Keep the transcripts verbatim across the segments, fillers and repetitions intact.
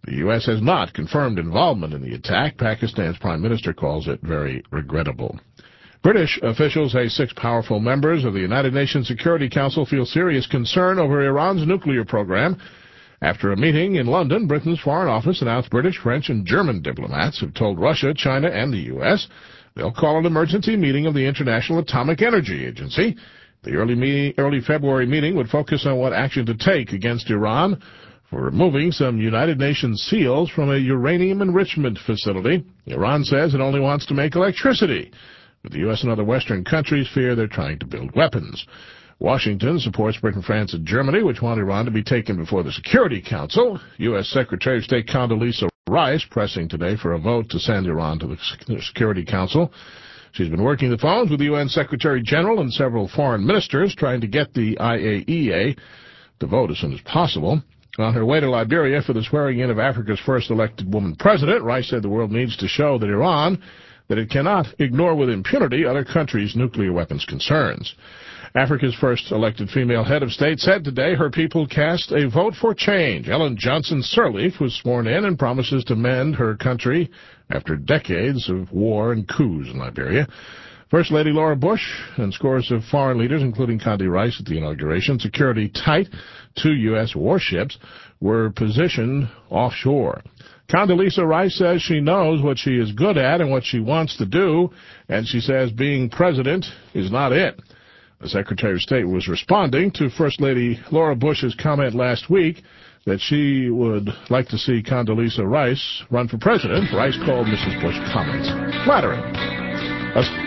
The U S has not confirmed involvement in the attack. Pakistan's prime minister calls it very regrettable. British officials say six powerful members of the United Nations Security Council feel serious concern over Iran's nuclear program. After a meeting in London, Britain's Foreign Office announced British, French, and German diplomats have told Russia, China, and the U S they'll call an emergency meeting of the International Atomic Energy Agency. The early, me- early February meeting would focus on what action to take against Iran for removing some United Nations seals from a uranium enrichment facility. Iran says it only wants to make electricity, but the U S and other Western countries fear they're trying to build weapons. Washington supports Britain, France, and Germany, which want Iran to be taken before the Security Council. U S. Secretary of State Condoleezza Rice pressing today for a vote to send Iran to the Security Council. She's been working the phones with the U N Secretary General and several foreign ministers, trying to get the I A E A to vote as soon as possible. On her way to Liberia for the swearing-in of Africa's first elected woman president, Rice said the world needs to show that Iran that it cannot ignore with impunity other countries' nuclear weapons concerns. Africa's first elected female head of state said today her people cast a vote for change. Ellen Johnson Sirleaf was sworn in and promises to mend her country after decades of war and coups in Liberia. First Lady Laura Bush and scores of foreign leaders, including Condi Rice at the inauguration, security tight. Two U S warships were positioned offshore. Condoleezza Rice says she knows what she is good at and what she wants to do, and she says being president is not it. The Secretary of State was responding to First Lady Laura Bush's comment last week that she would like to see Condoleezza Rice run for president. Rice called Missus Bush's comments flattering. That's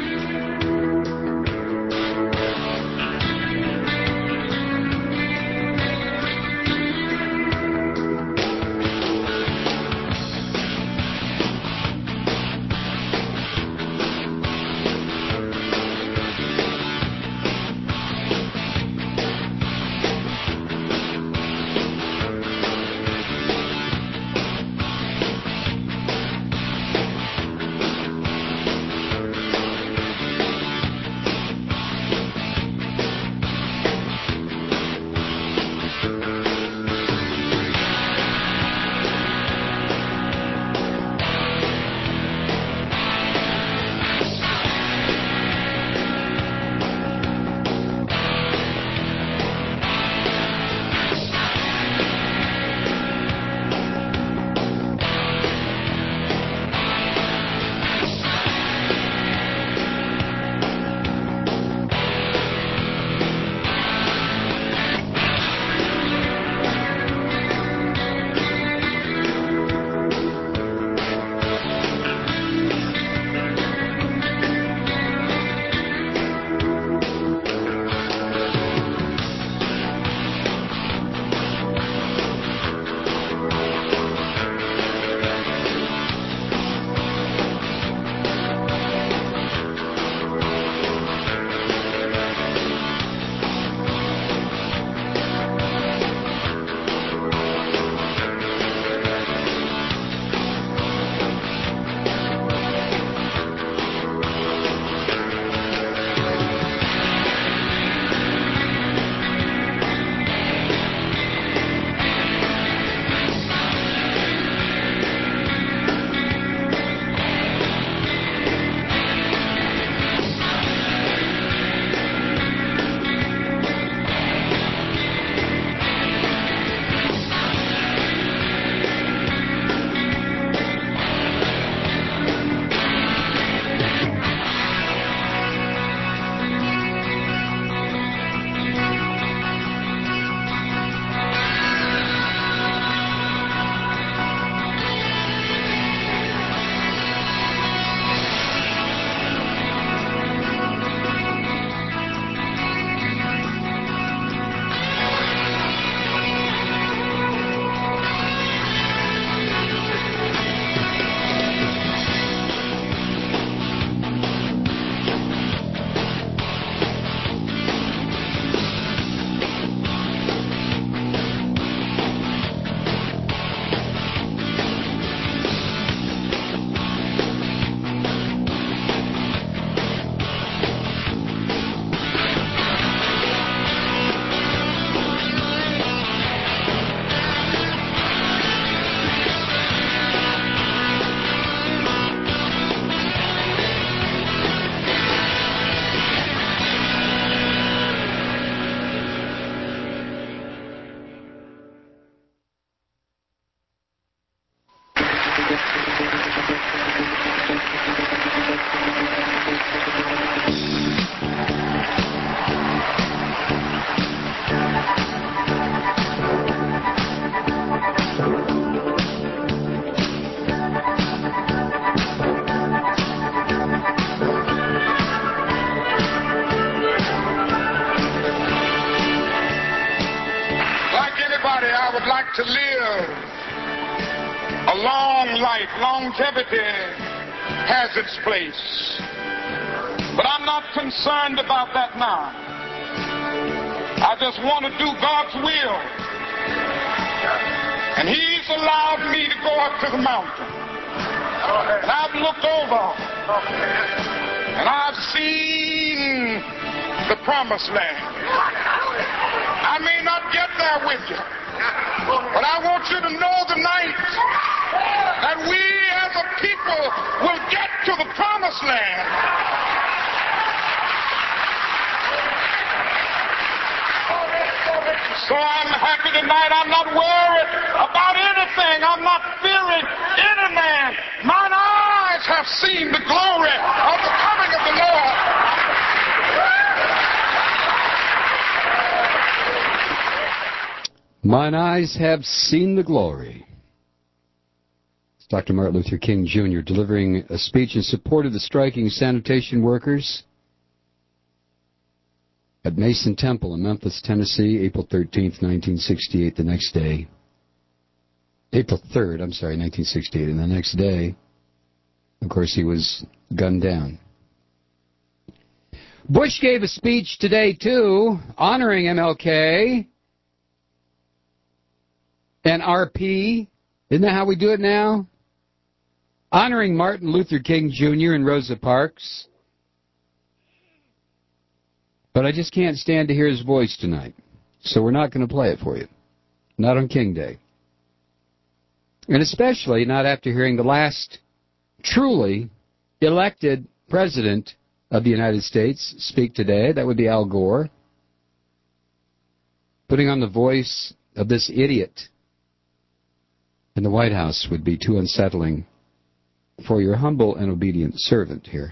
long life, longevity has its place. But I'm not concerned about that now. I just want to do God's will. And He's allowed me to go up to the mountain. And I've looked over. And I've seen the promised land. I may not get there with you. But I want you to know tonight that we as a people will get to the promised land. So I'm happy tonight. I'm not worried about anything. I'm not fearing any man. Mine eyes have seen the glory of the coming of the Lord. Mine eyes have seen the glory. It's Doctor Martin Luther King, Junior delivering a speech in support of the striking sanitation workers at Mason Temple in Memphis, Tennessee, April thirteenth, nineteen sixty-eight, the next day. April third, I'm sorry, nineteen sixty-eight, and the next day, of course, he was gunned down. Bush gave a speech today, too, honoring M L K and R P. Isn't that how we do it now? Honoring Martin Luther King, Junior and Rosa Parks. But I just can't stand to hear his voice tonight. So we're not going to play it for you. Not on King Day. And especially not after hearing the last truly elected president of the United States speak today. That would be Al Gore. Putting on the voice of this idiot in the White House would be too unsettling for your humble and obedient servant here.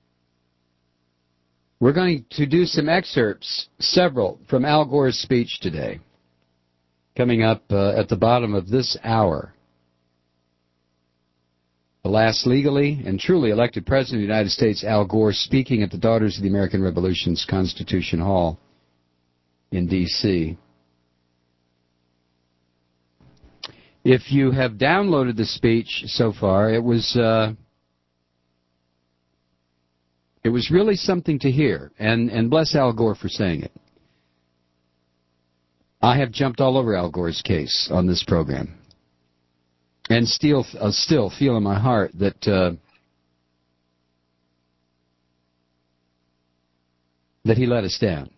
We're going to do some excerpts, several, from Al Gore's speech today, coming up uh, at the bottom of this hour. The last legally and truly elected president of the United States, Al Gore, speaking at the Daughters of the American Revolution's Constitution Hall in D C If you have downloaded the speech so far, it was uh, it was really something to hear, and, and bless Al Gore for saying it. I have jumped all over Al Gore's case on this program, and still, uh, still feel in my heart that uh, that he let us down.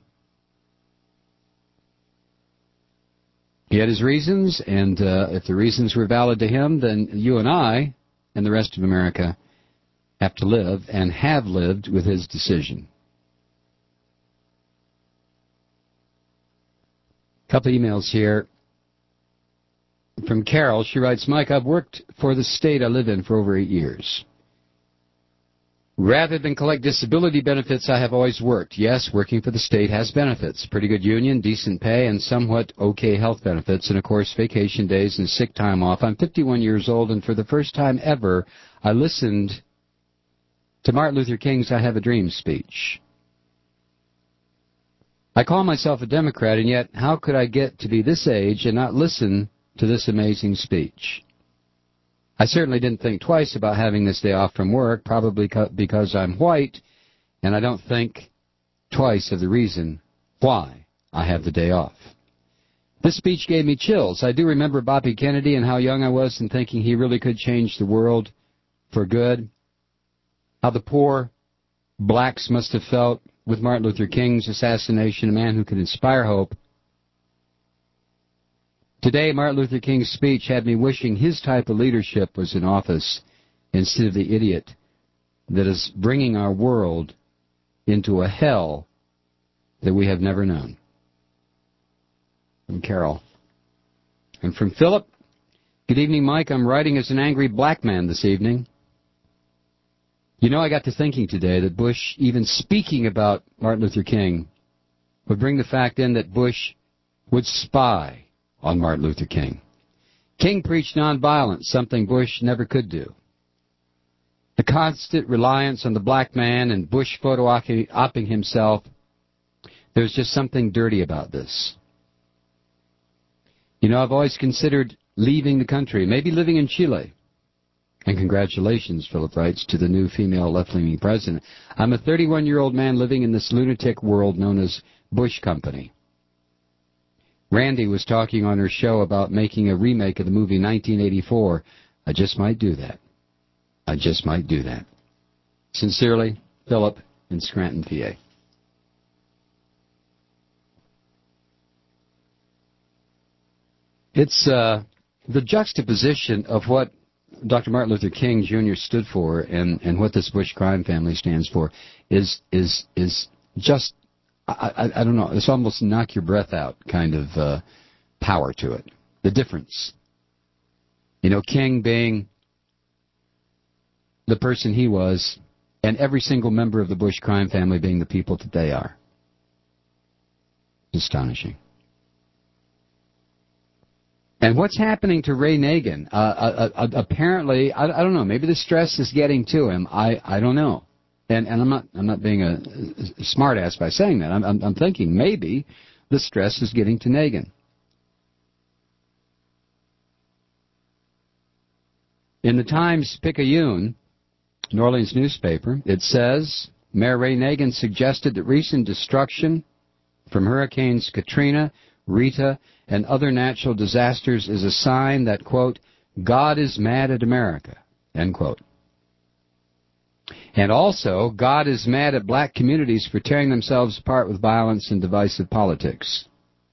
He had his reasons, and uh, if the reasons were valid to him, then you and I and the rest of America have to live and have lived with his decision. A couple emails here from Carol. She writes, Mike, I've worked for the state I live in for over eight years. Rather than collect disability benefits, I have always worked. Yes, working for the state has benefits. Pretty good union, decent pay, and somewhat okay health benefits, and of course vacation days and sick time off. I'm fifty-one years old, and for the first time ever, I listened to Martin Luther King's I Have a Dream speech. I call myself a Democrat, and yet how could I get to be this age and not listen to this amazing speech? I certainly didn't think twice about having this day off from work, probably because I'm white, and I don't think twice of the reason why I have the day off. This speech gave me chills. I do remember Bobby Kennedy and how young I was and thinking he really could change the world for good. How the poor blacks must have felt with Martin Luther King's assassination, a man who could inspire hope. Today, Martin Luther King's speech had me wishing his type of leadership was in office instead of the idiot that is bringing our world into a hell that we have never known. From Carol. And from Philip, good evening, Mike. I'm writing as an angry black man this evening. You know, I got to thinking today that Bush, even speaking about Martin Luther King, would bring the fact in that Bush would spy on Martin Luther King. King preached nonviolence, something Bush never could do. The constant reliance on the black man and Bush photo-opping himself, there's just something dirty about this. You know, I've always considered leaving the country, maybe living in Chile. And congratulations, Philip writes, to the new female left-leaning president. I'm a thirty-one-year-old man living in this lunatic world known as Bush Company. Randy was talking on her show about making a remake of the movie nineteen eighty-four. I just might do that. I just might do that. Sincerely, Philip in Scranton, P A. It's uh, the juxtaposition of what Doctor Martin Luther King Junior stood for and, and what this Bush crime family stands for is is is just, I, I, I don't know, it's almost knock your breath out kind of uh, power to it. The difference. You know, King being the person he was, and every single member of the Bush crime family being the people that they are. Astonishing. And what's happening to Ray Nagin? Uh, uh, uh, apparently, I, I don't know. Maybe the stress is getting to him. I, I don't know. And and I'm not I'm not being a, a smart ass by saying that. I'm, I'm I'm thinking maybe the stress is getting to Nagin. In the Times-Picayune, New Orleans newspaper, it says Mayor Ray Nagin suggested that recent destruction from Hurricanes Katrina, Rita, and other natural disasters is a sign that, quote, God is mad at America, end quote. And also, God is mad at black communities for tearing themselves apart with violence and divisive politics.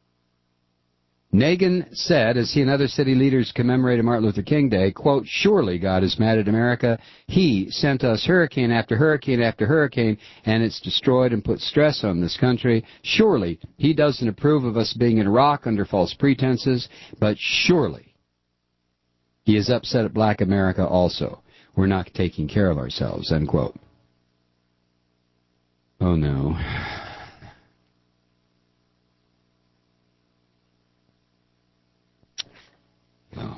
Nagin said, as he and other city leaders commemorated Martin Luther King Day, quote, surely God is mad at America. He sent us hurricane after hurricane after hurricane, and it's destroyed and put stress on this country. Surely he doesn't approve of us being in Iraq under false pretenses, but surely he is upset at black America also. We're not taking care of ourselves, end quote. Oh, no. Oh.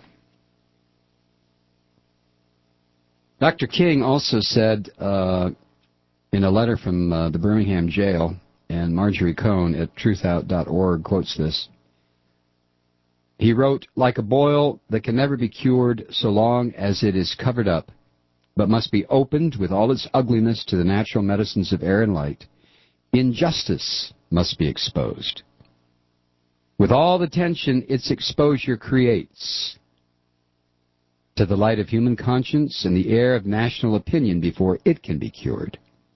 Doctor King also said uh, in a letter from uh, the Birmingham jail, and Marjorie Cohn at truth out dot org quotes this. He wrote, like a boil that can never be cured so long as it is covered up, but must be opened with all its ugliness to the natural medicines of air and light, injustice must be exposed, with all the tension its exposure creates, to the light of human conscience and the air of national opinion before it can be cured.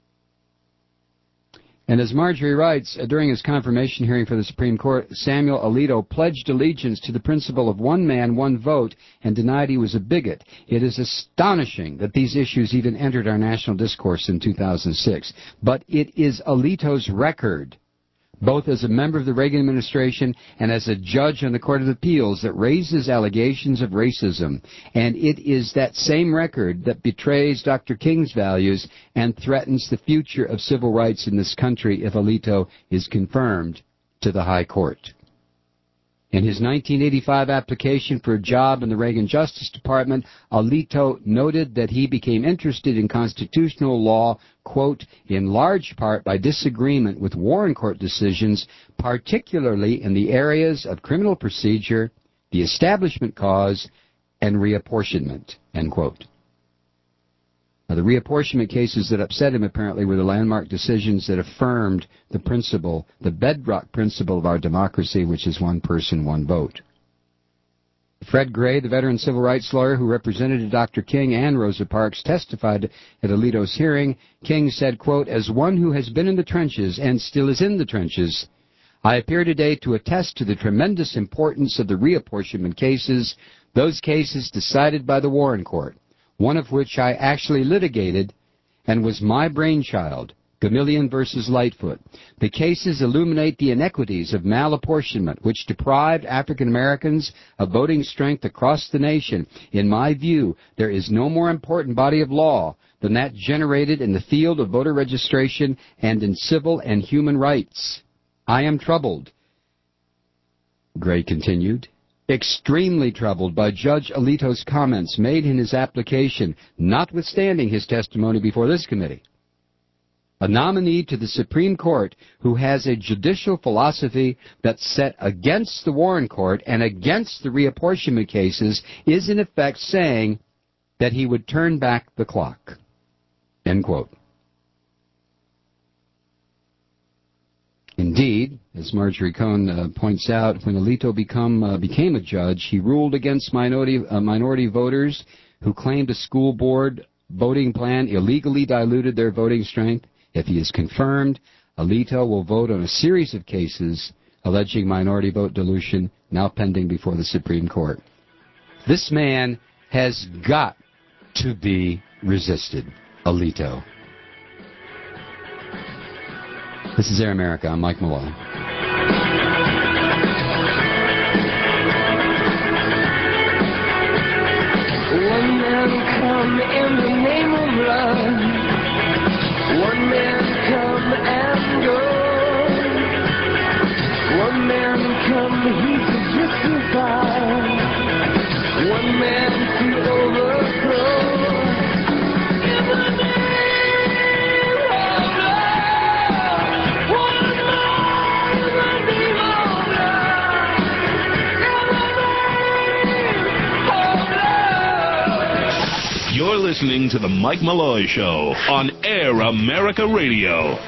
And as Marjorie writes, uh, during his confirmation hearing for the Supreme Court, Samuel Alito pledged allegiance to the principle of one man, one vote, and denied he was a bigot. It is astonishing that these issues even entered our national discourse in two thousand six. But it is Alito's record, both as a member of the Reagan administration and as a judge on the Court of Appeals, that raises allegations of racism. And it is that same record that betrays Doctor King's values and threatens the future of civil rights in this country if Alito is confirmed to the High Court. In his nineteen eighty-five application for a job in the Reagan Justice Department, Alito noted that he became interested in constitutional law, quote, in large part by disagreement with Warren Court decisions, particularly in the areas of criminal procedure, the establishment clause, and reapportionment, end quote. Now, the reapportionment cases that upset him apparently were the landmark decisions that affirmed the principle, the bedrock principle of our democracy, which is one person, one vote. Fred Gray, the veteran civil rights lawyer who represented Doctor King and Rosa Parks, testified at Alito's hearing. King said, quote, as one who has been in the trenches and still is in the trenches, I appear today to attest to the tremendous importance of the reapportionment cases, those cases decided by the Warren Court, one of which I actually litigated and was my brainchild, Gamillion versus Lightfoot. The cases illuminate the inequities of malapportionment, which deprived African Americans of voting strength across the nation. In my view, there is no more important body of law than that generated in the field of voter registration and in civil and human rights. I am troubled, Gray continued, extremely troubled by Judge Alito's comments made in his application, notwithstanding his testimony before this committee. A nominee to the Supreme Court who has a judicial philosophy that's set against the Warren Court and against the reapportionment cases is in effect saying, that he would turn back the clock. End quote. Indeed, as Marjorie Cohn uh, points out, when Alito become, uh, became a judge, he ruled against minority, uh, minority voters who claimed a school board voting plan illegally diluted their voting strength. If he is confirmed, Alito will vote on a series of cases alleging minority vote dilution, now pending before the Supreme Court. This man has got to be resisted, Alito. This is Air America. I'm Mike Malloy. One man come in the name of love. One man come and go. One man come he to justify. One man to overthrow. In the name of love. One man in the name of love. In the name of love. You're listening to The Mike Malloy Show on Air America Radio.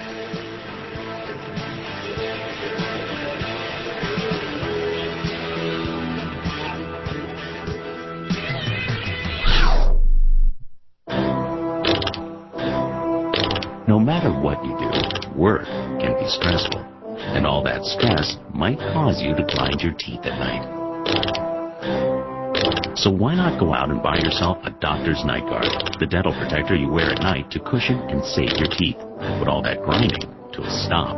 No matter what you do, work can be stressful, and all that stress might cause you to grind your teeth at night. So why not go out and buy yourself a Doctor's Night Guard, the dental protector you wear at night to cushion and save your teeth, and put all that grinding to a stop.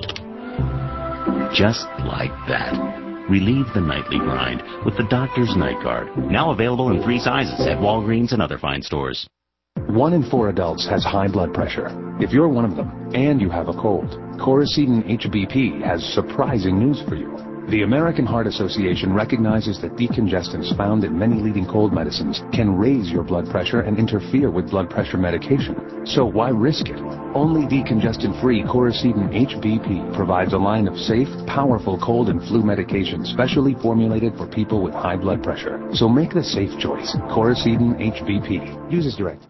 Just like that. Relieve the nightly grind with the Doctor's Night Guard, now available in three sizes at Walgreens and other fine stores. One in four adults has high blood pressure. If you're one of them and you have a cold, Coricidin H B P has surprising news for you. The American Heart Association recognizes that decongestants found in many leading cold medicines can raise your blood pressure and interfere with blood pressure medication. So why risk it? Only decongestant-free Coricidin H B P provides a line of safe, powerful cold and flu medication specially formulated for people with high blood pressure. So make the safe choice. Coricidin H B P. Use as directed.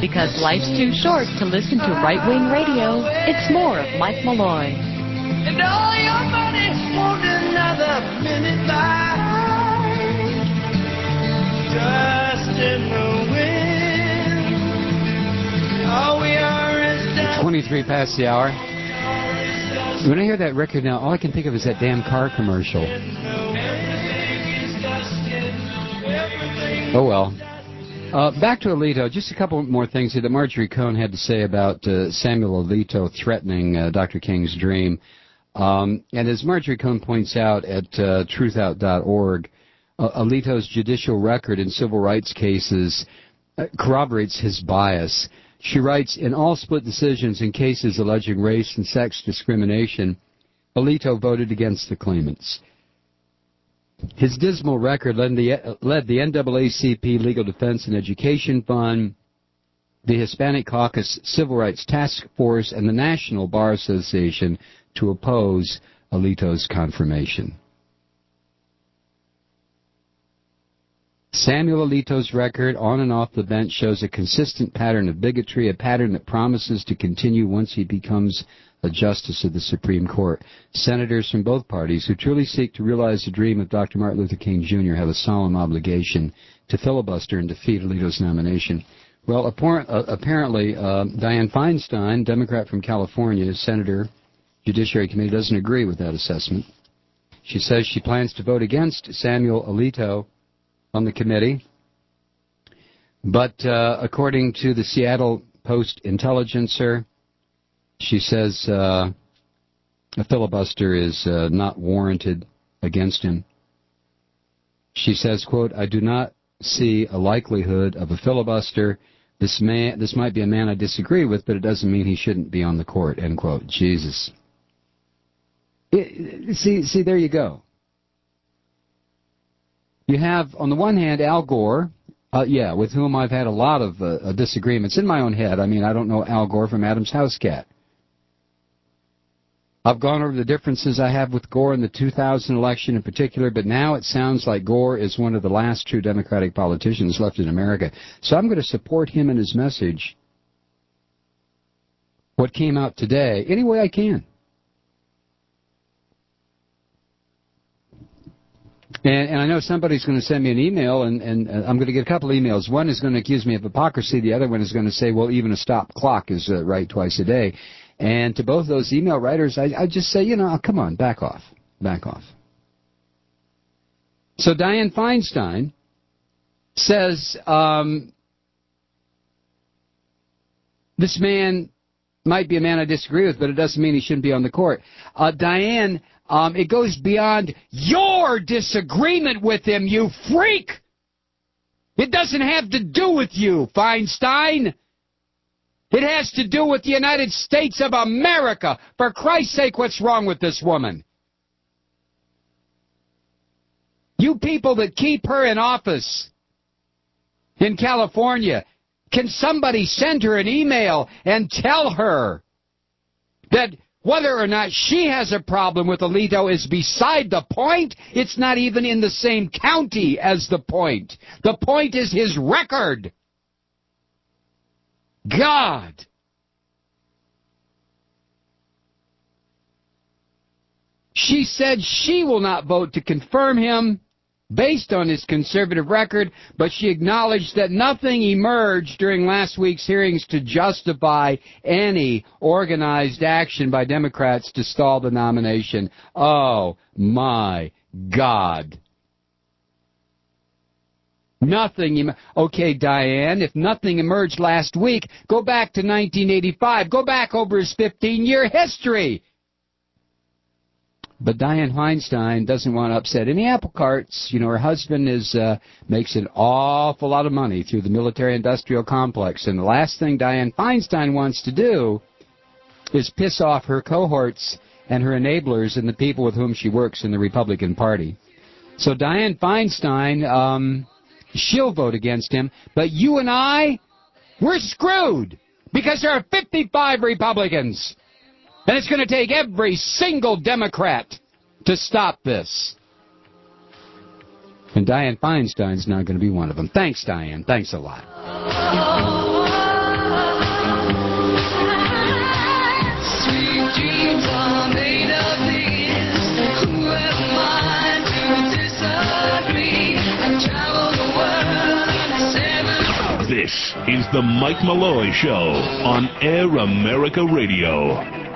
Because life's too short to listen to right-wing radio, it's more of Mike Malloy. And all your money won't another minute by. Dust in the wind. All we are is dust. twenty-three past the hour. When I hear that record now, all I can think of is that damn car commercial. Oh, well. Uh, back to Alito. Just a couple more things that Marjorie Cohn had to say about uh, Samuel Alito threatening uh, Doctor King's dream. Um, and as Marjorie Cohn points out at uh, truth out dot org, uh, Alito's judicial record in civil rights cases uh, corroborates his bias. She writes, in all split decisions in cases alleging race and sex discrimination, Alito voted against the claimants. His dismal record led the, led the N double A C P Legal Defense and Education Fund, the Hispanic Caucus Civil Rights Task Force, and the National Bar Association to oppose Alito's confirmation. Samuel Alito's record on and off the bench shows a consistent pattern of bigotry, a pattern that promises to continue once he becomes a justice of the Supreme Court. Senators from both parties who truly seek to realize the dream of Doctor Martin Luther King Junior have a solemn obligation to filibuster and defeat Alito's nomination. Well, apparently, uh, Dianne Feinstein, Democrat from California, Senator, Judiciary Committee, doesn't agree with that assessment. She says she plans to vote against Samuel Alito on the committee. But uh, according to the Seattle Post-Intelligencer, she says uh, a filibuster is uh, not warranted against him. She says, quote, I do not see a likelihood of a filibuster. This man, this might be a man I disagree with, but it doesn't mean he shouldn't be on the court, end quote. Jesus. It, see, see, there you go. You have, on the one hand, Al Gore, uh, yeah, with whom I've had a lot of uh, disagreements in my own head. I mean, I don't know Al Gore from Adam's house cat. I've gone over the differences I have with Gore in the two thousand election in particular, but now it sounds like Gore is one of the last true Democratic politicians left in America. So I'm going to support him and his message, what came out today, any way I can. And, and I know somebody's going to send me an email, and, and uh, I'm going to get a couple emails. One is going to accuse me of hypocrisy. The other one is going to say, well, even a stop clock is uh, right twice a day. And to both those email writers, I, I just say, you know, come on, back off. Back off. So Dianne Feinstein says um, this man might be a man I disagree with, but it doesn't mean he shouldn't be on the court. Uh, Dianne, um, it goes beyond your disagreement with him, you freak. It doesn't have to do with you, Feinstein. It has to do with the United States of America. For Christ's sake, what's wrong with this woman? You people that keep her in office in California, can somebody send her an email and tell her that whether or not she has a problem with Alito is beside the point? It's not even in the same county as the point. The point is his record. God. She said she will not vote to confirm him based on his conservative record, but she acknowledged that nothing emerged during last week's hearings to justify any organized action by Democrats to stall the nomination. Oh, my God. Nothing. Okay, Dianne, if nothing emerged last week, go back to nineteen eighty-five. Go back over his fifteen-year history. But Dianne Feinstein doesn't want to upset any apple carts. You know, her husband is uh, makes an awful lot of money through the military-industrial complex. And the last thing Dianne Feinstein wants to do is piss off her cohorts and her enablers and the people with whom she works in the Republican Party. So Dianne Feinstein... Um, she'll vote against him, but you and I, we're screwed because there are fifty-five Republicans, and it's going to take every single Democrat to stop this. And Dianne Feinstein's not going to be one of them. Thanks, Dianne. Thanks a lot. Sweet dreams are made of these. Who am I to disagree? I travel the world on seven. This is the Mike Malloy Show on Air America Radio.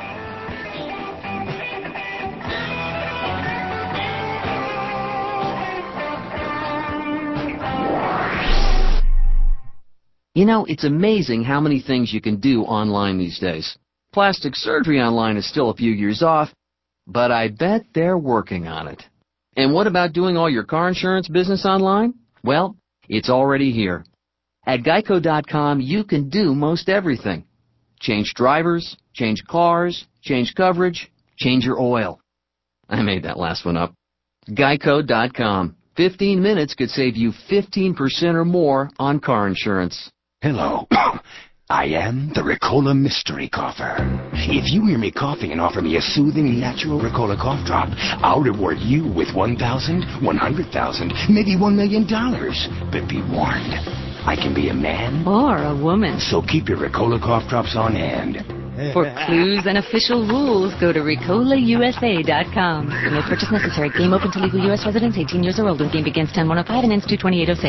You know, it's amazing how many things you can do online these days. Plastic surgery online is still a few years off, but I bet they're working on it. And what about doing all your car insurance business online? Well, it's already here. At Geico dot com, you can do most everything. Change drivers, change cars, change coverage, change your oil. I made that last one up. Geico dot com. fifteen minutes could save you fifteen percent or more on car insurance. Hello. I am the Ricola Mystery Cougher. If you hear me coughing and offer me a soothing, natural Ricola cough drop, I'll reward you with one thousand, one hundred thousand, maybe one million dollars. But be warned, I can be a man Or a woman. so keep your Ricola cough drops on hand. For clues and official rules, go to Ricola U S A dot com. No purchase necessary. Game open to legal U S residents eighteen years or older. Game begins ten one oh five and ends two twenty-eight oh six.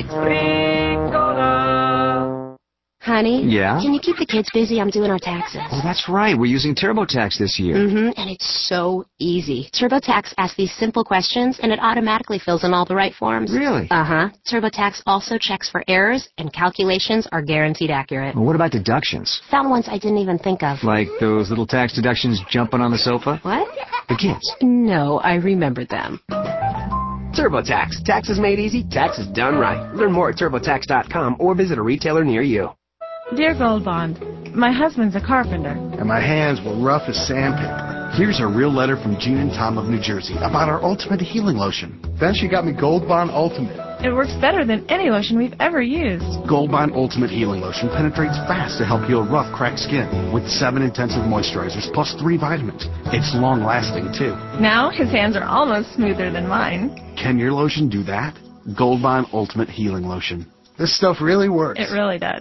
Honey? Yeah? Can you keep the kids busy? I'm doing our taxes. Oh, that's right. We're using TurboTax this year. Mm-hmm, and it's so easy. TurboTax asks these simple questions, and it automatically fills in all the right forms. Really? Uh-huh. TurboTax also checks for errors, and calculations are guaranteed accurate. Well, what about deductions? Found ones I didn't even think of. Like those little tax deductions jumping on the sofa? What? The kids. No, I remembered them. TurboTax. Taxes made easy, taxes done right. Learn more at TurboTax dot com or visit a retailer near you. Dear Gold Bond, my husband's a carpenter. And my hands were rough as sandpaper. Here's a real letter from Jean and Tom of New Jersey about our Ultimate Healing Lotion. Then she got me Gold Bond Ultimate. It works better than any lotion we've ever used. Gold Bond Ultimate Healing Lotion penetrates fast to help heal rough, cracked skin with seven intensive moisturizers plus three vitamins. It's long-lasting, too. Now his hands are almost smoother than mine. Can your lotion do that? Gold Bond Ultimate Healing Lotion. This stuff really works. It really does.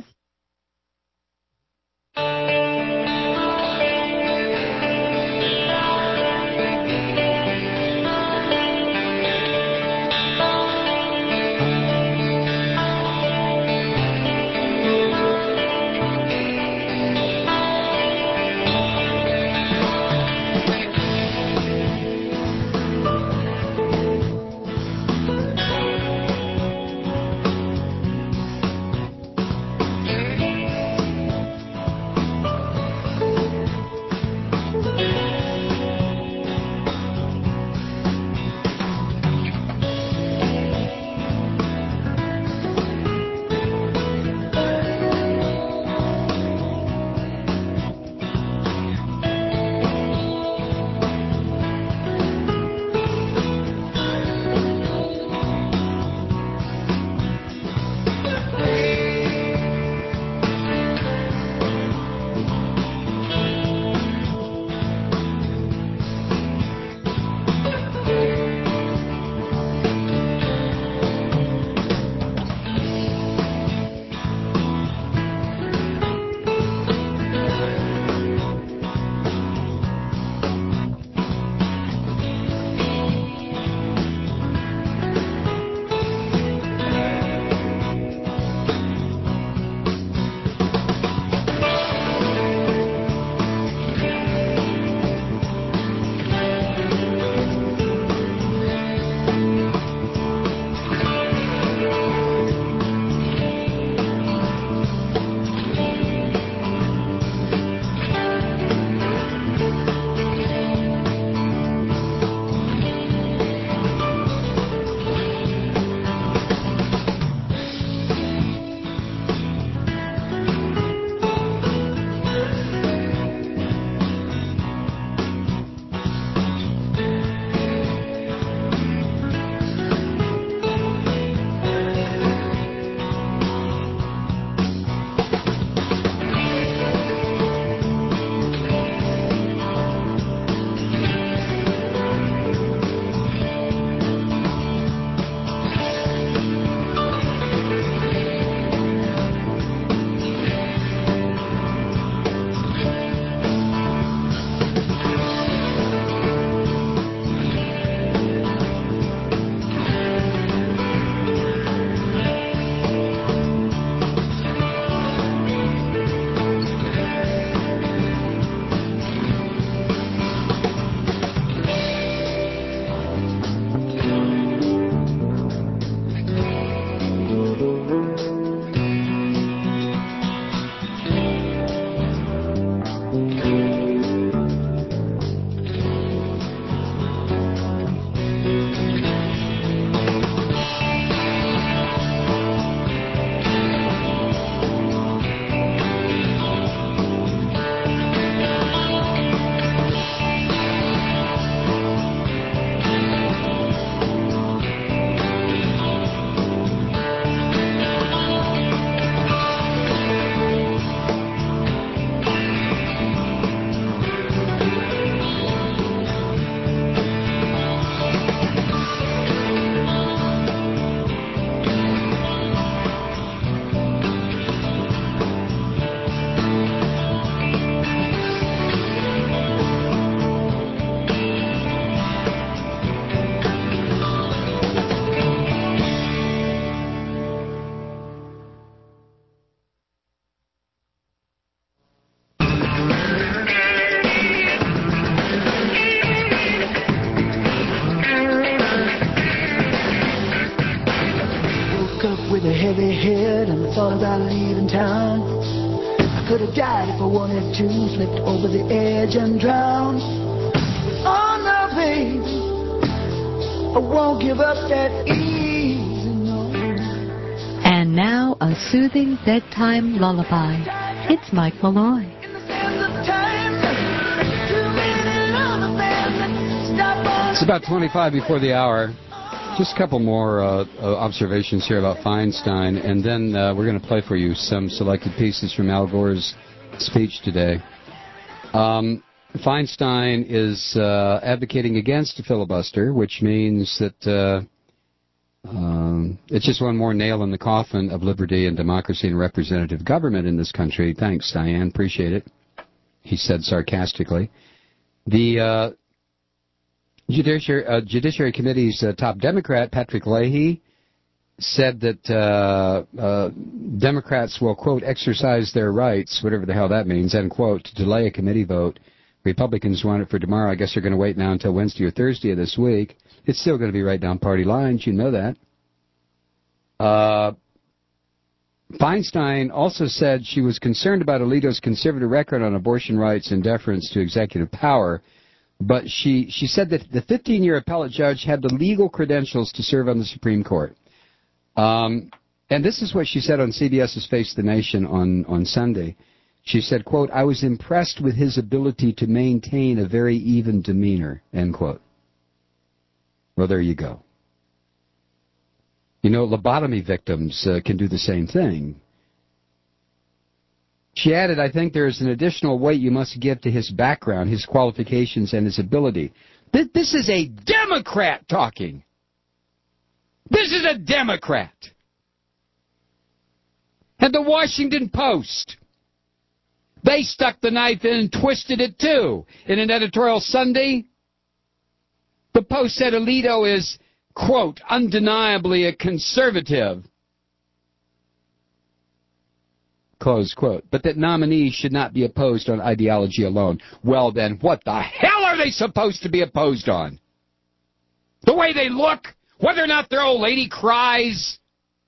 thought about leaving town. I could have died if I wanted to, slipped over the edge and drowned. Oh no, baby, I won't give up that easy, no. And now, a soothing bedtime lullaby. It's Mike Malloy. It's about twenty-five before the hour. Just a couple more uh, uh, observations here about Feinstein, and then uh, we're going to play for you some selected pieces from Al Gore's speech today. Um, Feinstein is uh, advocating against a filibuster, which means that uh, um, it's just one more nail in the coffin of liberty and democracy and representative government in this country. Thanks, Diane. Appreciate it, he said sarcastically. The uh, Judiciary, uh, Judiciary Committee's uh, top Democrat, Patrick Leahy, said that uh, uh, Democrats will, quote, exercise their rights, whatever the hell that means, end quote, to delay a committee vote. Republicans want it for tomorrow. I guess they're going to wait now until Wednesday or Thursday of this week. It's still going to be right down party lines. You know that. Uh, Feinstein also said she was concerned about Alito's conservative record on abortion rights and deference to executive power. But she, she said that the fifteen-year appellate judge had the legal credentials to serve on the Supreme Court. Um, and this is what she said on CBS's Face the Nation on, on Sunday. She said, quote, I was impressed with his ability to maintain a very even demeanor, end quote. Well, there you go. You know, lobotomy victims uh, can do the same thing. She added, I think there is an additional weight you must give to his background, his qualifications, and his ability. This is a Democrat talking. This is a Democrat. And the Washington Post, they stuck the knife in and twisted it too. In an editorial Sunday, the Post said Alito is, quote, undeniably a conservative. Close quote. But that nominees should not be opposed on ideology alone. Well then, what the hell are they supposed to be opposed on? The way they look? Whether or not their old lady cries?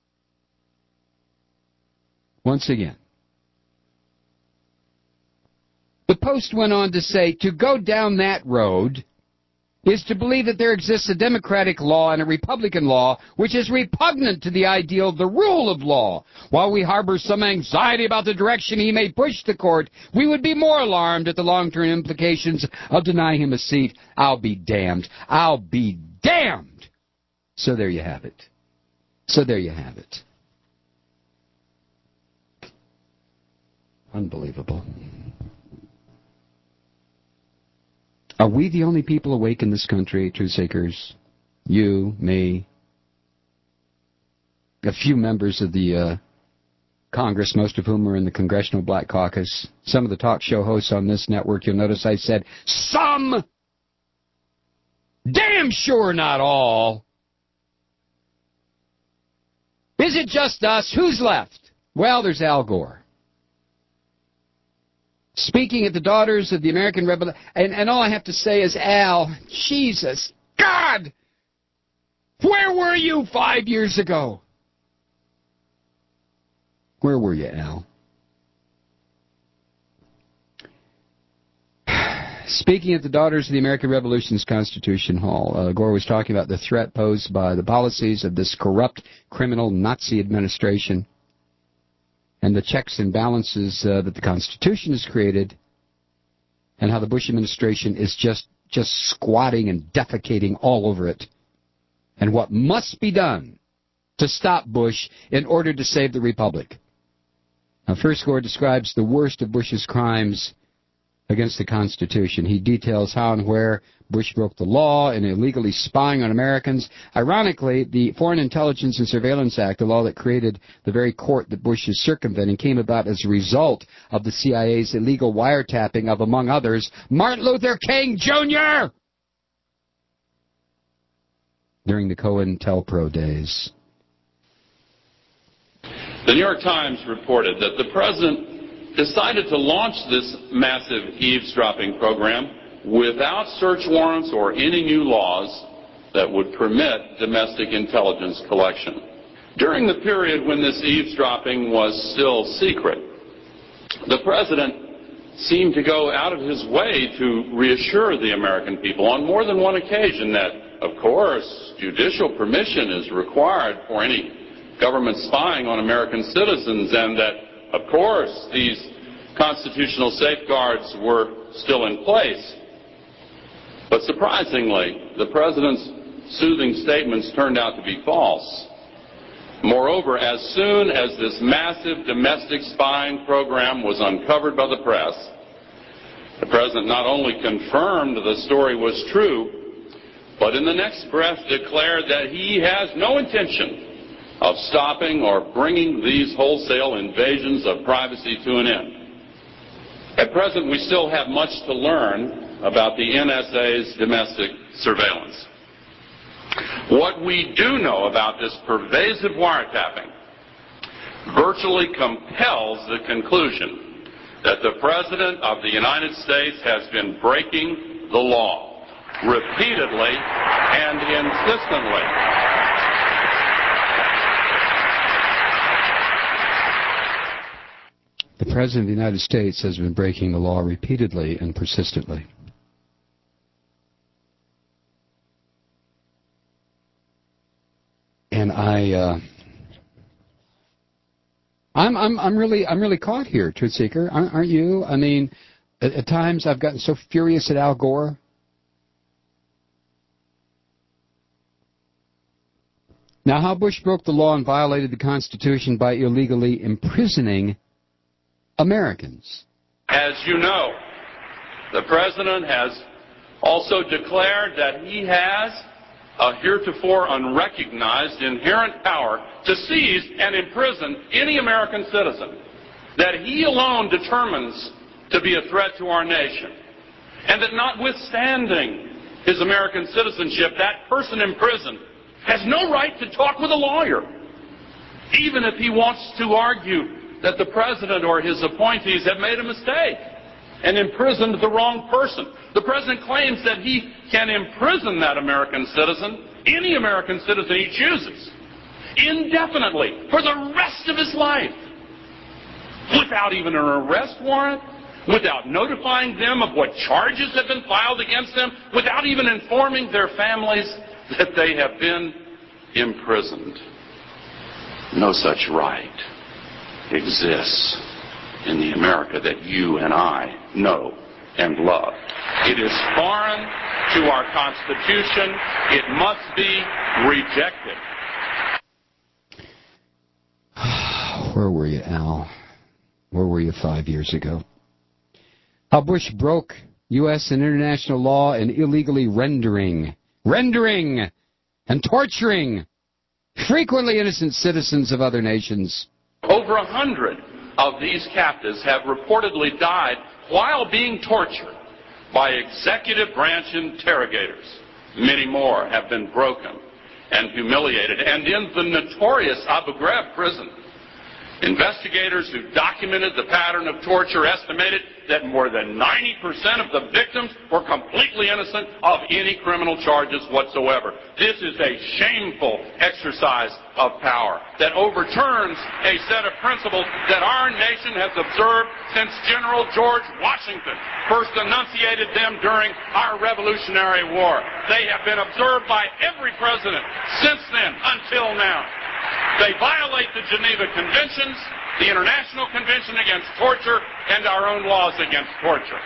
Once again. The Post went on to say, to go down that road is to believe that there exists a democratic law and a Republican law which is repugnant to the ideal of the rule of law. While we harbor some anxiety about the direction he may push the court, we would be more alarmed at the long-term implications of denying him a seat. I'll be damned. I'll be damned. So there you have it. So there you have it. Unbelievable. Are we the only people awake in this country, truth seekers? You, me, a few members of the uh, Congress, most of whom are in the Congressional Black Caucus. Some of the talk show hosts on this network, you'll notice I said some. Damn sure not all. Is it just us? Who's left? Well, there's Al Gore. Speaking at the Daughters of the American Revolution, and, and all I have to say is, Al, Jesus, God, where were you five years ago? Where were you, Al? Speaking at the Daughters of the American Revolution's Constitution Hall, uh, Gore was talking about the threat posed by the policies of this corrupt, criminal Nazi administration and the checks and balances uh, that the Constitution has created, and how the Bush administration is just, just squatting and defecating all over it, and what must be done to stop Bush in order to save the Republic. Now, first, Gore describes the worst of Bush's crimes against the Constitution. He details how and where Bush broke the law in illegally spying on Americans. Ironically, the Foreign Intelligence and Surveillance Act, the law that created the very court that Bush is circumventing, came about as a result of the C I A's illegal wiretapping of, among others, Martin Luther King Junior during the COINTELPRO days. The New York Times reported that the president decided to launch this massive eavesdropping program without search warrants or any new laws that would permit domestic intelligence collection. During the period when this eavesdropping was still secret, the President seemed to go out of his way to reassure the American people on more than one occasion that, of course, judicial permission is required for any government spying on American citizens, and that, of course, these constitutional safeguards were still in place. But surprisingly, the President's soothing statements turned out to be false. Moreover, as soon as this massive domestic spying program was uncovered by the press, the President not only confirmed the story was true, but in the next breath declared that he has no intention of stopping or bringing these wholesale invasions of privacy to an end. At present, we still have much to learn about the N S A's domestic surveillance. What we do know about this pervasive wiretapping virtually compels the conclusion that the President of the United States has been breaking the law repeatedly and insistently. The President of the United States has been breaking the law repeatedly and persistently. And I, uh, I'm, I'm, I'm really, I'm really caught here, Truth Seeker. Aren't, aren't you? I mean, at, at times I've gotten so furious at Al Gore. Now, how Bush broke the law and violated the Constitution by illegally imprisoning Americans. As you know, the President has also declared that he has a heretofore unrecognized inherent power to seize and imprison any American citizen that he alone determines to be a threat to our nation, and that notwithstanding his American citizenship, that person in prison has no right to talk with a lawyer, even if he wants to argue that the President or his appointees have made a mistake and imprisoned the wrong person. The President claims that he can imprison that American citizen, any American citizen he chooses, indefinitely, for the rest of his life, without even an arrest warrant, without notifying them of what charges have been filed against them, without even informing their families that they have been imprisoned. No such right exists in the America that you and I know and love. It is foreign to our Constitution. It must be rejected. Where were you, Al? Where were you five years ago? How Bush broke U S and international law and illegally rendering, rendering and torturing frequently innocent citizens of other nations. Over a hundred of these captives have reportedly died while being tortured by executive branch interrogators. Many more have been broken and humiliated. And in the notorious Abu Ghraib prison, investigators who documented the pattern of torture estimated that more than ninety percent of the victims were completely innocent of any criminal charges whatsoever. This is a shameful exercise of power that overturns a set of principles that our nation has observed since General George Washington first enunciated them during our Revolutionary War. They have been observed by every president since then until now. They violate the Geneva Conventions, the International Convention Against Torture, and our own laws against torture.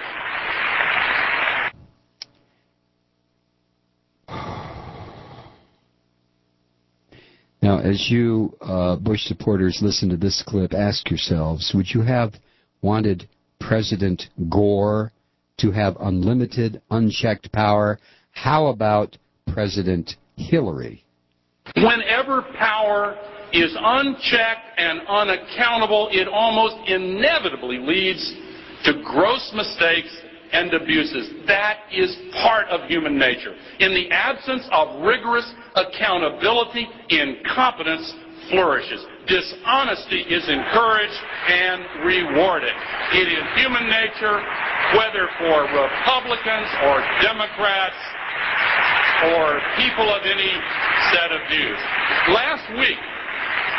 Now, as you uh, Bush supporters listen to this clip, ask yourselves, would you have wanted President Gore to have unlimited, unchecked power? How about President Hillary? Whenever power is unchecked and unaccountable, it almost inevitably leads to gross mistakes and abuses. That is part of human nature. In the absence of rigorous accountability, incompetence flourishes. Dishonesty is encouraged and rewarded. It is human nature, whether for Republicans or Democrats or people of any set of views. Last week,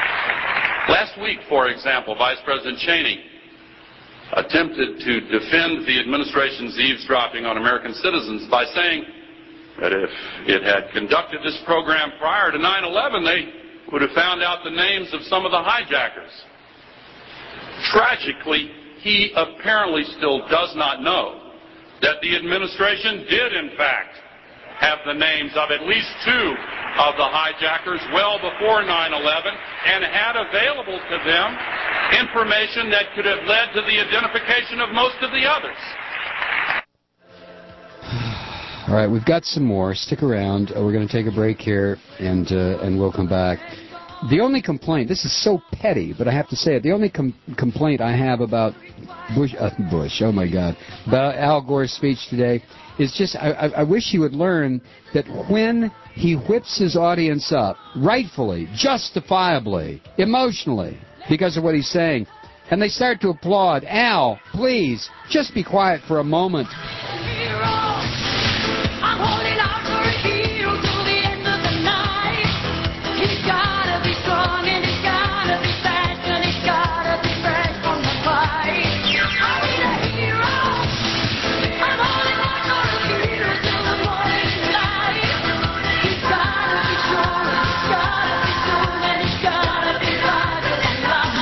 Last week, for example, Vice President Cheney attempted to defend the administration's eavesdropping on American citizens by saying that if it had conducted this program prior to nine eleven, they would have found out the names of some of the hijackers. Tragically, he apparently still does not know that the administration did, in fact, have the names of at least two of the hijackers well before nine eleven and had available to them information that could have led to the identification of most of the others. All right, we've got some more. Stick around. Uh, we're going to take a break here, and uh, and we'll come back. The only complaint, this is so petty, but I have to say it, the only com- complaint I have about Bush, uh, Bush, oh my God, about Al Gore's speech today is just, I, I, I wish he would learn that when he whips his audience up, rightfully, justifiably, emotionally, because of what he's saying, and they start to applaud, Al, please, just be quiet for a moment. I'm holding out for a hero till the end of the night. He's gotta be strong and he's gotta be fast and he's gotta be fresh from the fight. I need a hero. I'm holding out for a hero till the morning light. He's gotta be strong and he's gotta be strong and he's gotta be larger than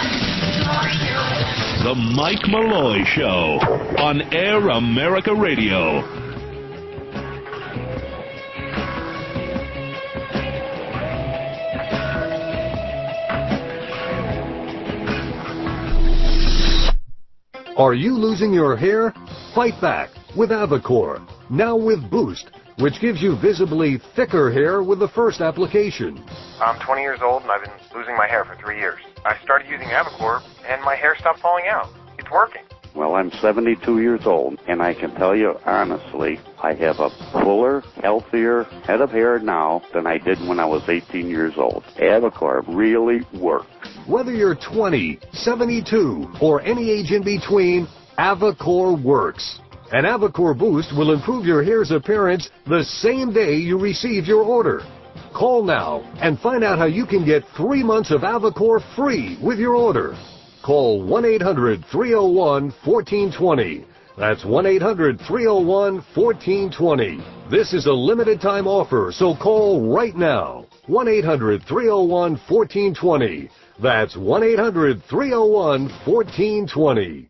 life. The Mike Malloy Show on Air America Radio. Are you losing your hair? Fight back with Avacor, now with Boost, which gives you visibly thicker hair with the first application. I'm twenty years old and I've been losing my hair for three years. I started using Avacor and my hair stopped falling out. It's working. Well, I'm seventy-two years old, and I can tell you honestly, I have a fuller, healthier head of hair now than I did when I was eighteen years old. Avacor really works. Whether you're twenty, seventy-two, or any age in between, Avacor works. And Avacor Boost will improve your hair's appearance the same day you receive your order. Call now and find out how you can get three months of Avacor free with your order. Call one eight hundred, three oh one, one four two oh. That's one eight hundred, three oh one, one four two oh. This is a limited time offer, so call right now. one eight hundred, three oh one, one four two oh. That's one eight hundred, three oh one, one four two oh.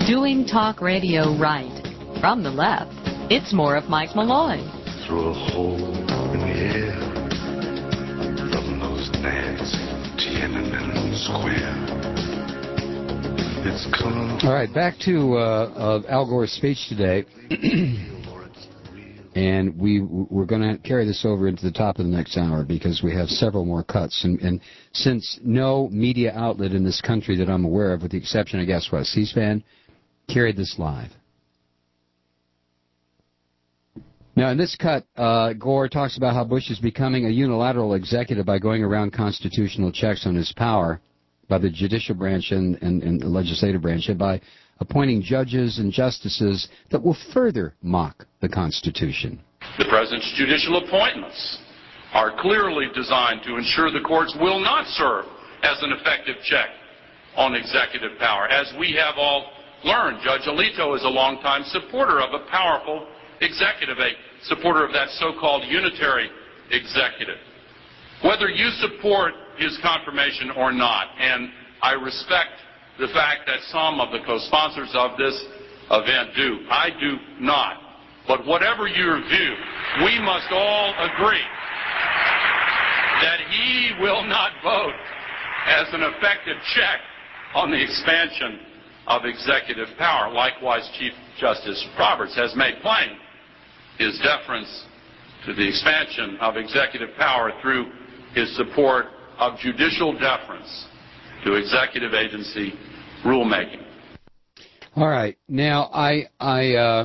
Doing talk radio right. From the left, it's more of Mike Malloy. Through a hole in the air from those nasty Tiananmen Square. It's come. All right, back to uh, uh, Al Gore's speech today. And we, we're going to carry this over into the top of the next hour because we have several more cuts. And, and since no media outlet in this country that I'm aware of, with the exception of, guess what, C-SPAN, carried this live. Now, in this cut, uh, Gore talks about how Bush is becoming a unilateral executive by going around constitutional checks on his power by the judicial branch and, and, and the legislative branch, and by appointing judges and justices that will further mock the Constitution. The President's judicial appointments are clearly designed to ensure the courts will not serve as an effective check on executive power. As we have all learned, Judge Alito is a longtime supporter of a powerful executive, a supporter of that so-called unitary executive. Whether you support his confirmation or not, and I respect the fact that some of the co-sponsors of this event do, I do not. But whatever your view, we must all agree that he will not vote as an effective check on the expansion of executive power. Likewise, Chief Justice Roberts has made plain his deference to the expansion of executive power through his support of judicial deference to executive agency rulemaking. All right. Now, I I uh,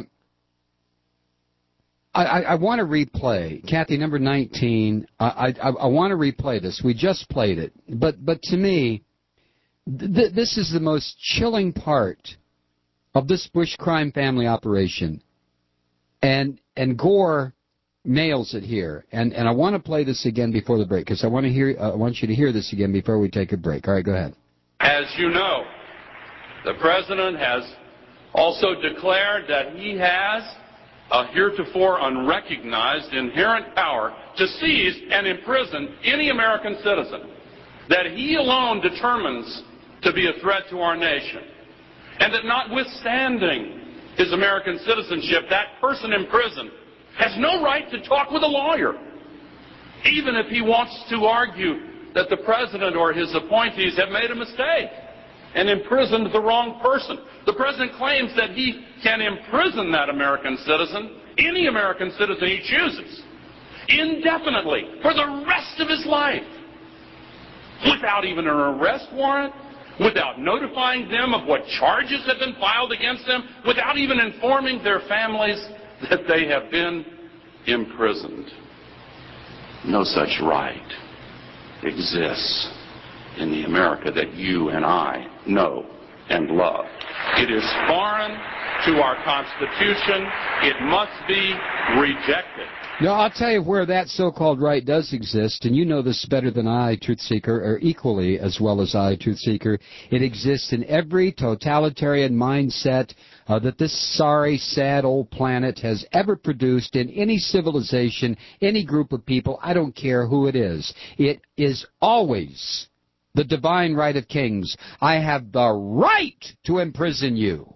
I, I want to replay, Kathy, number nineteen. I I, I want to replay this. We just played it, but but to me, th- this is the most chilling part of this Bush crime family operation, and and Gore nails it here. And and I want to play this again before the break because I want to hear. Uh, I want you to hear this again before we take a break. All right, go ahead. As you know, the President has also declared that he has a heretofore unrecognized inherent power to seize and imprison any American citizen that he alone determines to be a threat to our nation, and that notwithstanding his American citizenship, that person in prison has no right to talk with a lawyer, even if he wants to argue that the President or his appointees have made a mistake and imprisoned the wrong person. The President claims that he can imprison that American citizen, any American citizen he chooses, indefinitely for the rest of his life, without even an arrest warrant, without notifying them of what charges have been filed against them, without even informing their families that they have been imprisoned. No such right exists in the America that you and I know and love. It is foreign to our Constitution. It must be rejected. No, I'll tell you where that so-called right does exist, and you know this better than I, Truth Seeker, or equally as well as I, Truth Seeker. It exists in every totalitarian mindset uh, that this sorry, sad old planet has ever produced in any civilization, any group of people, I don't care who it is. It is always the divine right of kings. I have the right to imprison you.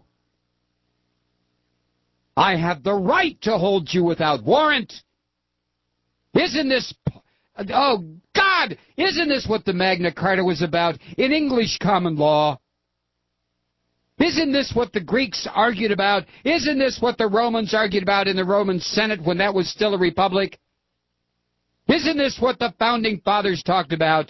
I have the right to hold you without warrant. Isn't this, oh God, isn't this what the Magna Carta was about in English common law? Isn't this what the Greeks argued about? Isn't this what the Romans argued about in the Roman Senate when that was still a republic? Isn't this what the Founding Fathers talked about?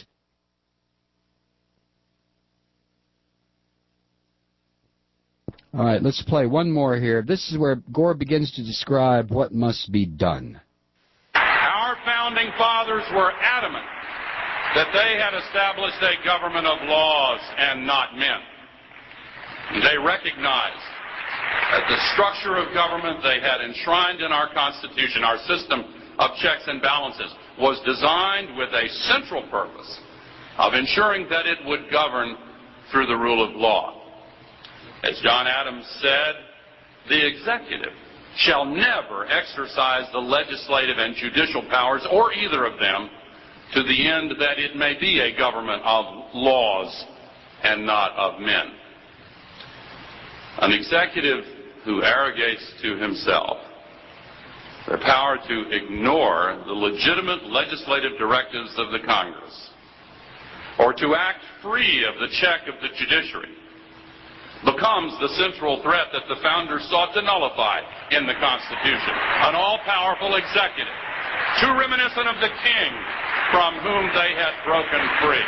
All right, let's play one more here. This is where Gore begins to describe what must be done. Our Founding Fathers were adamant that they had established a government of laws and not men. They recognized that the structure of government they had enshrined in our Constitution, our system of checks and balances, was designed with a central purpose of ensuring that it would govern through the rule of law. As John Adams said, the executive shall never exercise the legislative and judicial powers, or either of them, to the end that it may be a government of laws and not of men. An executive who arrogates to himself the power to ignore the legitimate legislative directives of the Congress or to act free of the check of the judiciary becomes the central threat that the founders sought to nullify in the Constitution. An all-powerful executive, too reminiscent of the king from whom they had broken free.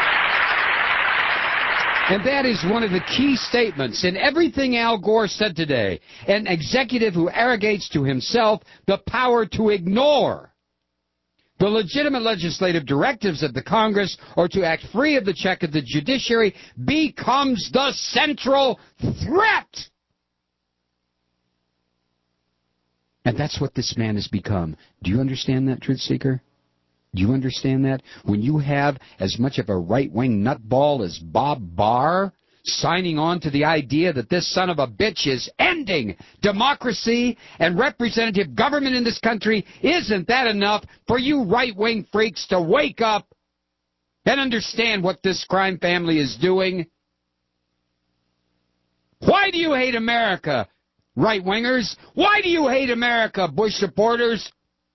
And that is one of the key statements in everything Al Gore said today. An executive who arrogates to himself the power to ignore the legitimate legislative directives of the Congress or to act free of the check of the judiciary becomes the central threat. And that's what this man has become. Do you understand that, Truth Seeker? Do you understand that? When you have as much of a right-wing nutball as Bob Barr signing on to the idea that this son of a bitch is ending democracy and representative government in this country, isn't that enough for you right-wing freaks to wake up and understand what this crime family is doing? Why do you hate America, right-wingers? Why do you hate America, Bush supporters?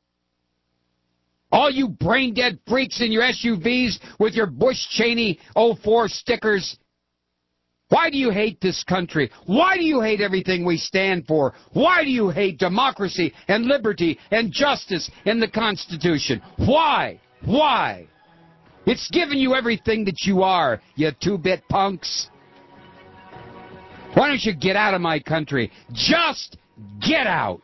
All you brain-dead freaks in your S U Vs with your Bush-Cheney oh four stickers. Why do you hate this country? Why do you hate everything we stand for? Why do you hate democracy and liberty and justice in the Constitution? Why? Why? It's given you everything that you are, you two-bit punks. Why don't you get out of my country? Just get out.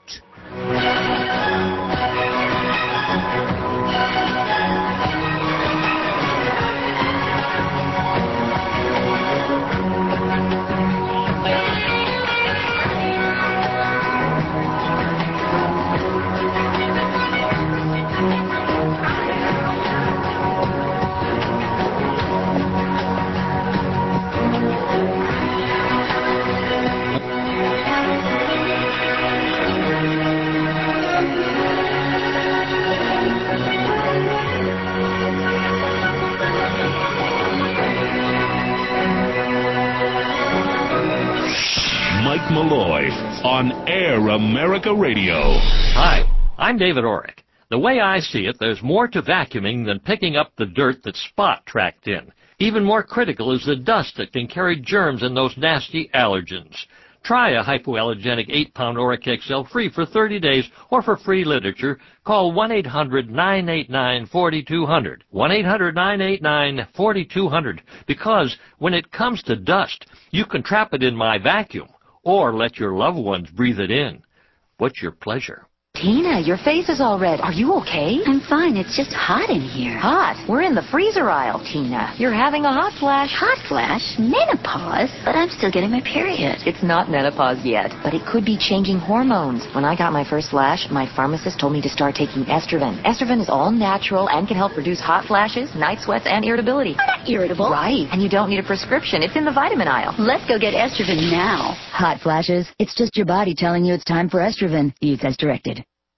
Mike Malloy on Air America Radio. Hi, I'm David Orrick. The way I see it, there's more to vacuuming than picking up the dirt that Spot tracked in. Even more critical is the dust that can carry germs and those nasty allergens. Try a hypoallergenic eight pound Oric X L free for thirty days, or for free literature, call one eight hundred nine eight nine four two zero zero. one eight hundred nine eight nine four two zero zero. Because when it comes to dust, you can trap it in my vacuum, or let your loved ones breathe it in. What's your pleasure? Tina, your face is all red. Are you okay? I'm fine. It's just hot in here. Hot? We're in the freezer aisle, Tina. You're having a hot flash. Hot flash? Menopause? But I'm still getting my period. It's not menopause yet, but it could be changing hormones. When I got my first flash, my pharmacist told me to start taking Estroven. Estroven is all natural and can help reduce hot flashes, night sweats, and irritability. I'm not irritable. Right. And you don't need a prescription. It's in the vitamin aisle. Let's go get Estroven now. Hot flashes? It's just your body telling you it's time for Estroven. Use as directed.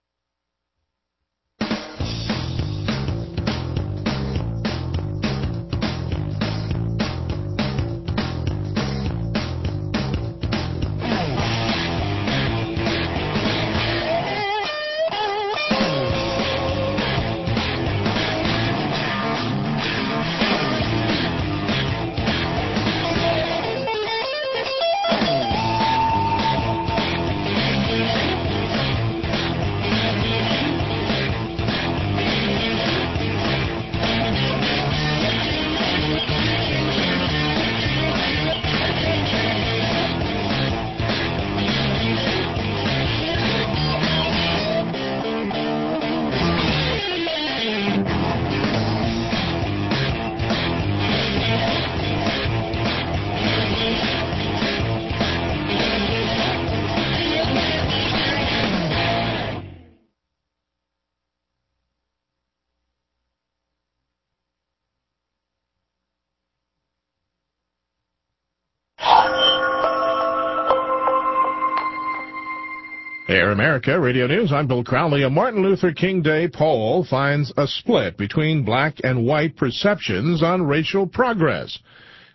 Air America Radio News, I'm Bill Crowley. A Martin Luther King Day poll finds a split between black and white perceptions on racial progress.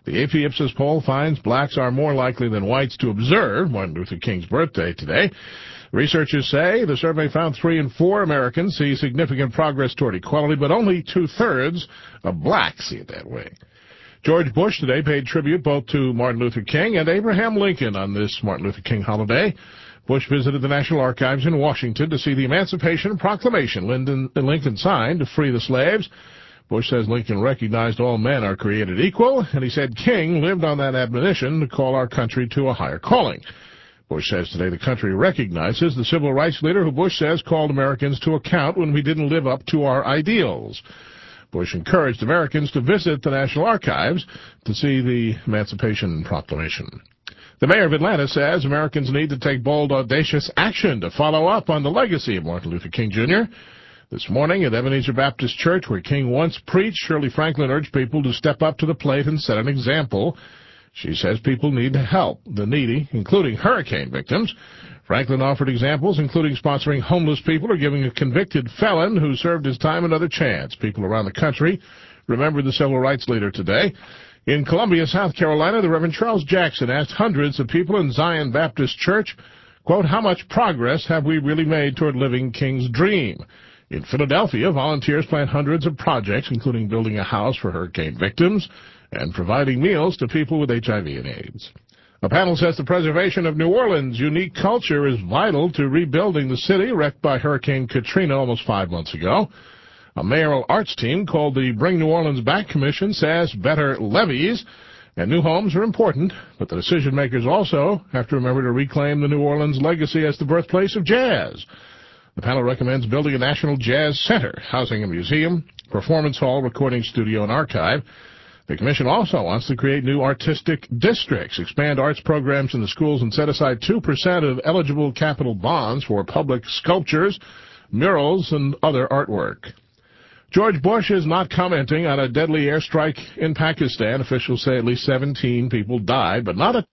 The A P Ipsos poll finds blacks are more likely than whites to observe Martin Luther King's birthday today. Researchers say the survey found three in four Americans see significant progress toward equality, but only two-thirds of blacks see it that way. George Bush today paid tribute both to Martin Luther King and Abraham Lincoln on this Martin Luther King holiday. Bush visited the National Archives in Washington to see the Emancipation Proclamation Lincoln signed to free the slaves. Bush says Lincoln recognized all men are created equal, and he said King lived on that admonition to call our country to a higher calling. Bush says today the country recognizes the civil rights leader who Bush says called Americans to account when we didn't live up to our ideals. Bush encouraged Americans to visit the National Archives to see the Emancipation Proclamation. The mayor of Atlanta says Americans need to take bold, audacious action to follow up on the legacy of Martin Luther King, Junior This morning at Ebenezer Baptist Church, where King once preached, Shirley Franklin urged people to step up to the plate and set an example. She says people need to help the needy, including hurricane victims. Franklin offered examples, including sponsoring homeless people or giving a convicted felon who served his time another chance. People around the country remembered the civil rights leader today. In Columbia, South Carolina, the Reverend Charles Jackson asked hundreds of people in Zion Baptist Church, quote, how much progress have we really made toward living King's dream? In Philadelphia, volunteers plan hundreds of projects, including building a house for hurricane victims and providing meals to people with H I V and AIDS. A panel says the preservation of New Orleans' unique culture is vital to rebuilding the city wrecked by Hurricane Katrina almost five months ago. A mayoral arts team called the Bring New Orleans Back Commission says better levees and new homes are important, but the decision-makers also have to remember to reclaim the New Orleans legacy as the birthplace of jazz. The panel recommends building a National Jazz Center, housing a museum, performance hall, recording studio, and archive. The commission also wants to create new artistic districts, expand arts programs in the schools, and set aside two percent of eligible capital bonds for public sculptures, murals, and other artwork. George Bush is not commenting on a deadly airstrike in Pakistan. Officials say at least seventeen people died, but not a...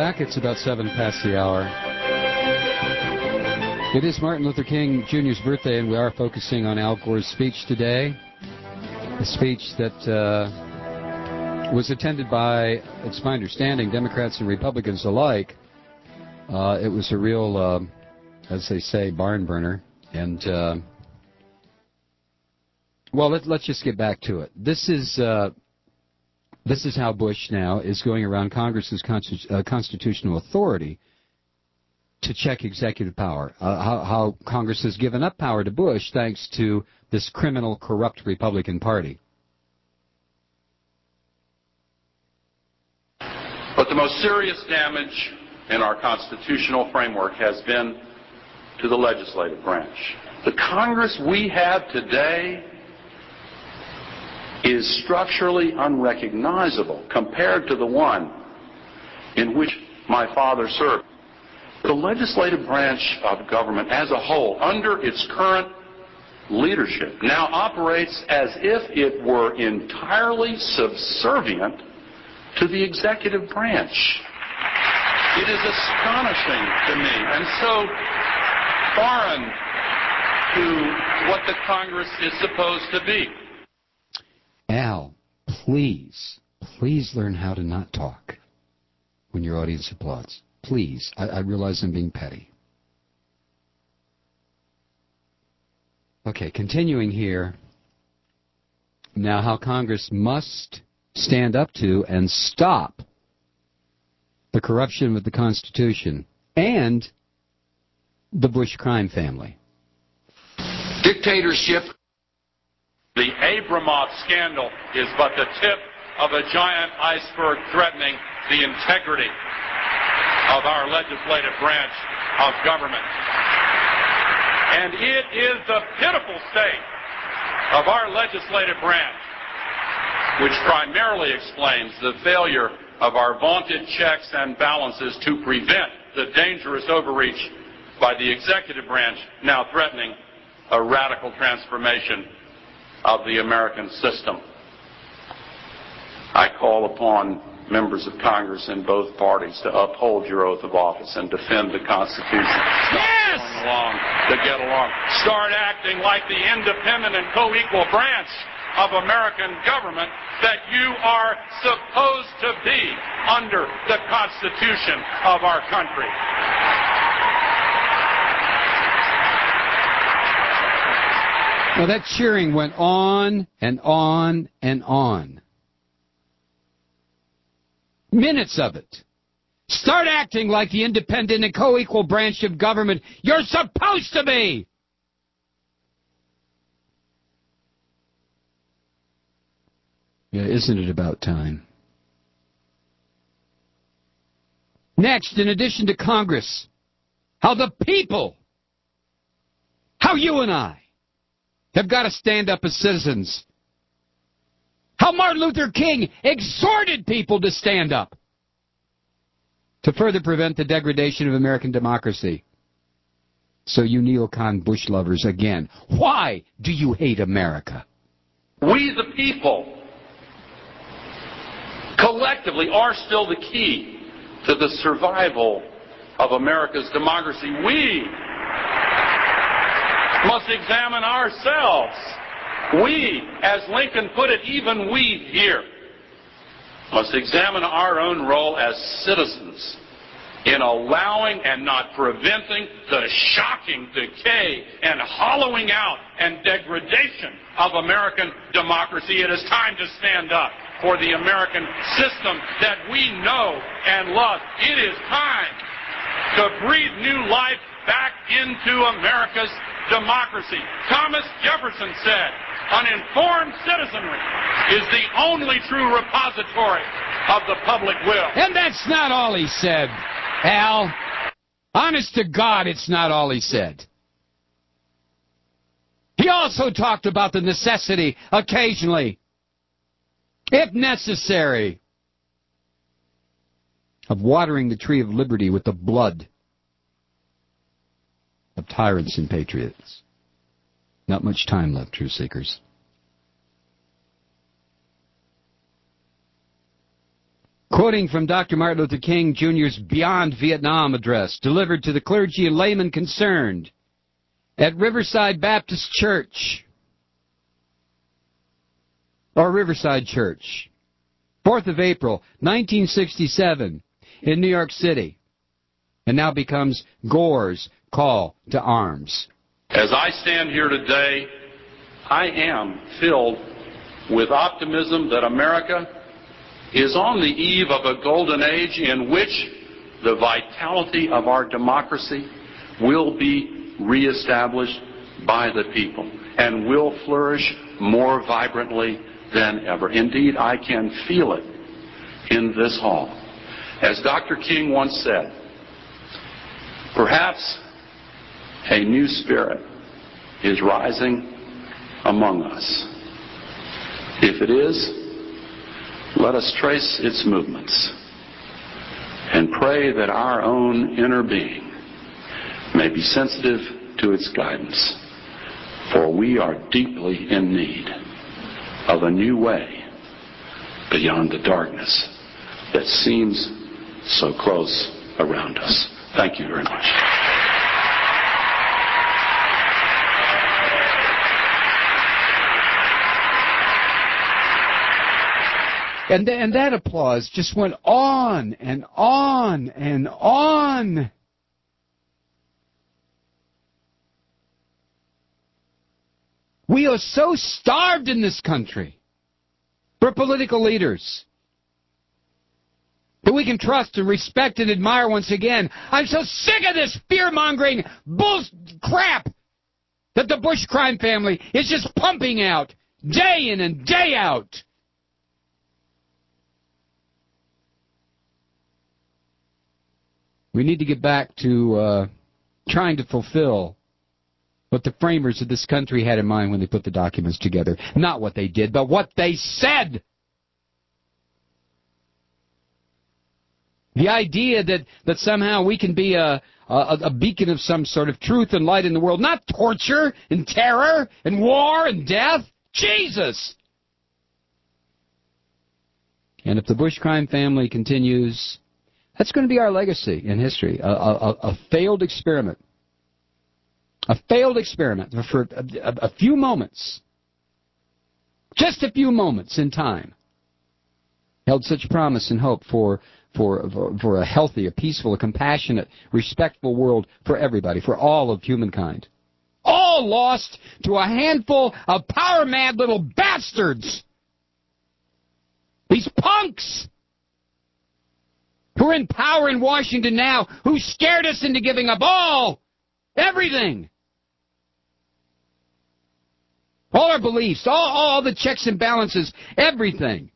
back. It's about seven past the hour. It is Martin Luther King Junior's birthday, and we are focusing on Al Gore's speech today. A speech that uh, was attended by, it's my understanding, Democrats and Republicans alike. Uh, it was a real, uh, as they say, barn burner. And, uh, well, let, let's just get back to it. This is... Uh, This is how Bush now is going around Congress's constitu- uh, constitutional authority to check executive power. Uh, how, how Congress has given up power to Bush thanks to this criminal, corrupt Republican Party. But the most serious damage in our constitutional framework has been to the legislative branch. The Congress we have today is structurally unrecognizable compared to the one in which my father served. The legislative branch of government as a whole, under its current leadership, now operates as if it were entirely subservient to the executive branch. It is astonishing to me and so foreign to what the Congress is supposed to be. Al, please, please learn how to not talk when your audience applauds. Please. I, I realize I'm being petty. Okay, continuing here. Now, how Congress must stand up to and stop the corruption with the Constitution and the Bush crime family. Dictatorship. The Abramoff scandal is but the tip of a giant iceberg threatening the integrity of our legislative branch of government. And it is the pitiful state of our legislative branch which primarily explains the failure of our vaunted checks and balances to prevent the dangerous overreach by the executive branch now threatening a radical transformation of the American system. I call upon members of Congress in both parties to uphold your oath of office and defend the Constitution. Stop Yes! going along to get along. Start acting like the independent and co-equal branch of American government that you are supposed to be under the Constitution of our country. Well, that cheering went on and on and on. Minutes of it. Start acting like the independent and co-equal branch of government you're supposed to be! Yeah, isn't it about time? Next, in addition to Congress, how the people, how you and I, have got to stand up as citizens. How Martin Luther King exhorted people to stand up to further prevent the degradation of American democracy. So you neocon Bush lovers again, why do you hate America? We the people collectively are still the key to the survival of America's democracy. We must examine ourselves. We, as Lincoln put it, even we here, must examine our own role as citizens in allowing and not preventing the shocking decay and hollowing out and degradation of American democracy. It is time to stand up for the American system that we know and love. It is time to breathe new life back into America's democracy. Thomas Jefferson said, an informed citizenry is the only true repository of the public will. And that's not all he said, Al. Honest to God, it's not all he said. He also talked about the necessity, occasionally, if necessary, of watering the tree of liberty with the blood of tyrants and patriots. Not much time left, truth seekers. Quoting from Doctor Martin Luther King Junior's Beyond Vietnam address, delivered to the clergy and laymen concerned at Riverside Baptist Church, or Riverside Church, fourth of April, nineteen sixty-seven, in New York City, and now becomes Gore's Call to Arms. As I stand here today, I am filled with optimism that America is on the eve of a golden age in which the vitality of our democracy will be reestablished by the people and will flourish more vibrantly than ever. Indeed, I can feel it in this hall. As Doctor King once said, perhaps a new spirit is rising among us. If it is, let us trace its movements and pray that our own inner being may be sensitive to its guidance, for we are deeply in need of a new way beyond the darkness that seems so close around us. Thank you very much. And, th- and that applause just went on and on and on. We are so starved in this country for political leaders that we can trust and respect and admire once again. I'm so sick of this fear-mongering bull crap that the Bush crime family is just pumping out day in and day out. We need to get back to uh, trying to fulfill what the framers of this country had in mind when they put the documents together. Not what they did, but what they said. The idea that, that somehow we can be a, a, a beacon of some sort of truth and light in the world, not torture and terror and war and death. Jesus! And if the Bush crime family continues, that's going to be our legacy in history, a, a, a failed experiment. A failed experiment for a, a, a few moments, just a few moments in time, held such promise and hope for, for, for, for a healthy, a peaceful, a compassionate, respectful world for everybody, for all of humankind. All lost to a handful of power-mad little bastards. These punks who are in power in Washington now, who scared us into giving up all, everything. All our beliefs, all, all the checks and balances, everything.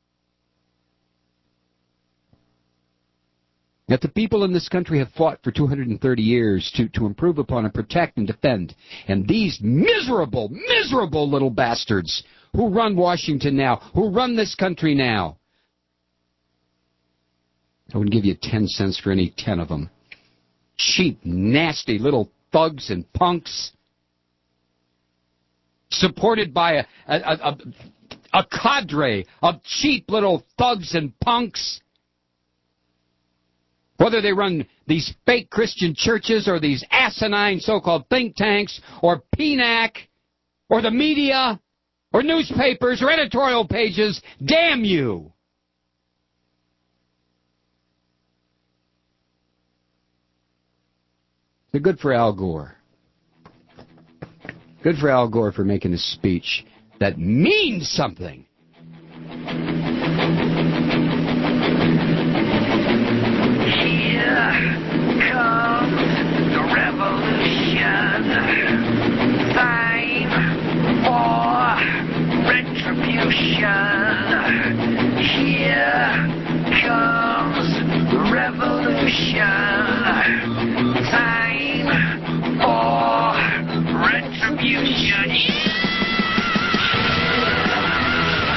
Yet the people in this country have fought for two hundred thirty years to, to improve upon and protect and defend. And these miserable, miserable little bastards who run Washington now, who run this country now, I wouldn't give you ten cents for any ten of them. Cheap, nasty little thugs and punks, supported by a, a, a, a cadre of cheap little thugs and punks. Whether they run these fake Christian churches or these asinine so-called think tanks or P NAC or the media or newspapers or editorial pages, damn you. So good for Al Gore. Good for Al Gore for making a speech that means something. Here comes the revolution. Time for retribution. Here comes the revolution. Time for retribution.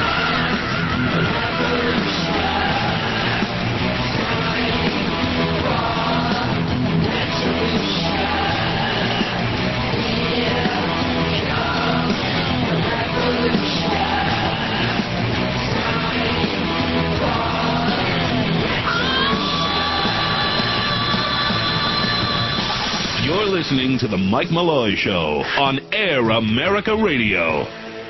You're listening to The Mike Malloy Show on Air America Radio.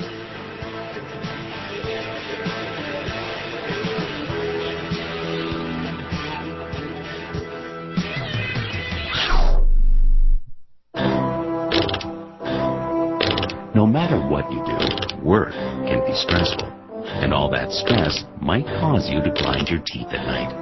No matter what you do, work can be stressful, and all that stress might cause you to grind your teeth at night.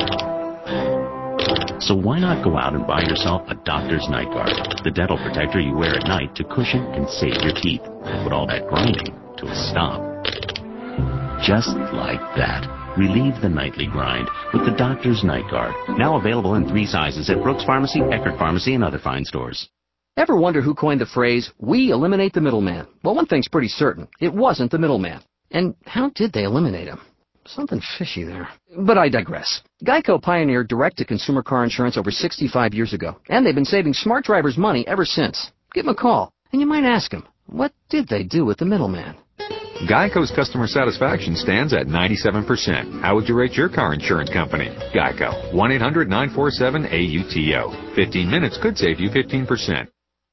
So why not go out and buy yourself a Doctor's Night Guard, the dental protector you wear at night to cushion and save your teeth, and put all that grinding to a stop. Just like that. Relieve the nightly grind with the Doctor's Night Guard, now available in three sizes at Brooks Pharmacy, Eckerd Pharmacy, and other fine stores. Ever wonder who coined the phrase, "We eliminate the middleman"? Well, one thing's pretty certain. It wasn't the middleman. And how did they eliminate him? Something fishy there. But I digress. Geico pioneered direct-to-consumer car insurance over sixty-five years ago, and they've been saving smart drivers money ever since. Give them a call, and you might ask them, what did they do with the middleman? Geico's customer satisfaction stands at ninety-seven percent. How would you rate your car insurance company? Geico. one eight hundred nine four seven A U T O. fifteen minutes could save you fifteen percent.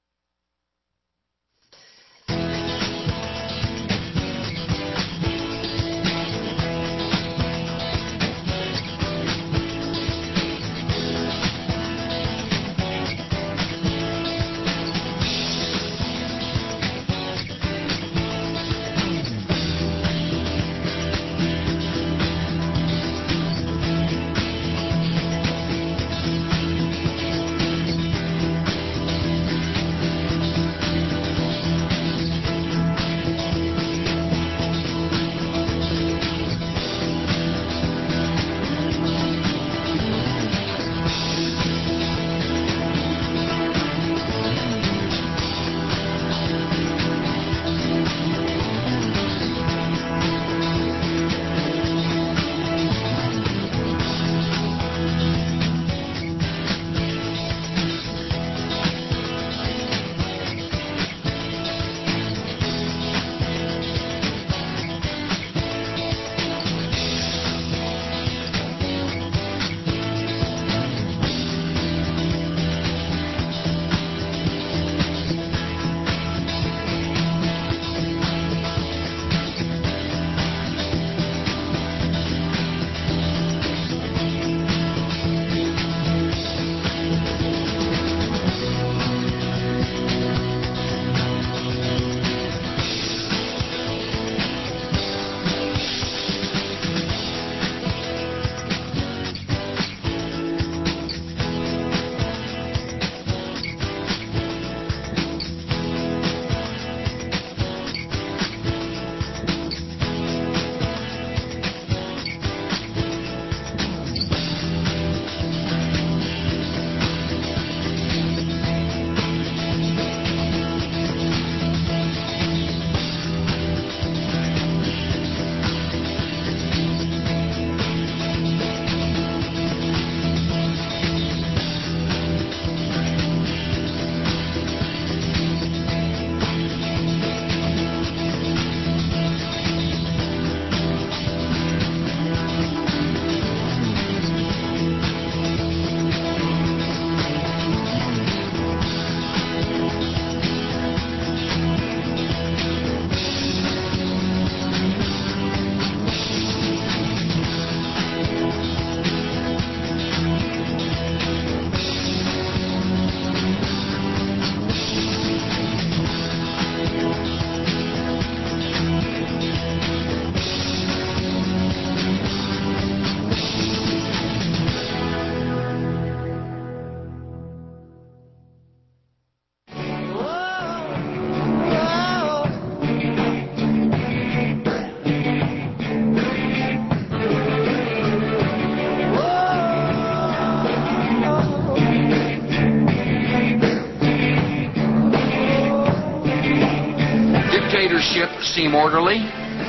Seem orderly.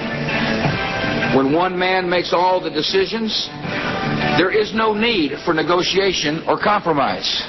When one man makes all the decisions, there is no need for negotiation or compromise.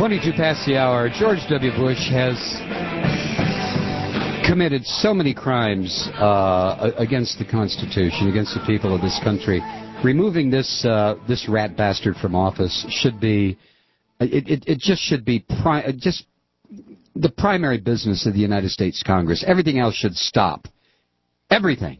twenty-two past the hour. George W. Bush has committed so many crimes uh, against the Constitution, against the people of this country. Removing this uh, this rat bastard from office should be, it, it, it just should be pri- just the primary business of the United States Congress. Everything else should stop. Everything.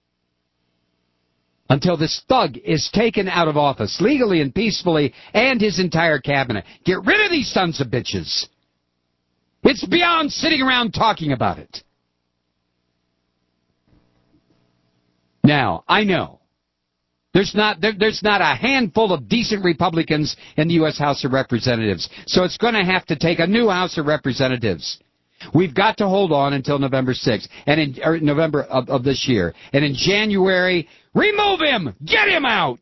Until this thug is taken out of office, legally and peacefully, and his entire cabinet. Get rid of these sons of bitches. It's beyond sitting around talking about it. Now, I know, there's not there, there's not a handful of decent Republicans in the U S House of Representatives, so it's going to have to take a new House of Representatives. We've got to hold on until November sixth, and in or November of, of this year. And in January, remove him! Get him out!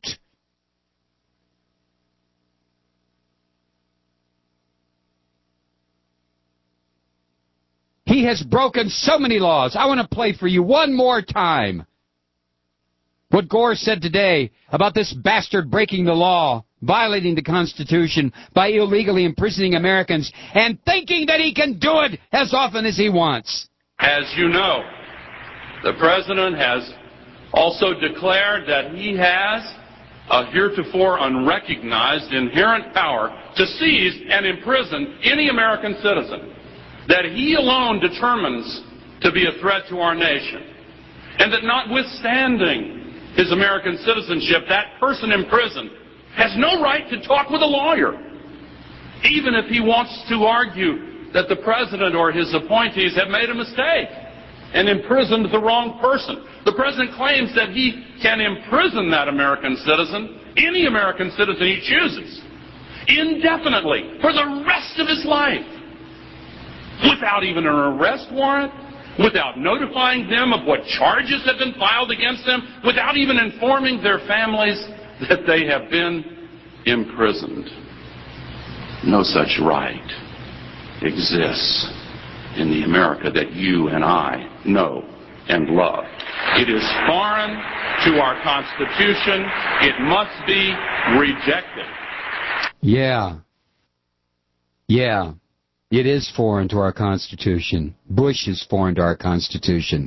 He has broken so many laws. I want to play for you one more time what Gore said today about this bastard breaking the law, violating the Constitution by illegally imprisoning Americans and thinking that he can do it as often as he wants. As you know, the President has also declared that he has a heretofore unrecognized inherent power to seize and imprison any American citizen that he alone determines to be a threat to our nation, and that notwithstanding his American citizenship, that person in prison has no right to talk with a lawyer, even if he wants to argue that the President or his appointees have made a mistake and imprisoned the wrong person. The President claims that he can imprison that American citizen, any American citizen he chooses, indefinitely, for the rest of his life, without even an arrest warrant, without notifying them of what charges have been filed against them, without even informing their families that they have been imprisoned. No such right exists in the America that you and I know and love. It is foreign to our Constitution. It must be rejected. Yeah. Yeah. It is foreign to our Constitution. Bush is foreign to our Constitution.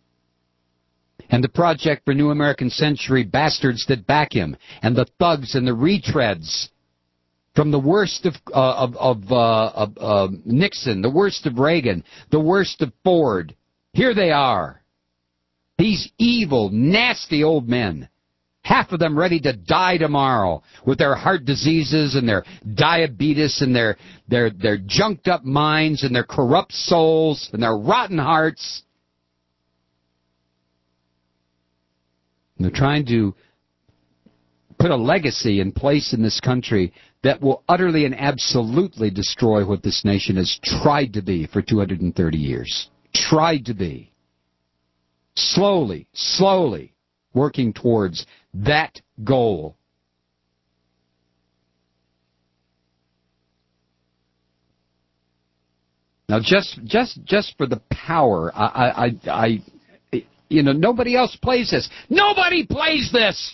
And the Project for New American Century bastards that back him, and the thugs and the retreads, from the worst of uh, of, of, uh, of uh, Nixon, the worst of Reagan, the worst of Ford. Here they are. These evil, nasty old men. Half of them ready to die tomorrow with their heart diseases and their diabetes and their, their, their junked up minds and their corrupt souls and their rotten hearts. And they're trying to put a legacy in place in this country that will utterly and absolutely destroy what this nation has tried to be for two hundred thirty years. Tried to be. Slowly, slowly working towards that goal. Now, just just just for the power, I, I, I, you know, nobody else plays this. Nobody plays this.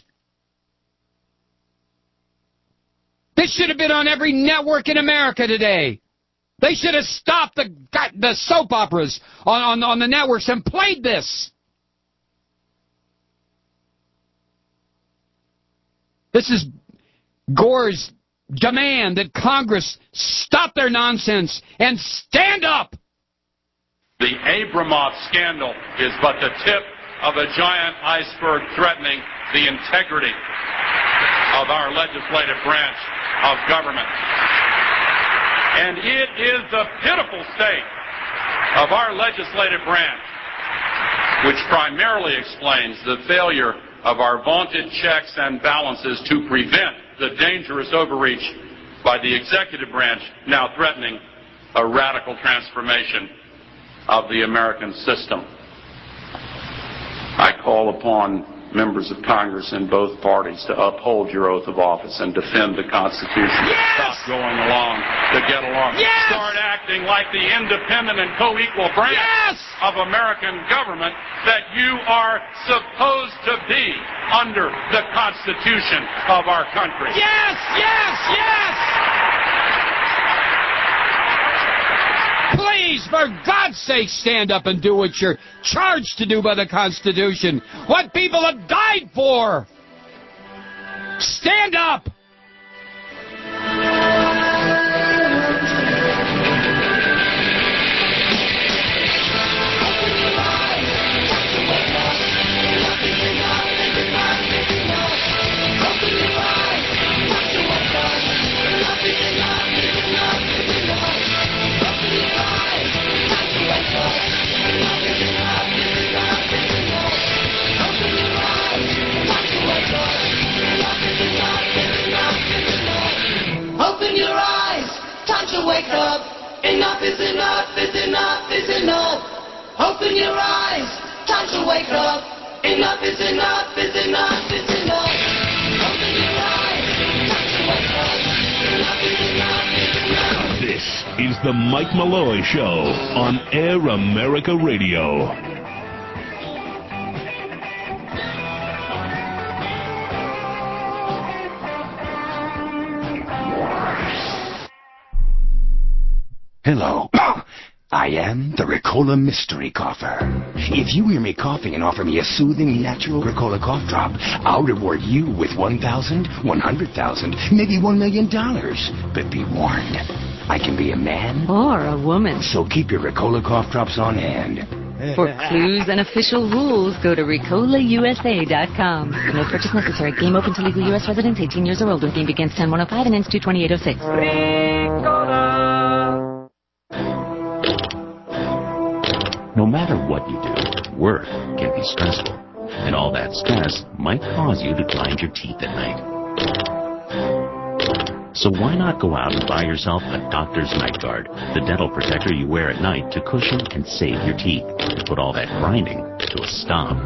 This should have been on every network in America today. They should have stopped the the soap operas on, on, on the networks and played this. This is Gore's demand that Congress stop their nonsense and stand up. The Abramoff scandal is but the tip of a giant iceberg threatening the integrity of our legislative branch of government. And it is the pitiful state of our legislative branch which primarily explains the failure of our vaunted checks and balances to prevent the dangerous overreach by the executive branch, now threatening a radical transformation of the American system. I call upon members of Congress in both parties to uphold your oath of office and defend the Constitution. Yes! Stop going along to get along. Yes! Start acting like the independent and co-equal branch Yes! of American government that you are supposed to be under the Constitution of our country. Yes! Yes! Yes! For God's sake, stand up and do what you're charged to do by the Constitution. What people have died for. Stand up! Open your eyes, time to wake up. Enough is enough, is enough, is enough. Open your eyes, time to wake up. Enough is enough, is enough, is enough. Open your eyes, time to wake up. Enough is enough, is enough. This is the Mike Malloy Show on Air America Radio. Hello. I am the Ricola Mystery Cougher. If you hear me coughing and offer me a soothing, natural Ricola cough drop, I'll reward you with one thousand, one hundred thousand, maybe one million dollars. But be warned, I can be a man or a woman. So keep your Ricola cough drops on hand. For clues and official rules, go to Ricola U S A dot com. No purchase necessary. Game open to legal U S residents eighteen years or older. Game begins ten one oh five and ends two twenty-eight oh six. No matter what you do, work can be stressful, and all that stress might cause you to grind your teeth at night. So why not go out and buy yourself a Doctor's Night Guard, the dental protector you wear at night to cushion and save your teeth, and put all that grinding to a stop.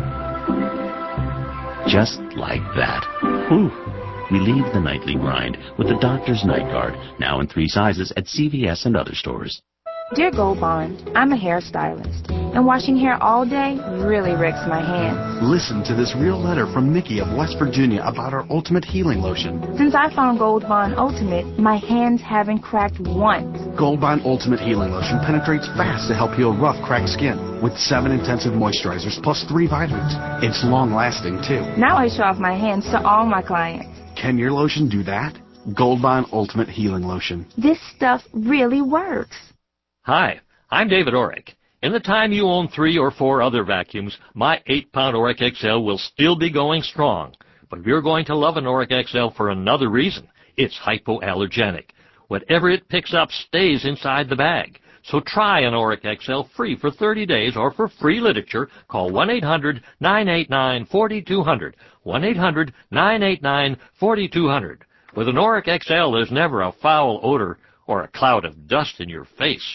Just like that. Whew. Relieve the nightly grind with the Doctor's Night Guard, now in three sizes at C V S and other stores. Dear Gold Bond, I'm a hairstylist, and washing hair all day really wrecks my hands. Listen to this real letter from Mickey of West Virginia about our Ultimate Healing Lotion. Since I found Gold Bond Ultimate, my hands haven't cracked once. Gold Bond Ultimate Healing Lotion penetrates fast to help heal rough, cracked skin with seven intensive moisturizers plus three vitamins. It's long-lasting, too. Now I show off my hands to all my clients. Can your lotion do that? Gold Bond Ultimate Healing Lotion. This stuff really works. Hi, I'm David Orrick. In the time you own three or four other vacuums, my eight pound Orrick X L will still be going strong. But you're going to love an Orrick X L for another reason. It's hypoallergenic. Whatever it picks up stays inside the bag. So try an Orrick X L free for thirty days, or for free literature, call one eight hundred, nine eight nine, four two zero zero. one eight hundred, nine eight nine, four two zero zero. With an Orrick X L, there's never a foul odor or a cloud of dust in your face.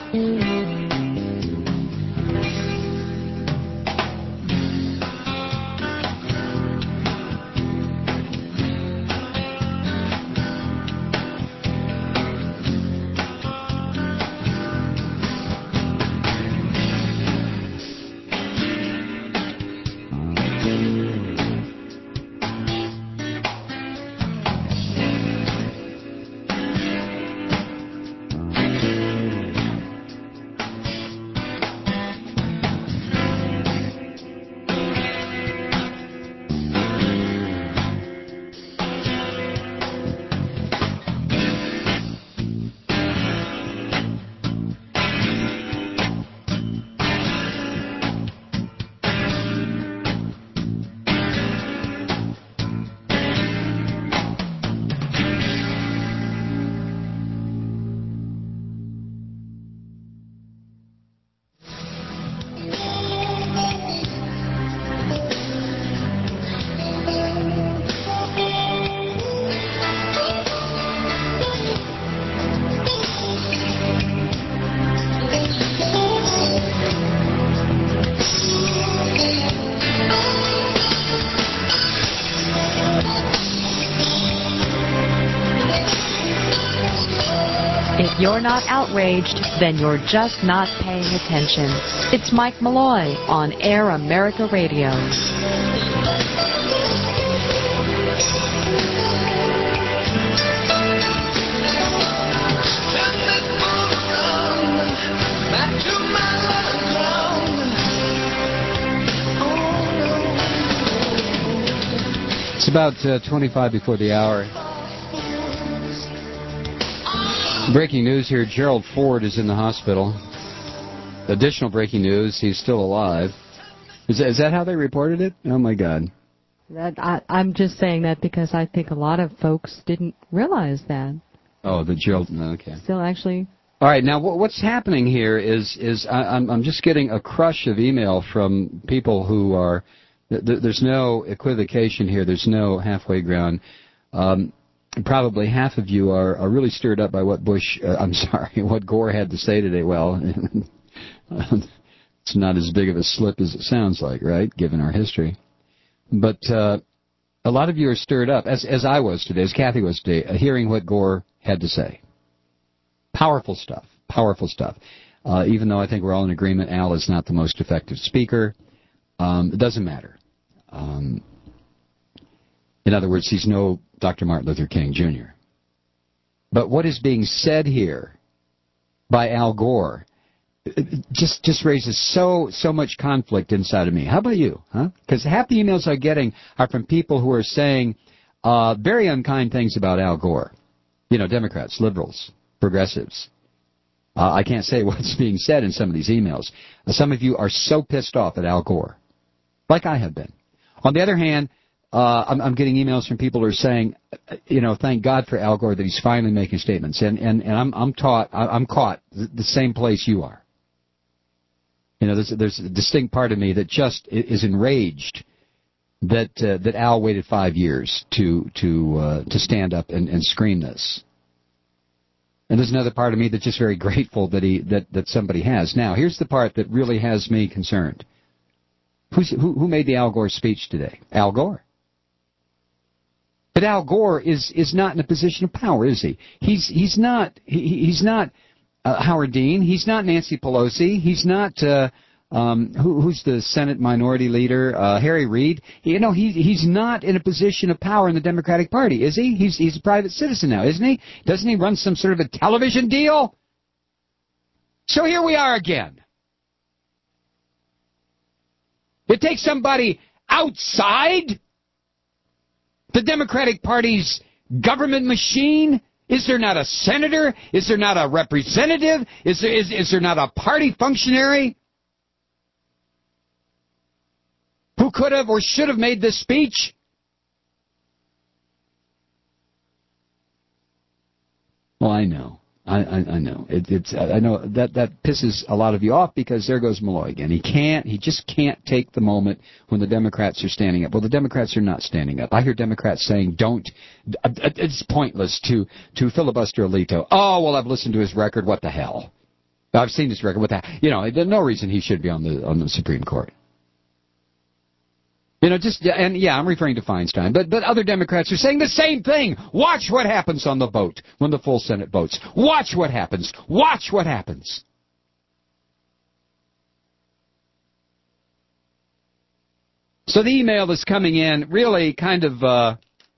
If you're not outraged, then you're just not paying attention. It's Mike Malloy on Air America Radio. It's about uh, twenty-five before the hour. Breaking news here, Gerald Ford is in the hospital. Additional breaking news, he's still alive. Is that, is that how they reported it? Oh, my God. That, I, I'm just saying that because I think a lot of folks didn't realize that. Oh, the Gerald, okay. Still actually... All right, now what's happening here is is I, I'm I'm just getting a crush of email from people who are th- th- there's no equivocation here. There's no halfway ground. Um, probably half of you are, are really stirred up by what Bush, uh, I'm sorry, what Gore had to say today. Well, it's not as big of a slip as it sounds like, right? Given our history, but uh, a lot of you are stirred up, as as I was today, as Kathy was today, uh, hearing what Gore had to say. Powerful stuff, powerful stuff. Uh, even though I think we're all in agreement, Al is not the most effective speaker, um, it doesn't matter. Um, in other words, he's no Doctor Martin Luther King, Junior But what is being said here by Al Gore just just raises so so much conflict inside of me. How about you? Huh? Because half the emails I'm getting are from people who are saying uh, very unkind things about Al Gore. You know, Democrats, liberals, progressives. Uh, I can't say what's being said in some of these emails. Uh, some of you are so pissed off at Al Gore, like I have been. On the other hand, uh, I'm, I'm getting emails from people who are saying, uh, you know, thank God for Al Gore that he's finally making statements. And and, and I'm I'm taught, I'm caught the same place you are. You know, there's there's a distinct part of me that just is enraged that uh, that Al waited five years to to uh, to stand up and, and scream this. And there's another part of me that's just very grateful that he that, that somebody has. Now, here's the part that really has me concerned. Who's, who who made the Al Gore speech today? Al Gore. But Al Gore is is not in a position of power, is he? He's he's not he, he's not uh, Howard Dean. He's not Nancy Pelosi. He's not uh, um, who, who's the Senate Minority Leader? Uh, Harry Reid. You know, he he's not in a position of power in the Democratic Party, is he? He's he's a private citizen now, isn't he? Doesn't he run some sort of a television deal? So here we are again. It takes somebody outside the Democratic Party's government machine. Is there not a senator? Is there not a representative? Is there, is, is there not a party functionary who could have or should have made this speech? Well, I know. I, I, I know. It, it's. I know that that pisses a lot of you off because there goes Malloy again. He can't. He just can't take the moment when the Democrats are standing up. Well, the Democrats are not standing up. I hear Democrats saying, "Don't." It's pointless to to filibuster Alito. Oh well, I've listened to his record. What the hell? I've seen this record with that. You know, there's no reason he should be on the on the Supreme Court. You know, just, and yeah, I'm referring to Feinstein, but but other Democrats are saying the same thing. Watch what happens on the vote when the full Senate votes. Watch what happens. Watch what happens. So the email that's coming in really kind of, uh,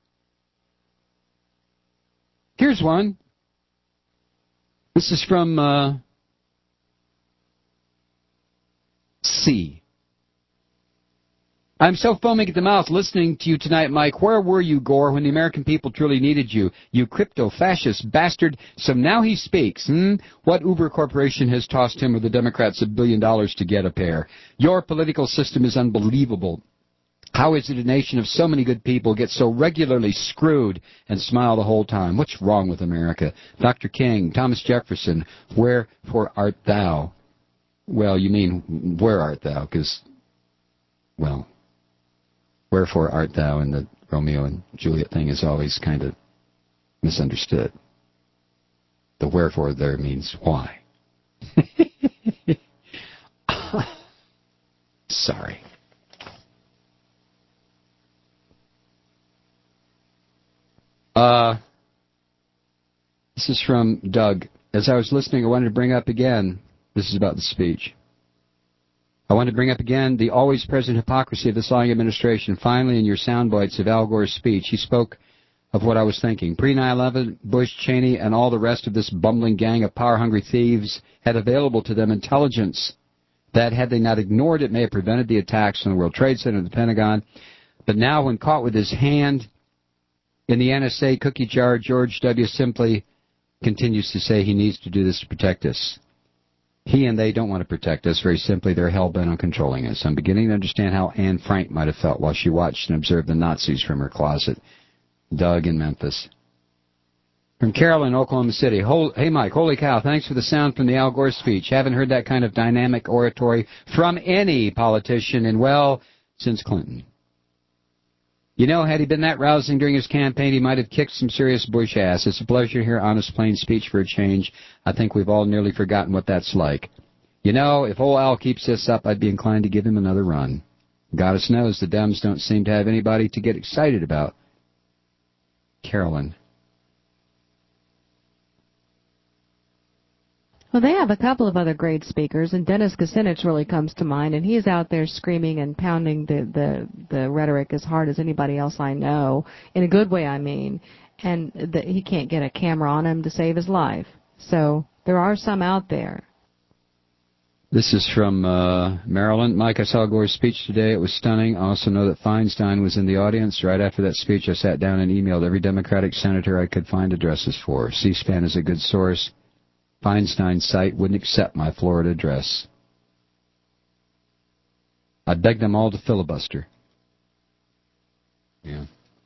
here's one. This is from, uh, C. I'm so foaming at the mouth listening to you tonight, Mike. Where were you, Gore, when the American people truly needed you? You crypto-fascist bastard. So now he speaks. Hmm? What Uber Corporation has tossed him or the Democrats a billion dollars to get a pair? Your political system is unbelievable. How is it a nation of so many good people gets so regularly screwed and smile the whole time? What's wrong with America? Doctor King, Thomas Jefferson, wherefore art thou? Well, you mean, where art thou? Because, well... Wherefore art thou in the Romeo and Juliet thing is always kind of misunderstood. The wherefore there means why. Sorry. Uh, this is from Doug. As I was listening, I wanted to bring up again, this is about the speech. I want to bring up again the always present hypocrisy of this lying administration. Finally, in your sound bites of Al Gore's speech, he spoke of what I was thinking. Pre nine eleven, Bush, Cheney, and all the rest of this bumbling gang of power-hungry thieves had available to them intelligence that, had they not ignored it, may have prevented the attacks on the World Trade Center and the Pentagon. But now, when caught with his hand in the N S A cookie jar, George W. simply continues to say he needs to do this to protect us. He and they don't want to protect us. Very simply, they're hell-bent on controlling us. I'm beginning to understand how Anne Frank might have felt while she watched and observed the Nazis from her closet. Doug in Memphis. From Carolyn, Oklahoma City. Hey, Mike, holy cow, thanks for the sound from the Al Gore speech. Haven't heard that kind of dynamic oratory from any politician in, well, since Clinton. You know, had he been that rousing during his campaign, he might have kicked some serious Bush ass. It's a pleasure to hear honest, plain speech for a change. I think we've all nearly forgotten what that's like. You know, if old Al keeps this up, I'd be inclined to give him another run. Goddess knows the Dems don't seem to have anybody to get excited about. Carolyn. Well, they have a couple of other great speakers, and Dennis Kucinich really comes to mind, and he's out there screaming and pounding the, the, the rhetoric as hard as anybody else I know, in a good way, I mean, and the, he can't get a camera on him to save his life. So there are some out there. This is from uh, Maryland. Mike, I saw Gore's speech today. It was stunning. I also know that Feinstein was in the audience. Right after that speech, I sat down and emailed every Democratic senator I could find addresses for. C-SPAN is a good source. Feinstein's site wouldn't accept my Florida address. I begged them all to filibuster. Yeah.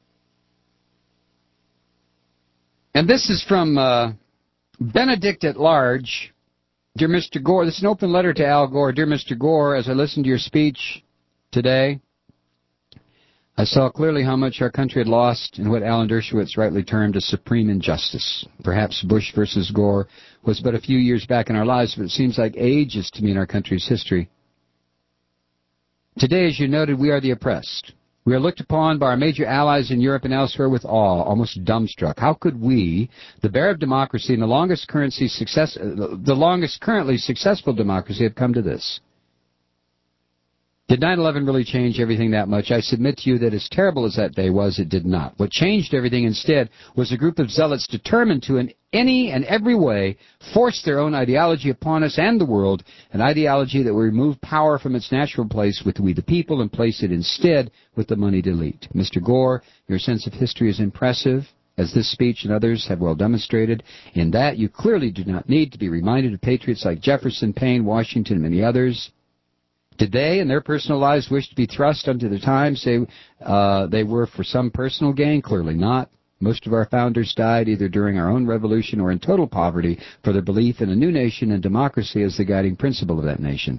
And this is from uh, Benedict at Large. Dear Mister Gore, this is an open letter to Al Gore. Dear Mister Gore, as I listened to your speech today, I saw clearly how much our country had lost in what Alan Dershowitz rightly termed a supreme injustice. Perhaps Bush versus Gore was but a few years back in our lives, but it seems like ages to me in our country's history. Today, as you noted, we are the oppressed. We are looked upon by our major allies in Europe and elsewhere with awe, almost dumbstruck. How could we, the bear of democracy and the longest currency success, the longest currently successful democracy, have come to this? Did nine eleven really change everything that much? I submit to you that as terrible as that day was, it did not. What changed everything instead was a group of zealots determined to, in any and every way, force their own ideology upon us and the world, an ideology that will remove power from its natural place with we the people and place it instead with the moneyed elite. Mister Gore, your sense of history is impressive, as this speech and others have well demonstrated. In that, you clearly do not need to be reminded of patriots like Jefferson, Payne, Washington, and many others. Did they, in their personal lives, wish to be thrust unto the time, say uh, they were for some personal gain? Clearly not. Most of our founders died either during our own revolution or in total poverty for their belief in a new nation and democracy as the guiding principle of that nation.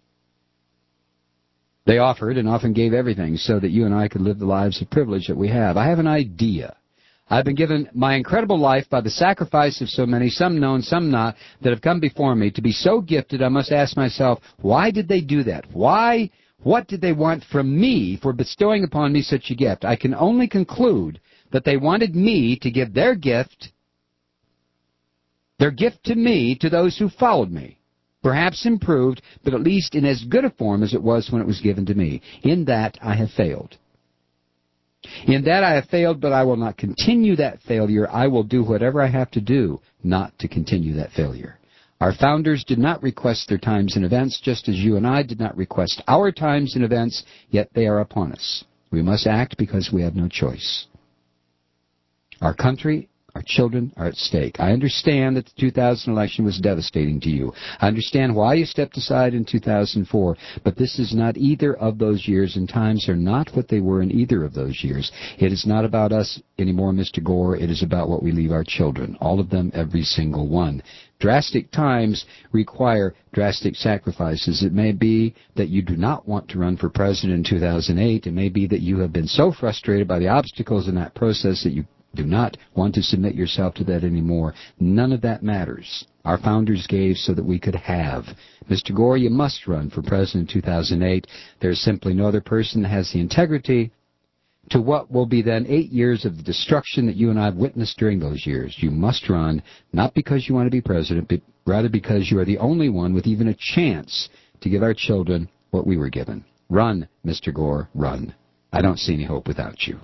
They offered and often gave everything so that you and I could live the lives of privilege that we have. I have an idea. I've been given my incredible life by the sacrifice of so many, some known, some not, that have come before me. To be so gifted, I must ask myself, why did they do that? Why? What did they want from me for bestowing upon me such a gift? I can only conclude that they wanted me to give their gift, their gift to me, to those who followed me. Perhaps improved, but at least in as good a form as it was when it was given to me. In that I have failed. In that I have failed, but I will not continue that failure. I will do whatever I have to do not to continue that failure. Our founders did not request their times and events, just as you and I did not request our times and events, yet they are upon us. We must act because we have no choice. Our country, our children are at stake. I understand that the two thousand election was devastating to you. I understand why you stepped aside in two thousand four, but this is not either of those years, and times are not what they were in either of those years. It is not about us anymore, Mister Gore. It is about what we leave our children, all of them, every single one. Drastic times require drastic sacrifices. It may be that you do not want to run for president in two thousand eight. It may be that you have been so frustrated by the obstacles in that process that you do not want to submit yourself to that anymore. None of that matters. Our founders gave so that we could have. Mister Gore, you must run for president in two thousand eight. There is simply no other person that has the integrity to what will be then eight years of the destruction that you and I have witnessed during those years. You must run, not because you want to be president, but rather because you are the only one with even a chance to give our children what we were given. Run, Mister Gore, run. I don't see any hope without you.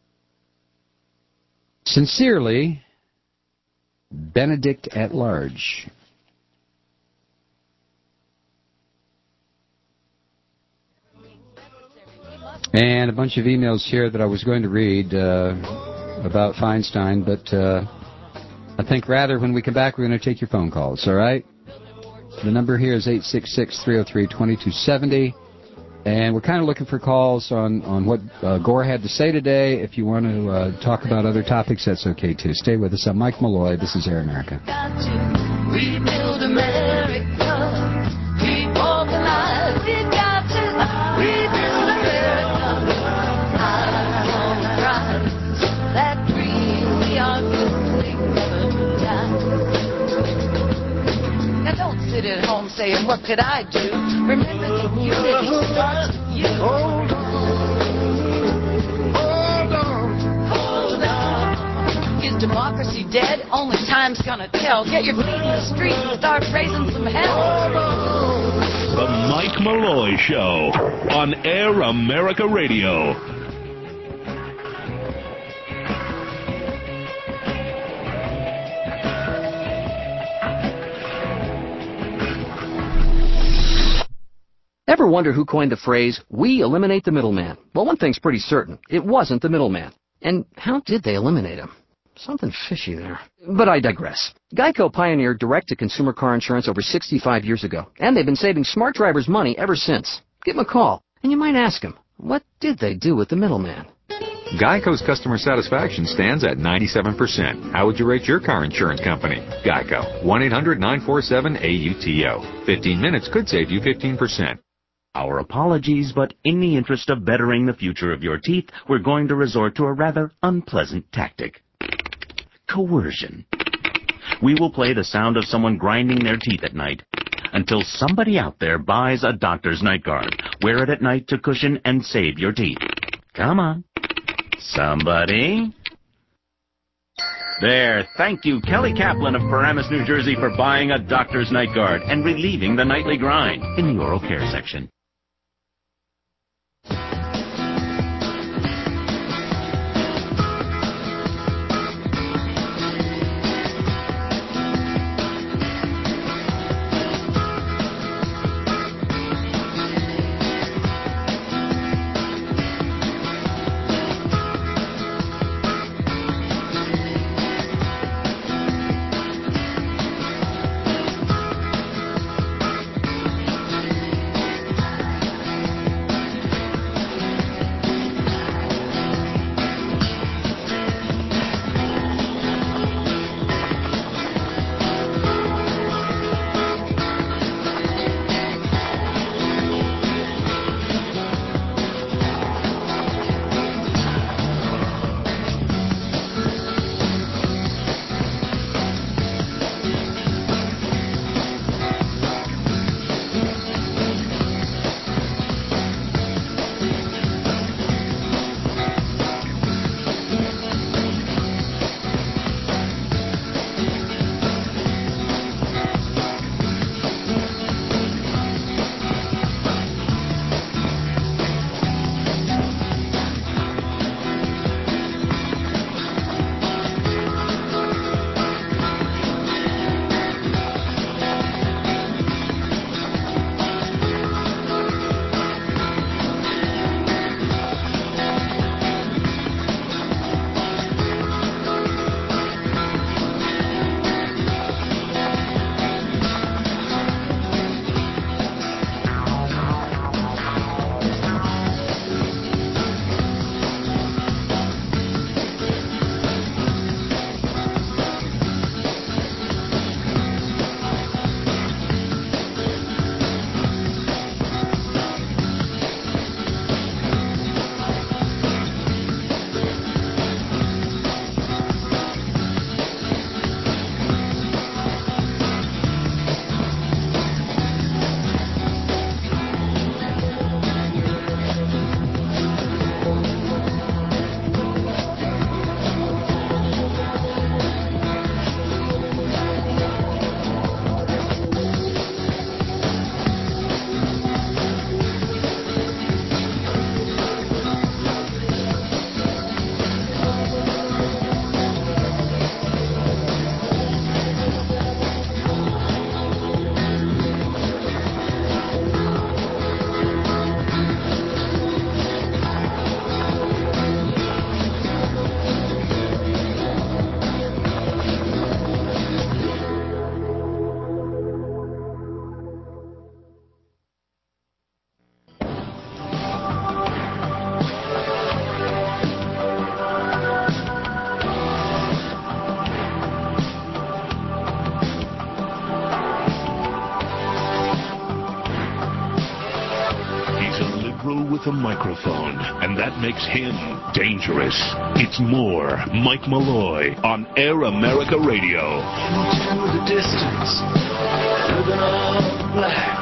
Sincerely, Benedict at Large. And a bunch of emails here that I was going to read uh, about Feinstein, but uh, I think rather when we come back we're going to take your phone calls, all right? The number here is eight six six, three oh three, two two seven oh. And we're kind of looking for calls on, on what uh, Gore had to say today. If you want to uh, talk about other topics, that's okay, too. Stay with us. I'm Mike Malloy. This is Air America. Got to rebuild America. Keep organized. We've got to rebuild America. High on the rise. That dream we are building never dies. Now don't sit at home saying, what could I do? Remember that unity starts with you. Hold on. Hold on. Hold on. Is democracy dead? Only time's gonna tell. Get your feet in the street and start raising some hell. The Mike Malloy Show on Air America Radio. Ever wonder who coined the phrase, we eliminate the middleman? Well, one thing's pretty certain. It wasn't the middleman. And how did they eliminate him? Something fishy there. But I digress. Geico pioneered direct-to-consumer car insurance over sixty-five years ago, and they've been saving smart drivers money ever since. Give them a call, and you might ask them, what did they do with the middleman? Geico's customer satisfaction stands at ninety-seven percent. How would you rate your car insurance company? Geico. one eight hundred nine four seven A U T O. fifteen minutes could save you fifteen percent. Our apologies, but in the interest of bettering the future of your teeth, we're going to resort to a rather unpleasant tactic. Coercion. We will play the sound of someone grinding their teeth at night until somebody out there buys a doctor's night guard. Wear it at night to cushion and save your teeth. Come on. Somebody. There, thank you, Kelly Kaplan of Paramus, New Jersey, for buying a doctor's night guard and relieving the nightly grind in the oral care section. liberal with a microphone, and that makes him dangerous. It's more Mike Malloy on Air America Radio. Into the distance, looking all black.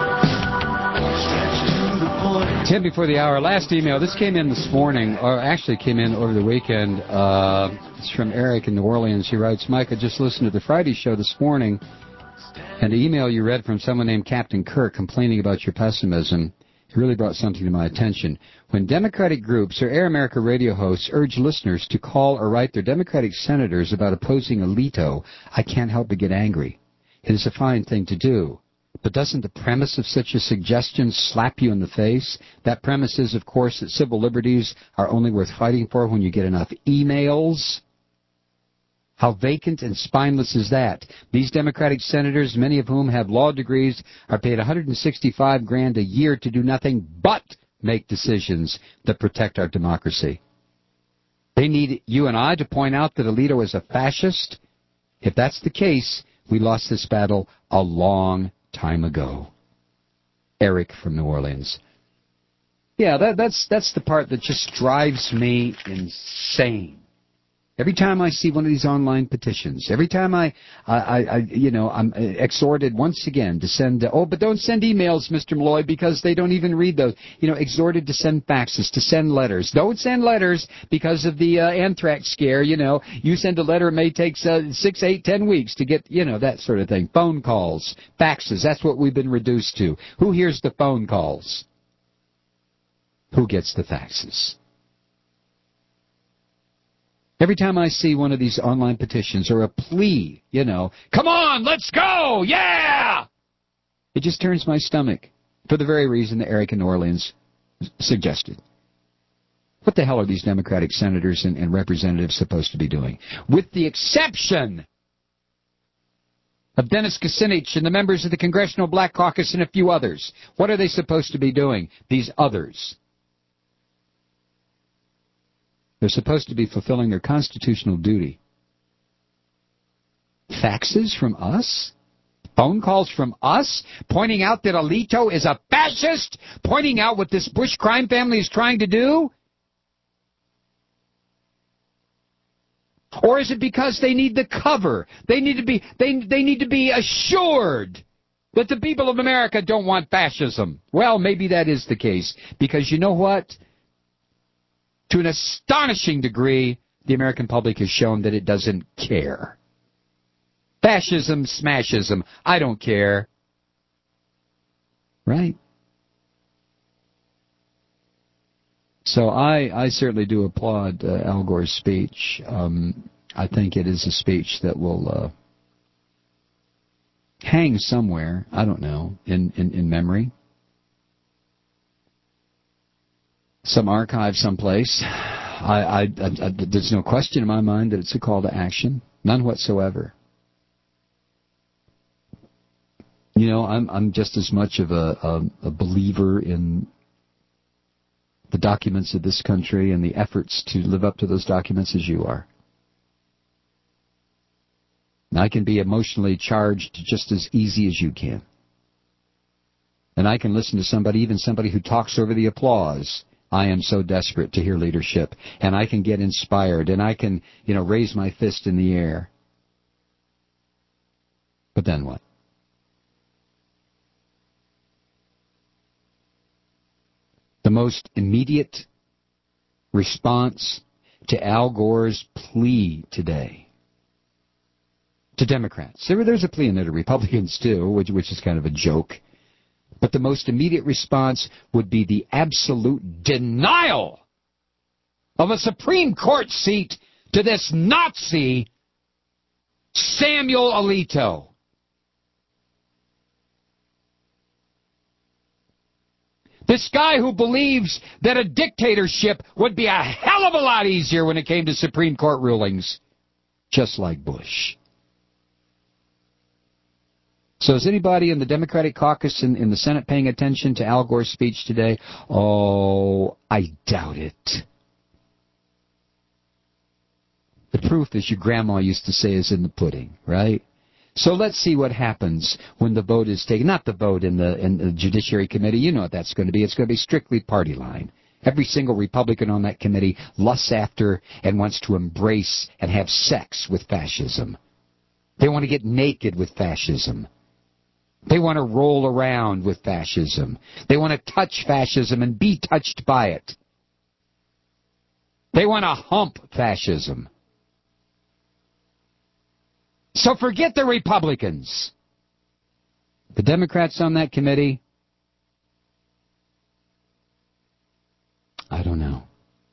Tim, before the hour, last email. This came in this morning, or actually came in over the weekend. Uh, it's from Eric in New Orleans. He writes, Mike, I just listened to the Friday show this morning, and the email you read from someone named Captain Kirk complaining about your pessimism. It really brought something to my attention. When Democratic groups or Air America radio hosts urge listeners to call or write their Democratic senators about opposing Alito, I can't help but get angry. It is a fine thing to do. But doesn't the premise of such a suggestion slap you in the face? That premise is, of course, that civil liberties are only worth fighting for when you get enough emails. How vacant and spineless is that? These Democratic senators, many of whom have law degrees, are paid one hundred sixty-five grand a year to do nothing but make decisions that protect our democracy. They need you and I to point out that Alito is a fascist? If that's the case, we lost this battle a long time ago. Eric from New Orleans. Yeah, that, that's that's the part that just drives me insane. Every time I see one of these online petitions, every time I, I, I you know, I'm exhorted once again to send, uh, oh, but don't send emails, Mister Malloy, because they don't even read those. You know, exhorted to send faxes, to send letters. Don't send letters because of the uh, anthrax scare, you know. You send a letter, it may take uh, six, eight, ten weeks to get, you know, that sort of thing. Phone calls, faxes, that's what we've been reduced to. Who hears the phone calls? Who gets the faxes? Every time I see one of these online petitions or a plea, you know, come on, let's go, yeah! It just turns my stomach for the very reason that Eric in New Orleans suggested. What the hell are these Democratic senators and, and representatives supposed to be doing? With the exception of Dennis Kucinich and the members of the Congressional Black Caucus and a few others. What are they supposed to be doing, these others? They're supposed to be fulfilling their constitutional duty. Faxes from us? Phone calls from us? Pointing out that Alito is a fascist? Pointing out what this Bush crime family is trying to do? Or is it because they need the cover? They need to be they they need to be assured that the people of America don't want fascism. Well, maybe that is the case. Because you know what? To an astonishing degree, the American public has shown that it doesn't care. Fascism, smashism, I don't care. Right? So I, I certainly do applaud uh, Al Gore's speech. Um, I think it is a speech that will uh, hang somewhere, I don't know, in, in, in memory. Some archive someplace. I, I, I, I, there's no question in my mind that it's a call to action. None whatsoever. You know, I'm I'm just as much of a, a, a believer in the documents of this country and the efforts to live up to those documents as you are. And I can be emotionally charged just as easy as you can. And I can listen to somebody, even somebody who talks over the applause. I am so desperate to hear leadership, and I can get inspired, and I can, you know, raise my fist in the air. But then what? The most immediate response to Al Gore's plea today to Democrats. There, there's a plea in there to Republicans, too, which, which is kind of a joke. But the most immediate response would be the absolute denial of a Supreme Court seat to this Nazi Samuel Alito. This guy who believes that a dictatorship would be a hell of a lot easier when it came to Supreme Court rulings, just like Bush. So is anybody in the Democratic caucus in, in the Senate paying attention to Al Gore's speech today? Oh, I doubt it. The proof, as your grandma used to say, is in the pudding, right? So let's see what happens when the vote is taken. Not the vote in the, in the Judiciary Committee. You know what that's going to be. It's going to be strictly party line. Every single Republican on that committee lusts after and wants to embrace and have sex with fascism. They want to get naked with fascism. They want to roll around with fascism. They want to touch fascism and be touched by it. They want to hump fascism. So forget the Republicans. The Democrats on that committee, I don't know.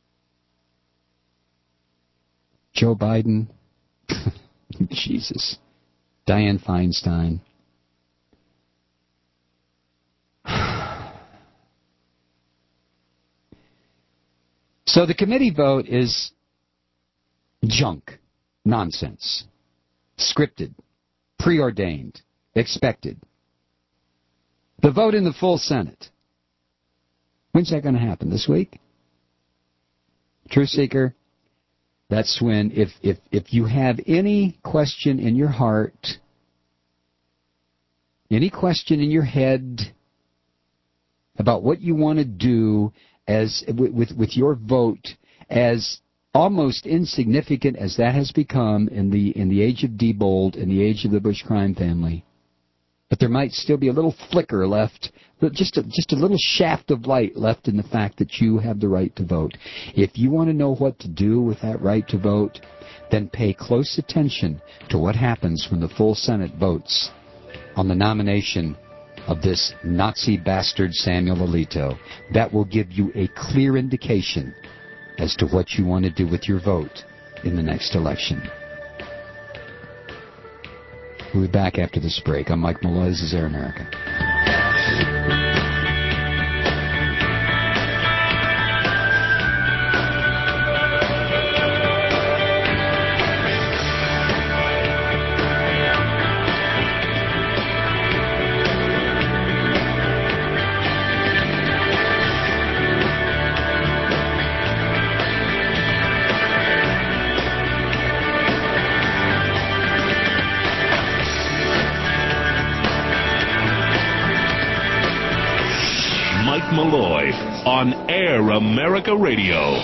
Joe Biden, Jesus, Dianne Feinstein. So the committee vote is junk, nonsense, scripted, preordained, expected. The vote in the full Senate. When's that going to happen? This week? Truth Seeker, that's when, if, if, if you have any question in your heart, any question in your head about what you want to do as with, with your vote, as almost insignificant as that has become in the in the age of Diebold, in the age of the Bush crime family, but there might still be a little flicker left, just a, just a little shaft of light left in the fact that you have the right to vote. If you want to know what to do with that right to vote, then pay close attention to what happens when the full Senate votes on the nomination of this Nazi bastard Samuel Alito. That will give you a clear indication as to what you want to do with your vote in the next election. We'll be back after this break. I'm Mike Malloy. This is Air America. Malloy on Air America Radio.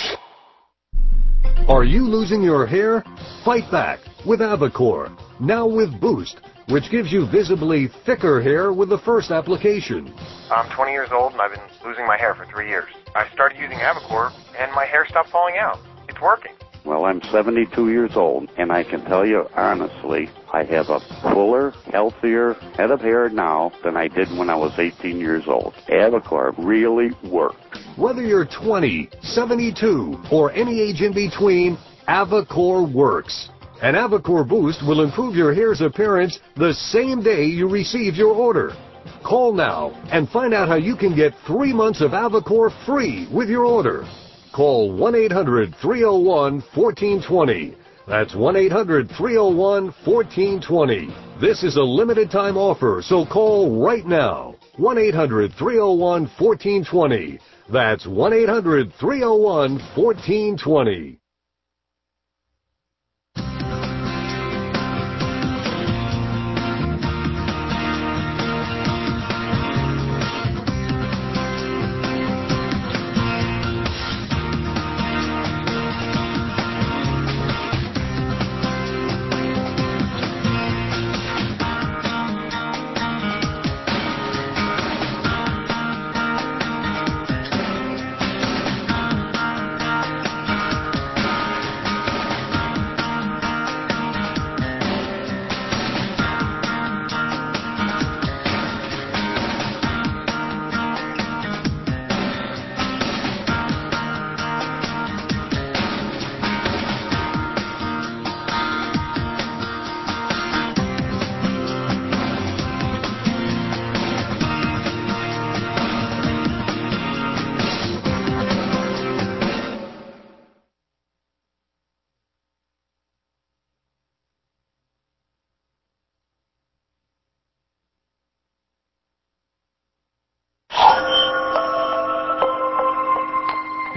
Are you losing your hair? Fight back with Avacor, now with Boost, which gives you visibly thicker hair with the first application. I'm twenty years old and I've been losing my hair for three years. I started using Avacor and my hair stopped falling out. It's working. Well, I'm seventy-two years old, and I can tell you honestly, I have a fuller, healthier head of hair now than I did when I was eighteen years old. Avacor really works. Whether you're twenty, seventy-two, or any age in between, Avacor works. And Avacor Boost will improve your hair's appearance the same day you receive your order. Call now and find out how you can get three months of Avacor free with your order. Call one eight hundred, three oh one, one four two zero. That's one eight hundred, three oh one, one four two zero. This is a limited time offer, so call right now. one eight hundred, three oh one, one four two zero. That's one eight hundred, three oh one, one four two zero.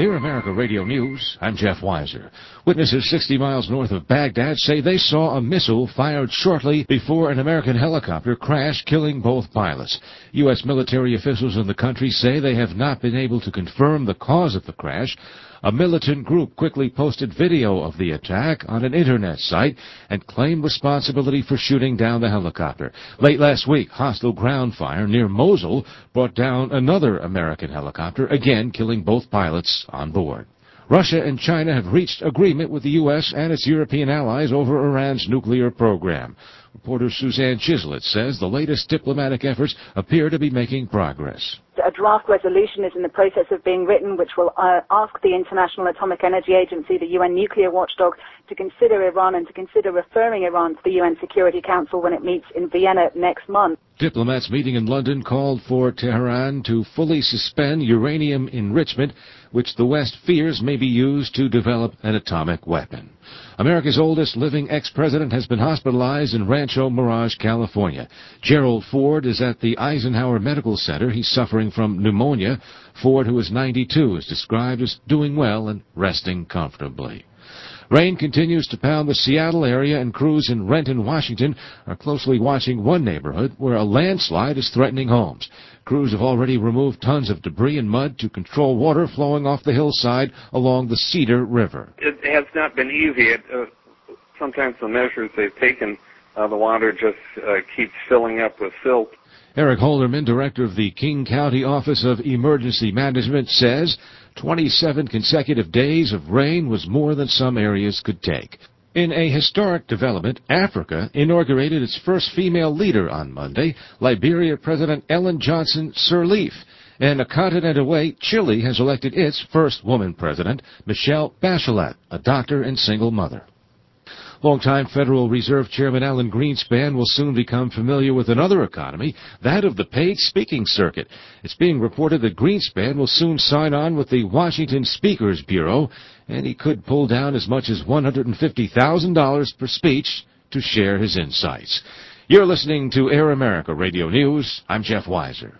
Air America Radio News, I'm Jeff Weiser. Witnesses sixty miles north of Baghdad say they saw a missile fired shortly before an American helicopter crashed, killing both pilots. U S military officials in the country say they have not been able to confirm the cause of the crash. A militant group quickly posted video of the attack on an internet site and claimed responsibility for shooting down the helicopter. Late last week, hostile ground fire near Mosul brought down another American helicopter, again killing both pilots on board. Russia and China have reached agreement with the U S and its European allies over Iran's nuclear program. Reporter Suzanne Chislett says the latest diplomatic efforts appear to be making progress. A draft resolution is in the process of being written, which will uh, ask the International Atomic Energy Agency, the U N nuclear watchdog, to consider Iran and to consider referring Iran to the U N Security Council when it meets in Vienna next month. Diplomats meeting in London called for Tehran to fully suspend uranium enrichment, which the West fears may be used to develop an atomic weapon. America's oldest living ex-president has been hospitalized in Rancho Mirage, California. Gerald Ford is at the Eisenhower Medical Center. He's suffering from pneumonia. Ford, who is ninety-two, is described as doing well and resting comfortably. Rain continues to pound the Seattle area, and crews in Renton, Washington are closely watching one neighborhood where a landslide is threatening homes. Crews have already removed tons of debris and mud to control water flowing off the hillside along the Cedar River. It has not been easy. It, uh, sometimes the measures they've taken, uh, the water just uh, keeps filling up with silt. Eric Holderman, director of the King County Office of Emergency Management, says twenty-seven consecutive days of rain was more than some areas could take. In a historic development, Africa inaugurated its first female leader on Monday, Liberia President Ellen Johnson Sirleaf. And a continent away, Chile has elected its first woman president, Michelle Bachelet, a doctor and single mother. Longtime Federal Reserve Chairman Alan Greenspan will soon become familiar with another economy, that of the paid speaking circuit. It's being reported that Greenspan will soon sign on with the Washington Speakers Bureau, and he could pull down as much as one hundred fifty thousand dollars per speech to share his insights. You're listening to Air America Radio News. I'm Jeff Weiser.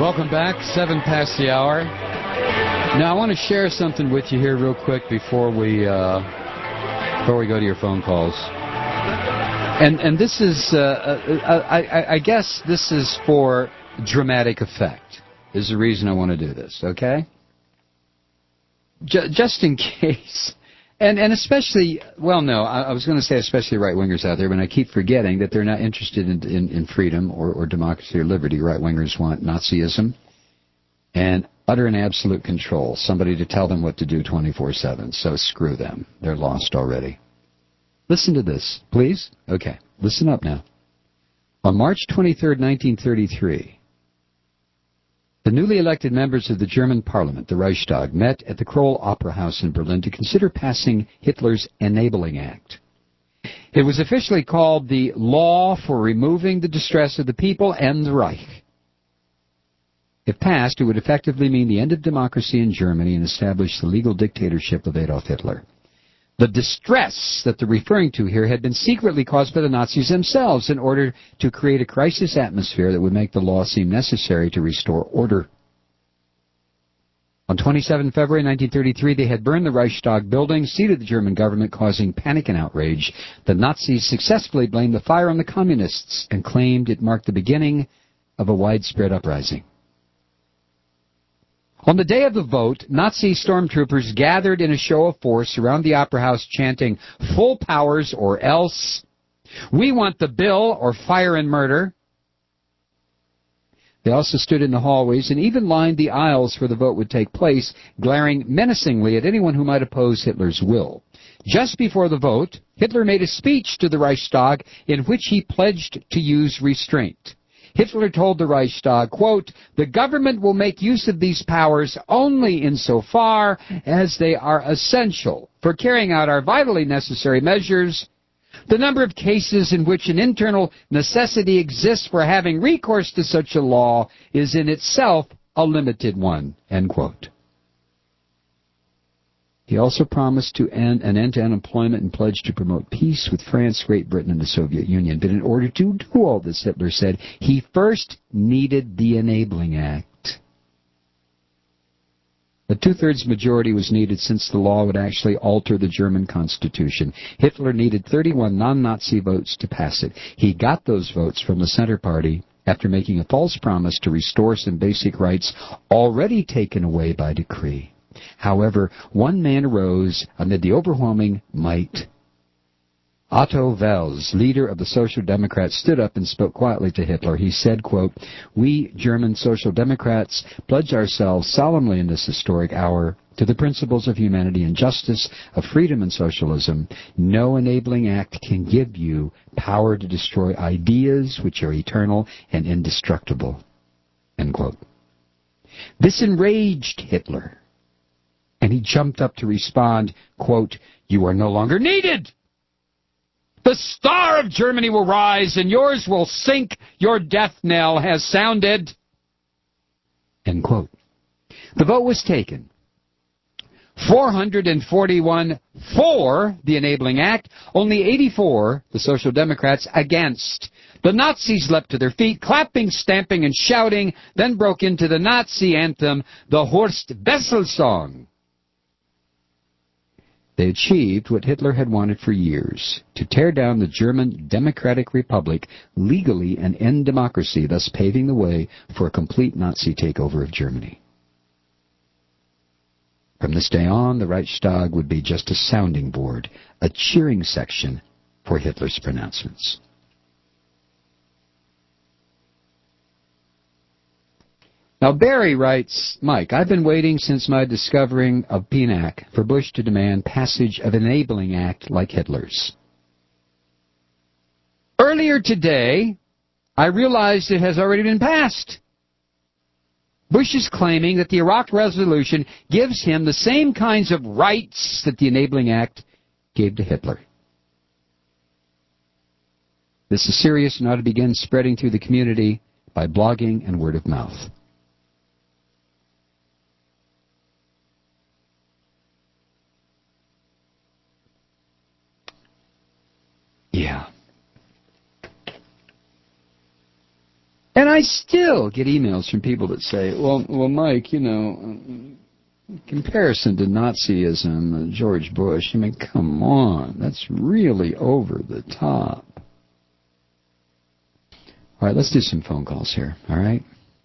Welcome back, seven past the hour. Now, I want to share something with you here real quick before we uh, before we go to your phone calls. And and this is, uh, uh, I, I, I guess this is for dramatic effect, is the reason I want to do this, okay? J- just in case. And and especially, well, no, I, I was going to say especially right-wingers out there, but I keep forgetting that they're not interested in, in, in freedom or, or democracy or liberty. Right-wingers want Nazism and utter and absolute control, somebody to tell them what to do twenty-four seven. So screw them. They're lost already. Listen to this, please. Okay, listen up now. On March twenty-third, nineteen thirty-three, the newly elected members of the German parliament, the Reichstag, met at the Kroll Opera House in Berlin to consider passing Hitler's Enabling Act. It was officially called the Law for Removing the Distress of the People and the Reich. If passed, it would effectively mean the end of democracy in Germany and establish the legal dictatorship of Adolf Hitler. The distress that they're referring to here had been secretly caused by the Nazis themselves in order to create a crisis atmosphere that would make the law seem necessary to restore order. On the twenty-seventh of February nineteen thirty-three, they had burned the Reichstag building, seated the German government, causing panic and outrage. The Nazis successfully blamed the fire on the communists and claimed it marked the beginning of a widespread uprising. On the day of the vote, Nazi stormtroopers gathered in a show of force around the Opera House chanting, "Full powers or else," "We want the bill," or "Fire and murder." They also stood in the hallways and even lined the aisles where the vote would take place, glaring menacingly at anyone who might oppose Hitler's will. Just before the vote, Hitler made a speech to the Reichstag in which he pledged to use restraint. Hitler told the Reichstag, quote, "The government will make use of these powers only insofar as they are essential for carrying out our vitally necessary measures. The number of cases in which an internal necessity exists for having recourse to such a law is in itself a limited one," end quote. He also promised to end an end to unemployment and pledged to promote peace with France, Great Britain, and the Soviet Union. But in order to do all this, Hitler said, he first needed the Enabling Act. A two-thirds majority was needed since the law would actually alter the German constitution. Hitler needed thirty-one non-Nazi votes to pass it. He got those votes from the Center Party after making a false promise to restore some basic rights already taken away by decree. However, one man arose amid the overwhelming might. Otto Wels, leader of the Social Democrats, stood up and spoke quietly to Hitler. He said, quote, "We German Social Democrats pledge ourselves solemnly in this historic hour to the principles of humanity and justice, of freedom and socialism. No enabling act can give you power to destroy ideas which are eternal and indestructible." End quote. This enraged Hitler, and he jumped up to respond, quote, "You are no longer needed. The star of Germany will rise, and yours will sink. Your death knell has sounded." End quote. The vote was taken. four hundred forty-one for the Enabling Act, only eighty-four, the Social Democrats, against. The Nazis leapt to their feet, clapping, stamping, and shouting, then broke into the Nazi anthem, the Horst Wessel song. They achieved what Hitler had wanted for years, to tear down the German Democratic Republic legally and end democracy, thus paving the way for a complete Nazi takeover of Germany. From this day on, the Reichstag would be just a sounding board, a cheering section for Hitler's pronouncements. Now, Barry writes, "Mike, I've been waiting since my discovering of P N A C for Bush to demand passage of an Enabling Act like Hitler's. Earlier today, I realized it has already been passed. Bush is claiming that the Iraq resolution gives him the same kinds of rights that the Enabling Act gave to Hitler. This is serious and ought to begin spreading through the community by blogging and word of mouth." Yeah. And I still get emails from people that say, well, well, Mike, you know, in comparison to Nazism, uh, George Bush, I mean, come on, that's really over the top. All right, let's do some phone calls here, all right?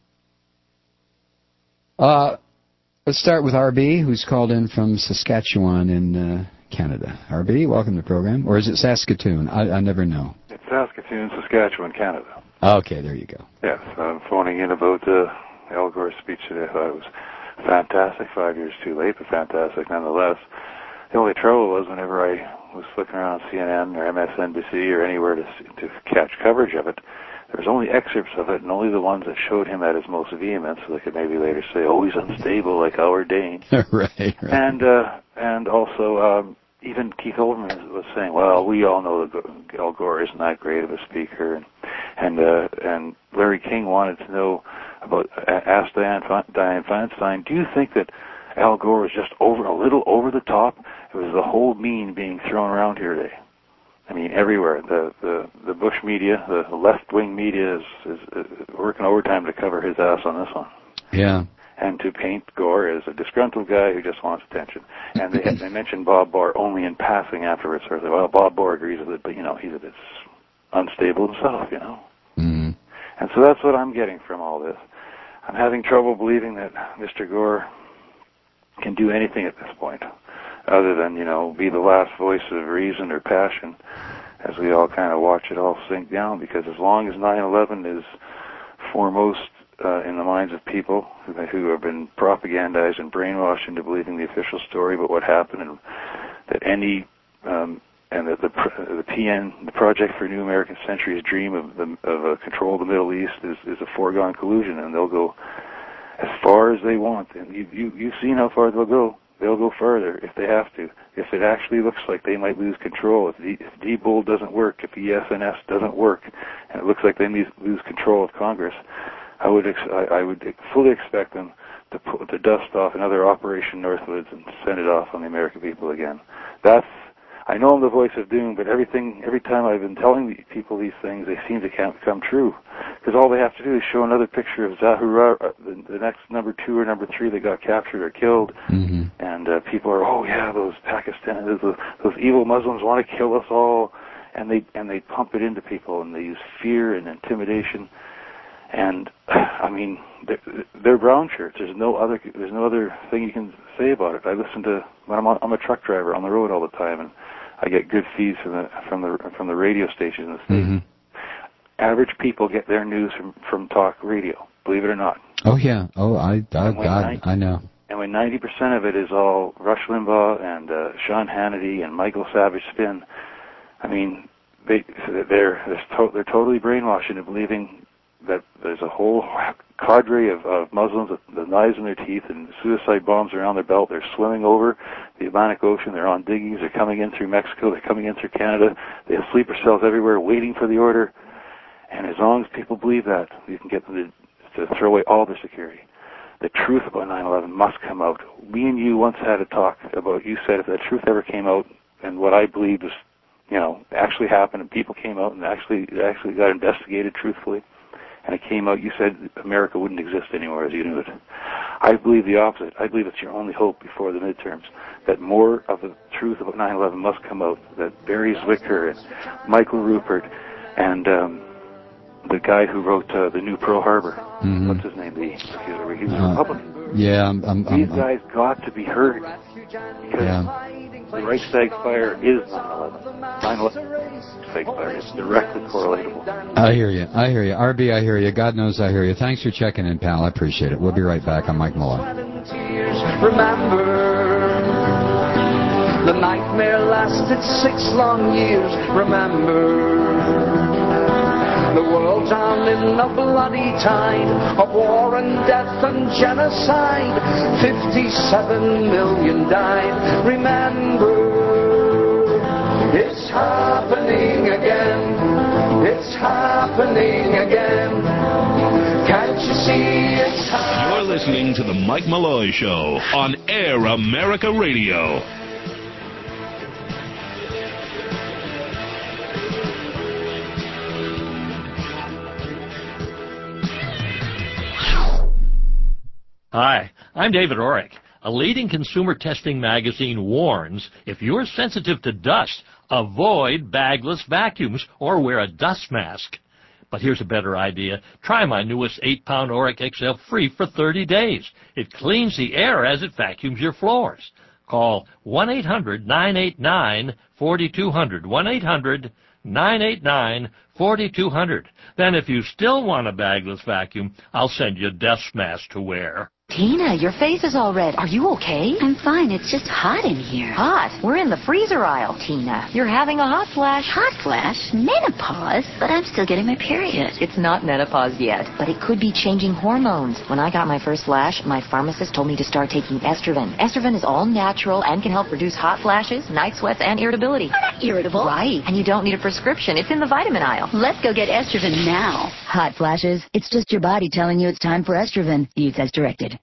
Uh, let's start with R B, who's called in from Saskatchewan in uh, Canada. R B, welcome to the program. Or is it Saskatoon? I, I never know. It's Saskatoon, Saskatchewan, Canada. Okay, there you go. Yes, I'm phoning in about uh, Al Gore's speech today. I thought it was fantastic. Five years too late, but fantastic nonetheless. The only trouble was whenever I was flicking around C N N or M S N B C or anywhere to to catch coverage of it, there was only excerpts of it, and only the ones that showed him at his most vehement, so they could maybe later say, "Oh, he's unstable," like Howard Dane. right, right. And uh, and also, um, even Keith Olbermann was saying, "Well, we all know that Al Gore isn't that great of a speaker," and and uh, and Larry King wanted to know about asked Dianne Dianne Feinstein, "Do you think that Al Gore was just over a little over the top? It was the whole mean being thrown around here today." I mean, everywhere. The the, the Bush media, the left-wing media is, is, is working overtime to cover his ass on this one. Yeah. And to paint Gore as a disgruntled guy who just wants attention. And they they mentioned Bob Barr only in passing afterwards. Or they, well, Bob Barr agrees with it, but, you know, he's a bit unstable himself, you know. Mm. And so that's what I'm getting from all this. I'm having trouble believing that Mister Gore can do anything at this point, other than, you know, be the last voice of reason or passion as we all kind of watch it all sink down, because as long as nine eleven is foremost uh, in the minds of people who, who have been propagandized and brainwashed into believing the official story about what happened, and that any, um, and that the, the P N, the Project for New American Century's dream of, the, of uh, control of the Middle East is, is a foregone collusion, and they'll go as far as they want. And you, you, you've seen how far they'll go. They'll go further if they have to. If it actually looks like they might lose control, if, the, if D-Bull doesn't work, if E S N S doesn't work, and it looks like they lose, lose control of Congress, I would ex- I, I would fully expect them to put the dust off another Operation Northwoods and send it off on the American people again. That's, I know I'm the voice of doom, but everything, every time I've been telling the people these things, they seem to come true. Because all they have to do is show another picture of Zahura, the, the next number two or number three that got captured or killed, mm-hmm. and uh, people are, oh yeah, those Pakistan, those, those evil Muslims want to kill us all, and they and they pump it into people, and they use fear and intimidation, and I mean, they're, they're brown shirts. There's no other, there's no other thing you can say about it. I listen to, when I'm on, I'm a truck driver on the road all the time, and I get good feeds from the from the from the radio stations in the States. Mm-hmm. Average people get their news from, from talk radio, believe it or not. Oh, yeah. Oh, I, I, God, I know. And when ninety percent of it is all Rush Limbaugh and uh, Sean Hannity and Michael Savage spin, I mean, they, they're, they're, to- they're totally brainwashed into believing that there's a whole cadre of, of Muslims with the knives in their teeth and suicide bombs around their belt. They're swimming over the Atlantic Ocean. They're on diggings. They're coming in through Mexico. They're coming in through Canada. They have sleeper cells everywhere waiting for the order. And as long as people believe that, you can get them to, to throw away all their security. The truth about nine eleven must come out. We and you once had a talk about, you said if that truth ever came out, and what I believed was, you know, actually happened, and people came out and actually actually got investigated truthfully, and it came out, you said America wouldn't exist anymore as you knew it. I believe the opposite. I believe it's your only hope before the midterms, that more of the truth about nine eleven must come out, that Barry Zwicker and Michael Rupert and um, the guy who wrote uh, The New Pearl Harbor, mm-hmm. what's his name? The, he's a, he's a uh, Republican. Yeah, I'm... I'm, I'm These guys I'm, got to be heard, because yeah. the Reichstag fire is nine eleven. nine eleven Reichstag fire is directly correlatable. I hear you. I hear you. R B, I hear you. God knows I hear you. Thanks for checking in, pal. I appreciate it. We'll be right back. I'm Mike Malloy. Remember, the nightmare lasted six long years. Remember, the world drowned in a bloody tide of war and death and genocide. Fifty-seven million died. Remember, it's happening again. It's happening again. Can't you see it's happening? You're listening to the Mike Malloy Show on Air America Radio. Hi, I'm David Orrick. A leading consumer testing magazine warns if you're sensitive to dust, avoid bagless vacuums or wear a dust mask. But here's a better idea. Try my newest eight pound Orrick X L Free for thirty days. It cleans the air as it vacuums your floors. Call one eight hundred nine eight nine four two zero zero, one eight hundred nine eight nine four two zero zero. Then if you still want a bagless vacuum, I'll send you a dust mask to wear. Tina, your face is all red. Are you okay? I'm fine. It's just hot in here. Hot? We're in the freezer aisle. Tina, you're having a hot flash. Hot flash? Menopause? But I'm still getting my period. It's not menopause yet, but it could be changing hormones. When I got my first flash, my pharmacist told me to start taking Estroven. Estroven is all natural and can help reduce hot flashes, night sweats, and irritability. I'm not irritable. Right, and you don't need a prescription. It's in the vitamin aisle. Let's go get Estroven now. Hot flashes? It's just your body telling you it's time for Estroven. Use as directed.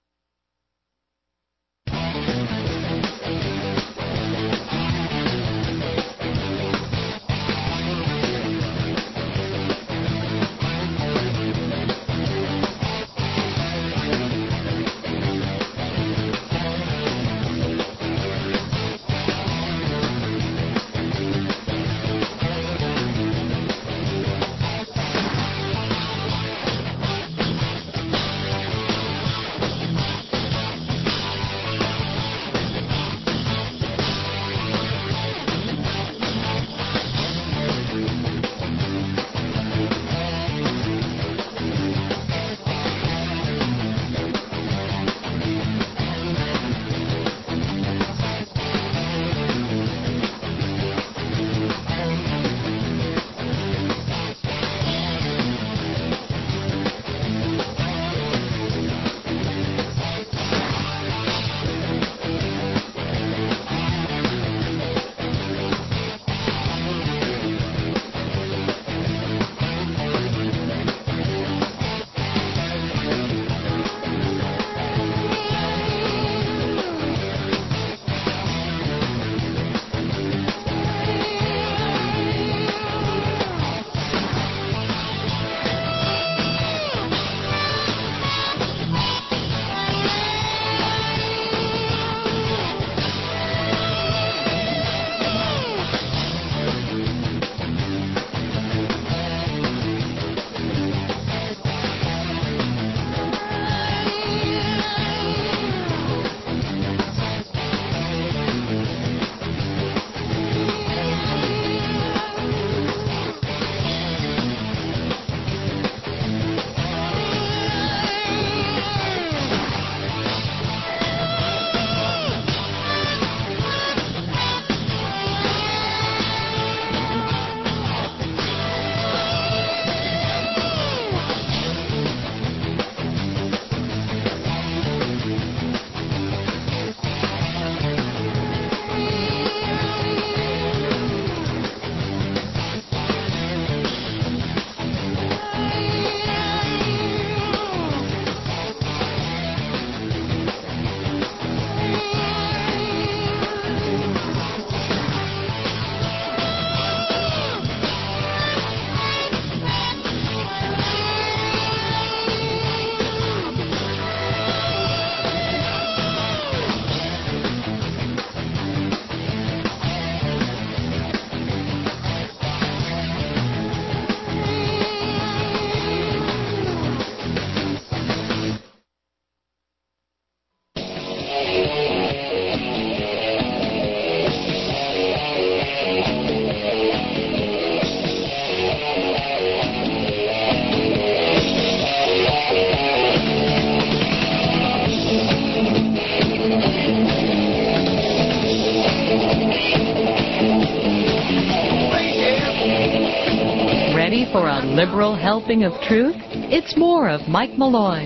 Ready for a liberal helping of truth? It's more of Mike Malloy.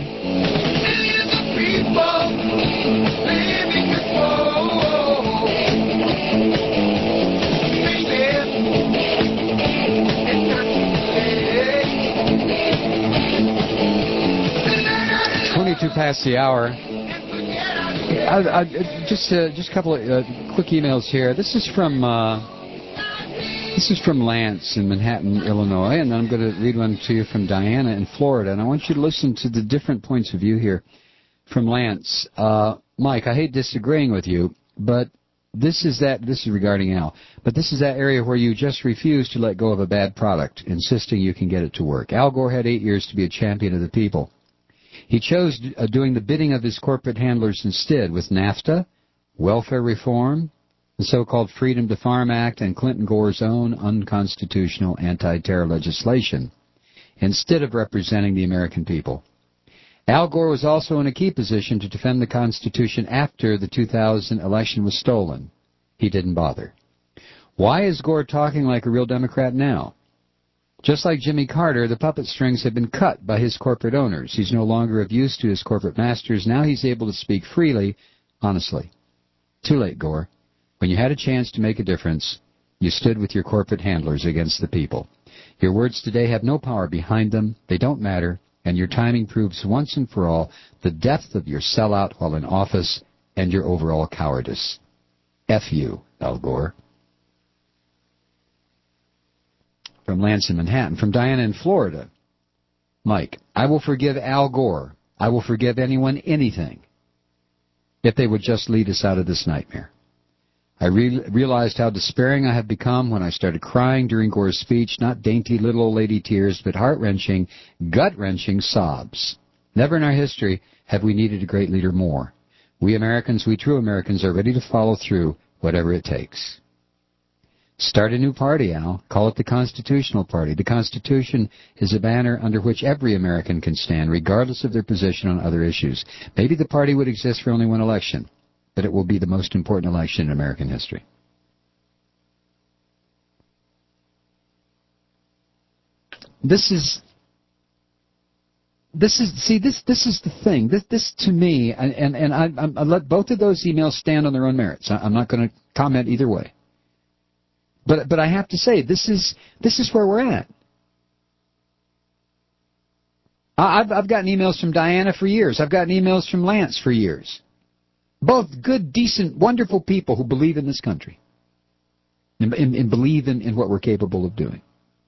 twenty-two past the hour. I, I, just uh, just a couple of uh, quick emails here. This is from uh, this is from Lance in Manhattan, Illinois, and then I'm going to read one to you from Diana in Florida. And I want you to listen to the different points of view here. from Lance. Uh, Mike, I hate disagreeing with you, but this is that, this is regarding Al, but this is that area where you just refuse to let go of a bad product, insisting you can get it to work. Al Gore had eight years to be a champion of the people. He chose uh, doing the bidding of his corporate handlers instead with NAFTA, welfare reform, the so-called Freedom to Farm Act, and Clinton Gore's own unconstitutional anti-terror legislation, instead of representing the American people. Al Gore was also in a key position to defend the Constitution after the two thousand election was stolen. He didn't bother. Why is Gore talking like a real Democrat now? Just like Jimmy Carter, the puppet strings have been cut by his corporate owners. He's no longer of use to his corporate masters. Now he's able to speak freely, honestly. Too late, Gore. When you had a chance to make a difference, you stood with your corporate handlers against the people. Your words today have no power behind them. They don't matter. And your timing proves once and for all the depth of your sellout while in office and your overall cowardice. F you, Al Gore. From Lance in Manhattan. From Diana in Florida. Mike, I will forgive Al Gore. I will forgive anyone anything if they would just lead us out of this nightmare. I re- realized how despairing I have become when I started crying during Gore's speech, not dainty little old lady tears, but heart-wrenching, gut-wrenching sobs. Never in our history have we needed a great leader more. We Americans, we true Americans, are ready to follow through whatever it takes. Start a new party, Al. Call it the Constitutional Party. The Constitution is a banner under which every American can stand, regardless of their position on other issues. Maybe the party would exist for only one election, but it will be the most important election in American history. This is, this is, see, this, this is the thing. This, this to me, and, and, and I, I, I let both of those emails stand on their own merits. I, I'm not going to comment either way. But, but I have to say, this is, this is where we're at. I, I've, I've gotten emails from Diana for years. I've gotten emails from Lance for years. Both good, decent, wonderful people who believe in this country and, and, and believe in, in what we're capable of doing.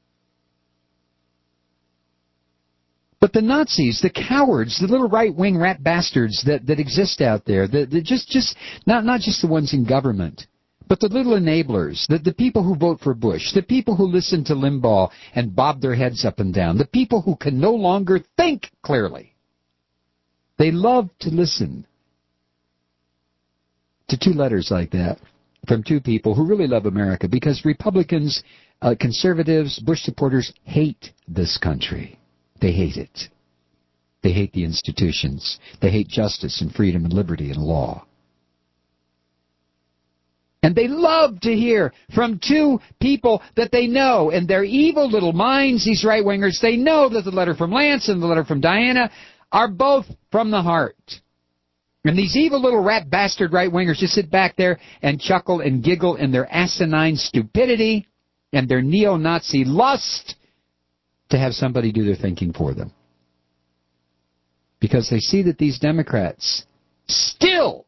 But the Nazis, the cowards, the little right-wing rat bastards that, that exist out there, the, the just, just not, not just the ones in government, but the little enablers, the, the people who vote for Bush, the people who listen to Limbaugh and bob their heads up and down, the people who can no longer think clearly. They love to listen to two letters like that from two people who really love America, because Republicans, uh, conservatives, Bush supporters hate this country. They hate it. They hate the institutions. They hate justice and freedom and liberty and law. And they love to hear from two people that they know, in their evil little minds, these right-wingers, they know that the letter from Lance and the letter from Diana are both from the heart. And these evil little rat bastard right-wingers just sit back there and chuckle and giggle in their asinine stupidity and their neo-Nazi lust to have somebody do their thinking for them. Because they see that these Democrats still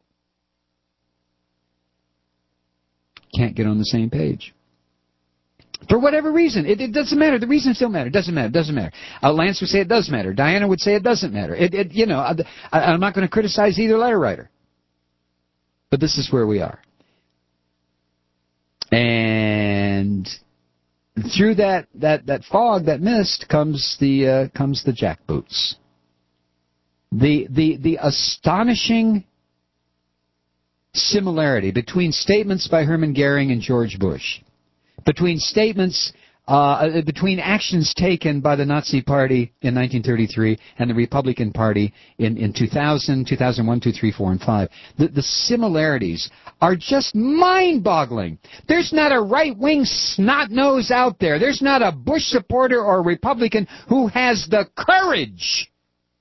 can't get on the same page. For whatever reason. It, it doesn't matter. The reasons don't matter. It doesn't matter. It doesn't matter. Uh, Lance would say it does matter. Diana would say it doesn't matter. It, it, you know, I, I'm not going to criticize either letter writer. But this is where we are. And through that, that, that fog, that mist, comes the uh, comes the jackboots. The the the astonishing similarity between statements by Hermann Goering and George Bush, between statements, uh, between actions taken by the Nazi Party in nineteen thirty-three and the Republican Party in, in two thousand, two thousand one, two, three, four, and five. The, the similarities are just mind-boggling. There's not a right-wing snot-nose out there. There's not a Bush supporter or a Republican who has the courage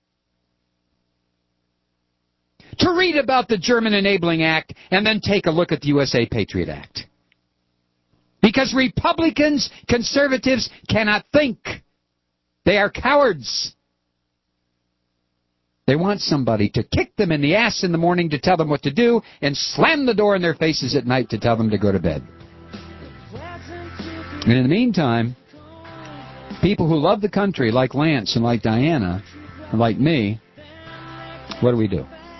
to read about the German Enabling Act and then take a look at the U S A Patriot Act. Because Republicans, conservatives cannot think. They are cowards. They want somebody to kick them in the ass in the morning to tell them what to do and slam the door in their faces at night to tell them to go to bed. And in the meantime, people who love the country like Lance and like Diana and like me, what do we do?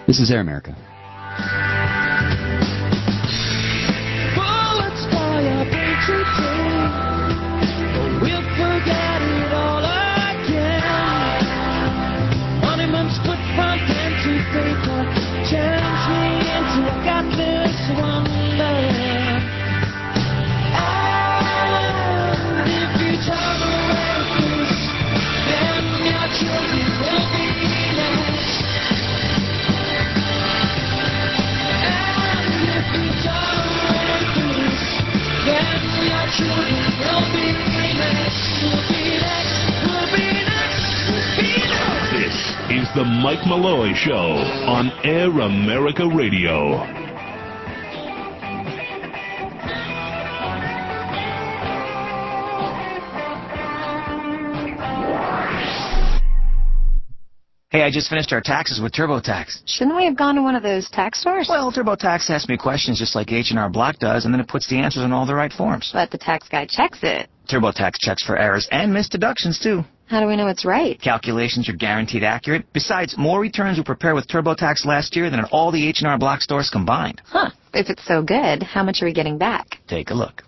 This is Air America. Bullets fire today. We'll forget it all again. Monuments put front and to paper. Turns me into a godless wonderland. And if you turn away this, then your children will be next. And if you turn away this, then your children will be next. Will be next. Will be next. Will be next. This is the Mike Malloy Show on Air America Radio. Hey, I just finished our taxes with TurboTax. Shouldn't we have gone to one of those tax stores? Well, TurboTax asks me questions just like H and R Block does, and then it puts the answers in all the right forms. But the tax guy checks it. TurboTax checks for errors and missed deductions, too. How do we know it's right? Calculations are guaranteed accurate. Besides, more returns were prepared with TurboTax last year than at all the H and R Block stores combined. Huh. If it's so good, how much are we getting back? Take a look.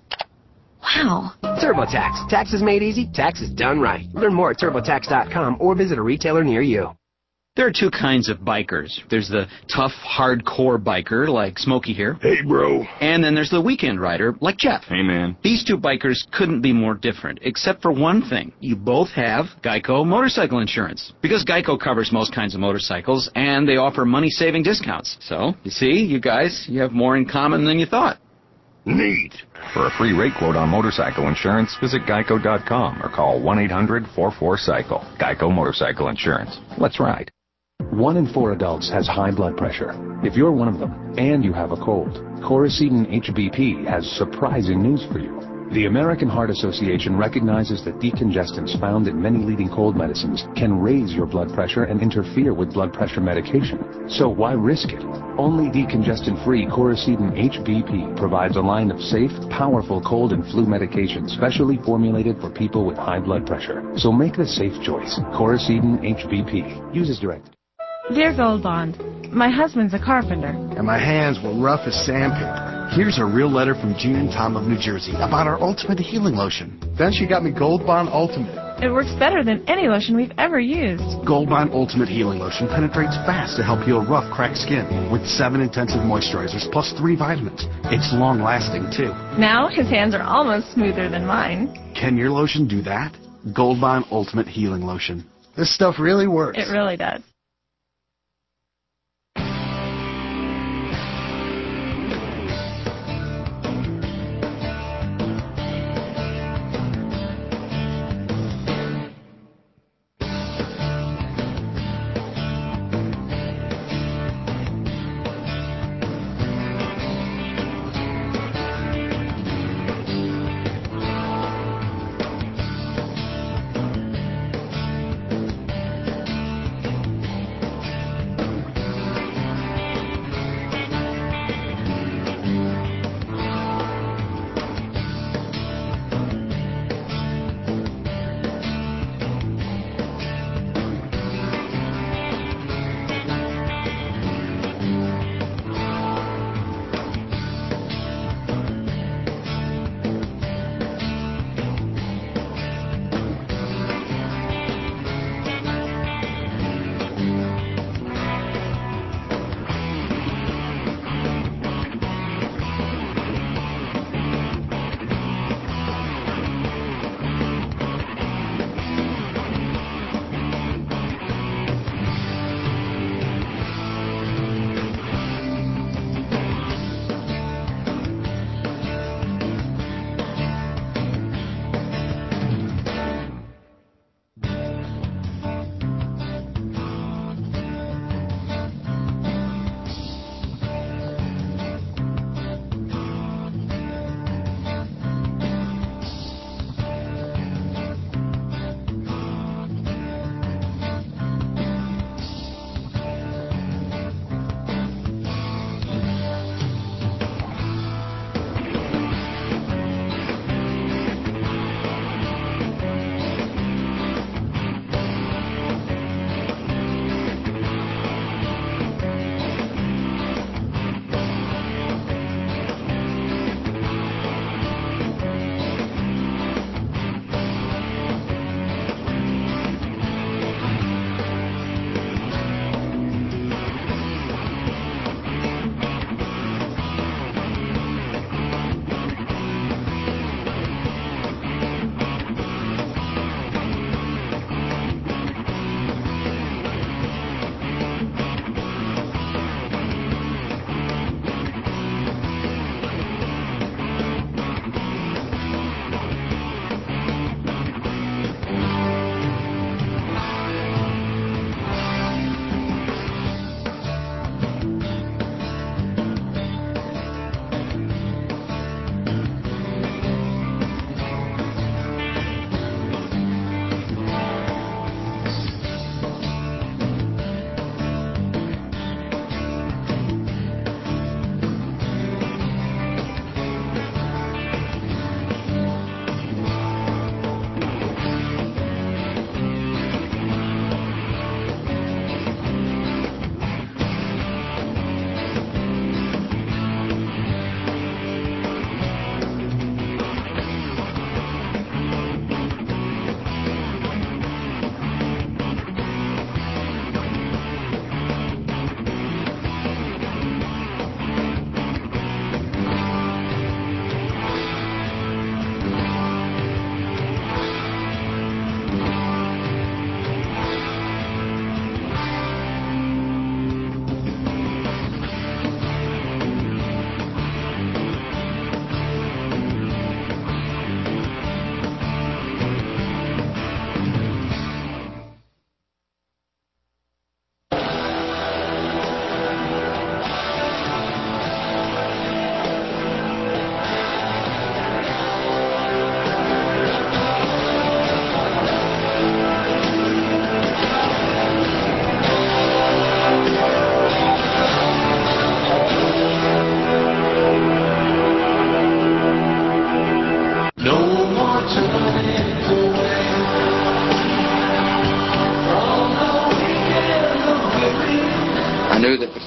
Wow. TurboTax. Taxes made easy, taxes done right. Learn more at turbotax dot com or visit a retailer near you. There are two kinds of bikers. There's the tough, hardcore biker, like Smokey here. Hey, bro. And then there's the weekend rider, like Jeff. Hey, man. These two bikers couldn't be more different, except for one thing. You both have Geico motorcycle insurance. Because Geico covers most kinds of motorcycles, and they offer money-saving discounts. So, you see, you guys, you have more in common than you thought. Neat. For a free rate quote on motorcycle insurance, visit geico dot com or call one eight hundred four four cycle. Geico Motorcycle Insurance. Let's ride. One in four adults has high blood pressure. If you're one of them and you have a cold, Coracetin H B P has surprising news for you. The American Heart Association recognizes that decongestants found in many leading cold medicines can raise your blood pressure and interfere with blood pressure medication. So why risk it? Only decongestant-free Coracetin H B P provides a line of safe, powerful cold and flu medications specially formulated for people with high blood pressure. So make the safe choice. Coracetin H B P. Use as directed. Dear Gold Bond, my husband's a carpenter. And my hands were rough as sandpaper. Here's a real letter from Jean and Tom of New Jersey about our Ultimate Healing Lotion. Then she got me Gold Bond Ultimate. It works better than any lotion we've ever used. Gold Bond Ultimate Healing Lotion penetrates fast to help heal rough, cracked skin with seven intensive moisturizers plus three vitamins. It's long-lasting, too. Now his hands are almost smoother than mine. Can your lotion do that? Gold Bond Ultimate Healing Lotion. This stuff really works. It really does.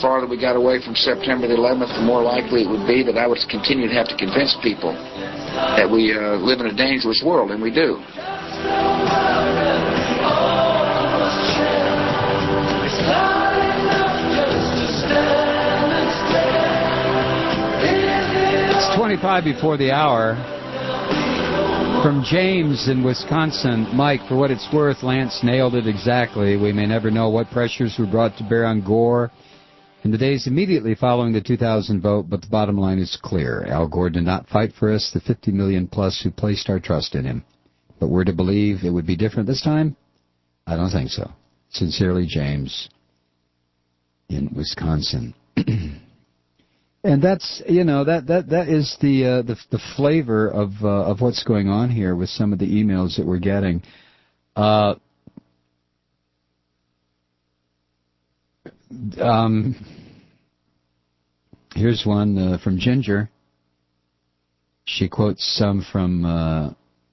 farther we got away from September the eleventh, the more likely it would be that I would continue to have to convince people that we uh, live in a dangerous world, and we do. It's twenty-five before the hour. From James in Wisconsin, Mike, for what it's worth, Lance nailed it exactly. We may never know what pressures were brought to bear on Gore in the days immediately following the two thousand vote, but the bottom line is clear. Al Gore did not fight for us, the fifty million plus who placed our trust in him. But we're to believe it would be different this time? I don't think so. Sincerely, James in Wisconsin. And that's, you know, that that that is the uh, the the flavor of uh, of what's going on here with some of the emails that we're getting. Uh, um, here's one uh, from Ginger. She quotes some from uh,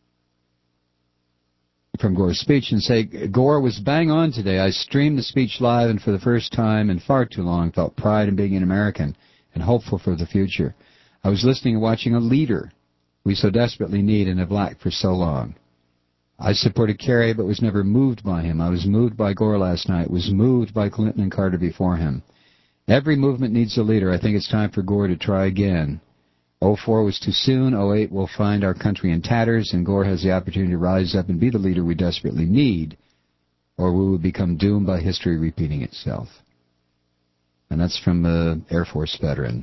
from Gore's speech and say, Gore was bang on today. I streamed the speech live, and for the first time in far too long, felt pride in being an American and hopeful for the future. I was listening and watching a leader we so desperately need and have lacked for so long. I supported Kerry, but was never moved by him. I was moved by Gore last night, was moved by Clinton and Carter before him. Every movement needs a leader. I think it's time for Gore to try again. oh four was too soon. oh eight will find our country in tatters, and Gore has the opportunity to rise up and be the leader we desperately need, or we will become doomed by history repeating itself. And that's from an Air Force veteran.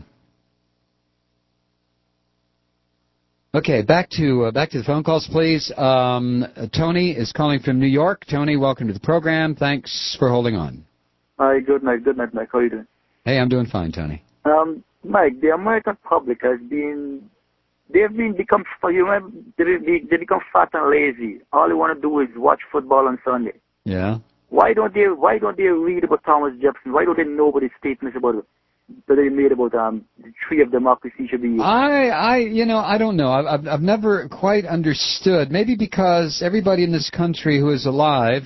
Okay, back to uh, back to the phone calls, please. Um, Tony is calling from New York. Tony, welcome to the program. Thanks for holding on. Hi, good night, good night, Mike. How are you doing? Hey, I'm doing fine, Tony. Um, Mike, the American public has been, they've been become, you know, they, they become fat and lazy. All they want to do is watch football on Sunday. Yeah. Why don't they? Why don't they read about Thomas Jefferson? Why don't they know about his statements about that they made about um the tree of democracy should be? I, I, you know, I don't know. I've, I've, I've never quite understood. Maybe because everybody in this country who is alive,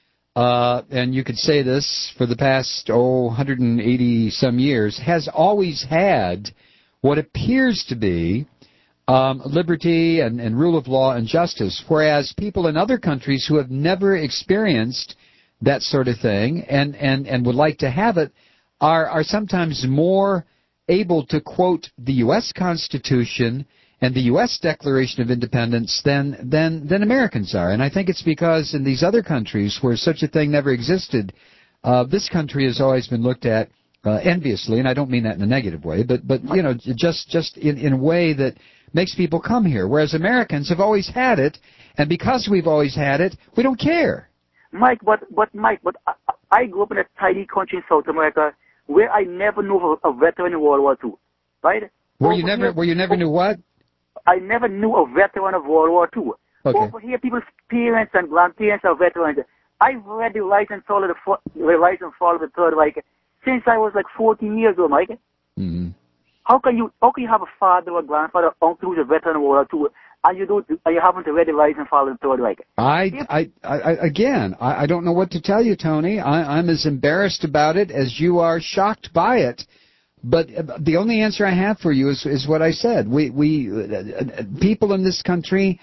uh, and you could say this for the past oh one hundred eighty some years, has always had what appears to be um, liberty and, and rule of law and justice, whereas people in other countries who have never experienced that sort of thing, and, and, and would like to have it, are, are sometimes more able to quote the U S Constitution and the U S Declaration of Independence than, than, than Americans are. And I think it's because in these other countries where such a thing never existed, uh, this country has always been looked at uh, enviously, and I don't mean that in a negative way, but, but you know, just, just in, in a way that makes people come here, whereas Americans have always had it, and because we've always had it, we don't care. Mike, but but Mike, but I, I grew up in a tiny country in South America where I never knew of a, a veteran in World War Two, right? Where you never, here, where you never knew what? I never knew a veteran of World War Two. Okay. Over here, people's parents and grandparents are veterans. I've read the Rise and Fall of the, the Rise and Fall of the Third Reich since I was like fourteen years old, Mike. Mm-hmm. How can you how can you have a father or grandfather uncle who's a veteran of World War Two? And you don't, and you haven't read the Rise and Fall of the Third Reich. I, I, I, again, I, I don't know what to tell you, Tony. I, I'm as embarrassed about it as you are shocked by it. But the only answer I have for you is, is what I said. We, we, uh, people in this country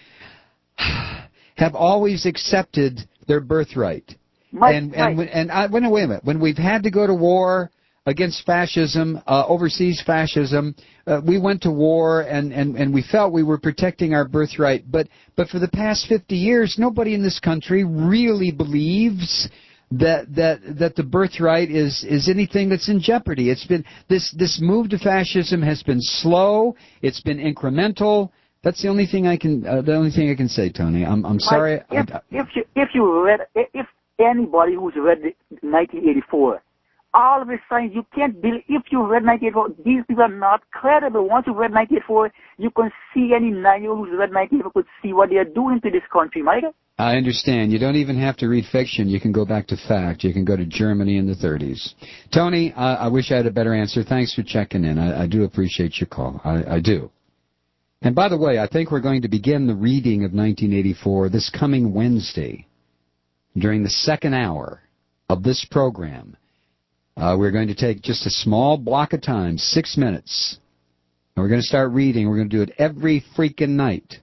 have always accepted their birthright. Mike, and, and, Mike. and I, wait a minute. When we've had to go to war against fascism, uh, overseas fascism, uh, we went to war and, and, and we felt we were protecting our birthright. But, but for the past fifty years, nobody in this country really believes that, that, that the birthright is, is anything that's in jeopardy. It's been, this, this move to fascism has been slow. It's been incremental. That's the only thing I can, uh, the only thing I can say, Tony. I'm, I'm sorry. Mike, if, I, if you, if you read, if anybody who's read nineteen eighty-four, all of the signs, you can't believe, if you read nineteen eighty-four, these people are not credible. Once you read nineteen eighty-four, you can see any nine-year-old who's read nineteen eighty-four could see what they are doing to this country, Mike. I understand. You don't even have to read fiction. You can go back to fact. You can go to Germany in the thirties. Tony, I, I wish I had a better answer. Thanks for checking in. I, I do appreciate your call. I, I do. And by the way, I think we're going to begin the reading of nineteen eighty-four this coming Wednesday during the second hour of this program. Uh, we're going to take just a small block of time, six minutes. And we're going to start reading. We're going to do it every freaking night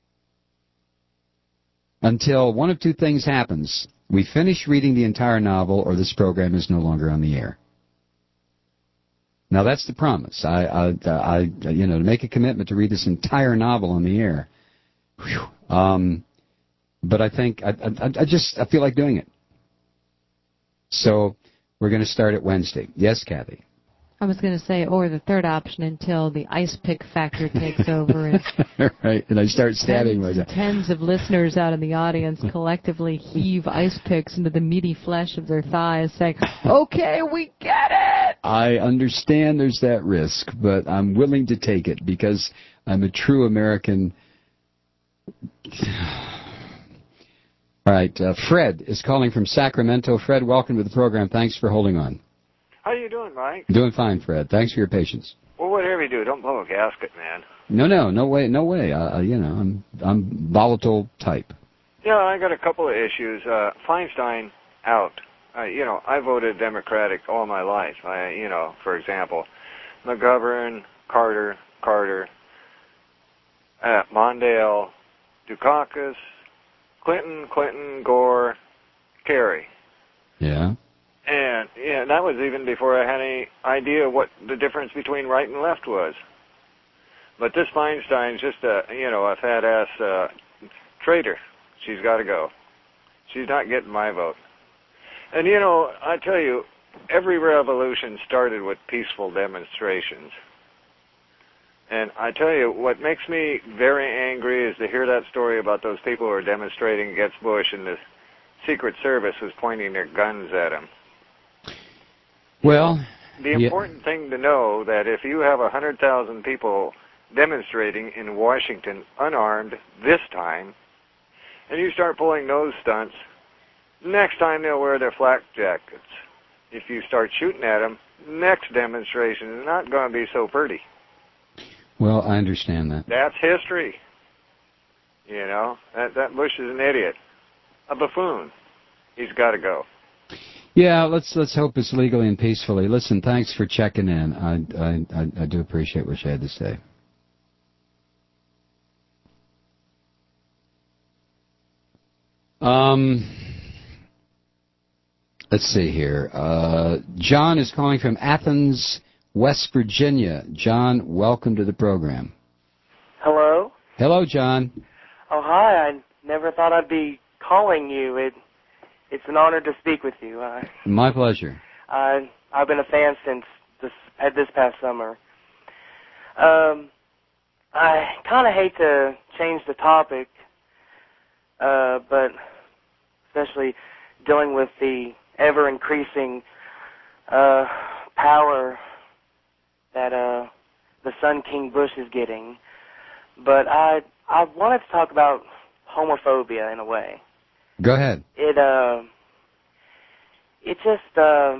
until one of two things happens. We finish reading the entire novel, or this program is no longer on the air. Now, that's the promise. I, I, I you know, to make a commitment to read this entire novel on the air. Whew. Um, but I think, I, I, I just, I feel like doing it. So, we're going to start at Wednesday. Yes, Kathy? I was going to say, or the third option until the ice pick factor takes over. And right, and I start stabbing tens myself. and tens of listeners out in the audience collectively heave ice picks into the meaty flesh of their thighs, saying, okay, we get it! I understand there's that risk, but I'm willing to take it because I'm a true American. All right, uh, Fred is calling from Sacramento. Fred, welcome to the program. Thanks for holding on. How you doing, Mike? Doing fine, Fred. Thanks for your patience. Well, whatever you do, don't blow a gasket, man. No, no, no way, no way. Uh, you know, I'm I'm volatile type. Yeah, I got a couple of issues. Uh, Feinstein out. Uh, you know, I voted Democratic all my life. I, you know, for example, McGovern, Carter, Carter, uh, Mondale, Dukakis, Clinton, Clinton, Gore, Kerry. Yeah. And yeah, that was even before I had any idea what the difference between right and left was. But this Feinstein's just a, you know, a fat ass uh, traitor. She's got to go. She's not getting my vote. And you know, I tell you, every revolution started with peaceful demonstrations. And I tell you, what makes me very angry is to hear that story about those people who are demonstrating against Bush and the Secret Service was pointing their guns at him. Well, the important yeah. thing to know that if you have one hundred thousand people demonstrating in Washington unarmed this time, and you start pulling those stunts, next time they'll wear their flak jackets. If you start shooting at them, next demonstration is not going to be so pretty. Well, I understand that. That's history. You know, that, that Bush is an idiot, a buffoon. He's got to go. Yeah, let's let's hope it's legally and peacefully. Listen, thanks for checking in. I I I, I do appreciate what you had to say. Um, let's see here. Uh, John is calling from Athens, West Virginia. John, welcome to the program. Hello? Hello, John. Oh, hi. I never thought I'd be calling you. It, it's an honor to speak with you. Uh, My pleasure. I, I've been a fan since this, at this past summer. Um, I kind of hate to change the topic, uh, but especially dealing with the ever-increasing uh, power that uh, the Sun King Bush is getting. But I I wanted to talk about homophobia in a way. Go ahead. It uh, it just uh,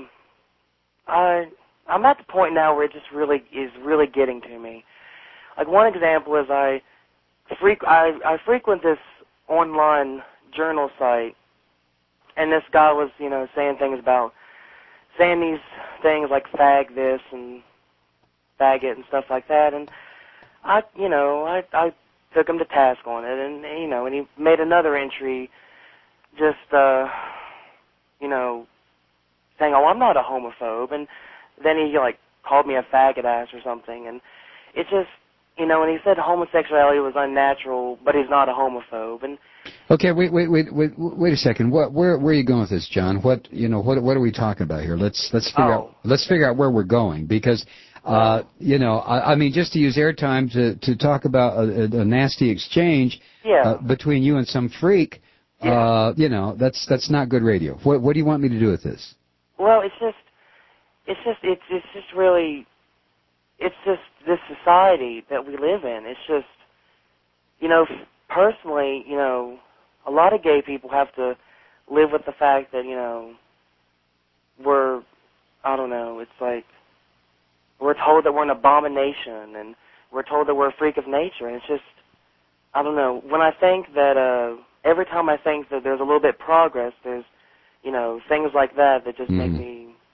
I I'm at the point now where it just really is really getting to me. Like one example is I freq I, I frequent this online journal site, and this guy was you know saying things about saying these things like fag this and faggot and stuff like that, and I, you know, I, I took him to task on it, and you know, and he made another entry, just, uh, you know, saying, "Oh, I'm not a homophobe," and then he like called me a faggot ass or something, and it just, you know, and he said homosexuality was unnatural, but he's not a homophobe, and. Okay, wait, wait, wait, wait, wait a second. What, where, where are you going with this, John? What, you know, what, what are we talking about here? Let's, let's figure oh. out, let's figure out where we're going because. Uh, you know, I, I mean, just to use airtime to, to talk about a, a, a nasty exchange yeah. uh, between you and some freak, yeah. uh, you know, that's that's not good radio. What what do you want me to do with this? Well, it's just, it's just, it's it's just really, it's just this society that we live in. It's just, you know, personally, you know, a lot of gay people have to live with the fact that, you know, we're, I don't know, it's like, we're told that we're an abomination, and we're told that we're a freak of nature, and it's just, I don't know. When I think that, uh, every time I think that there's a little bit of progress, there's, you know, things like that that just mm. make me...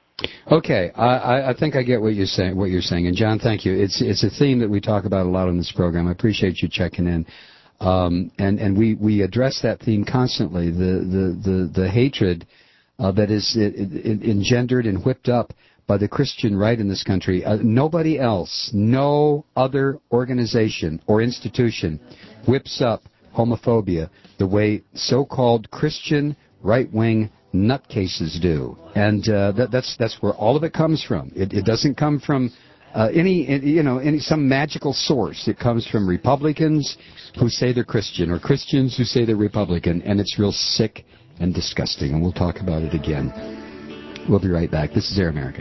Okay, I, I, I think I get what you're saying. What you're saying, and John, thank you. It's it's a theme that we talk about a lot on this program. I appreciate you checking in, um, and and we, we address that theme constantly. The the the, the hatred uh, that is it, it, engendered and whipped up by the Christian right in this country. Uh, nobody else, no other organization or institution whips up homophobia the way so-called Christian right-wing nutcases do. And uh, that, that's that's where all of it comes from. It, it doesn't come from uh, any, you know, any some magical source. It comes from Republicans who say they're Christian or Christians who say they're Republican, and it's real sick and disgusting. And we'll talk about it again. We'll be right back. This is Air America.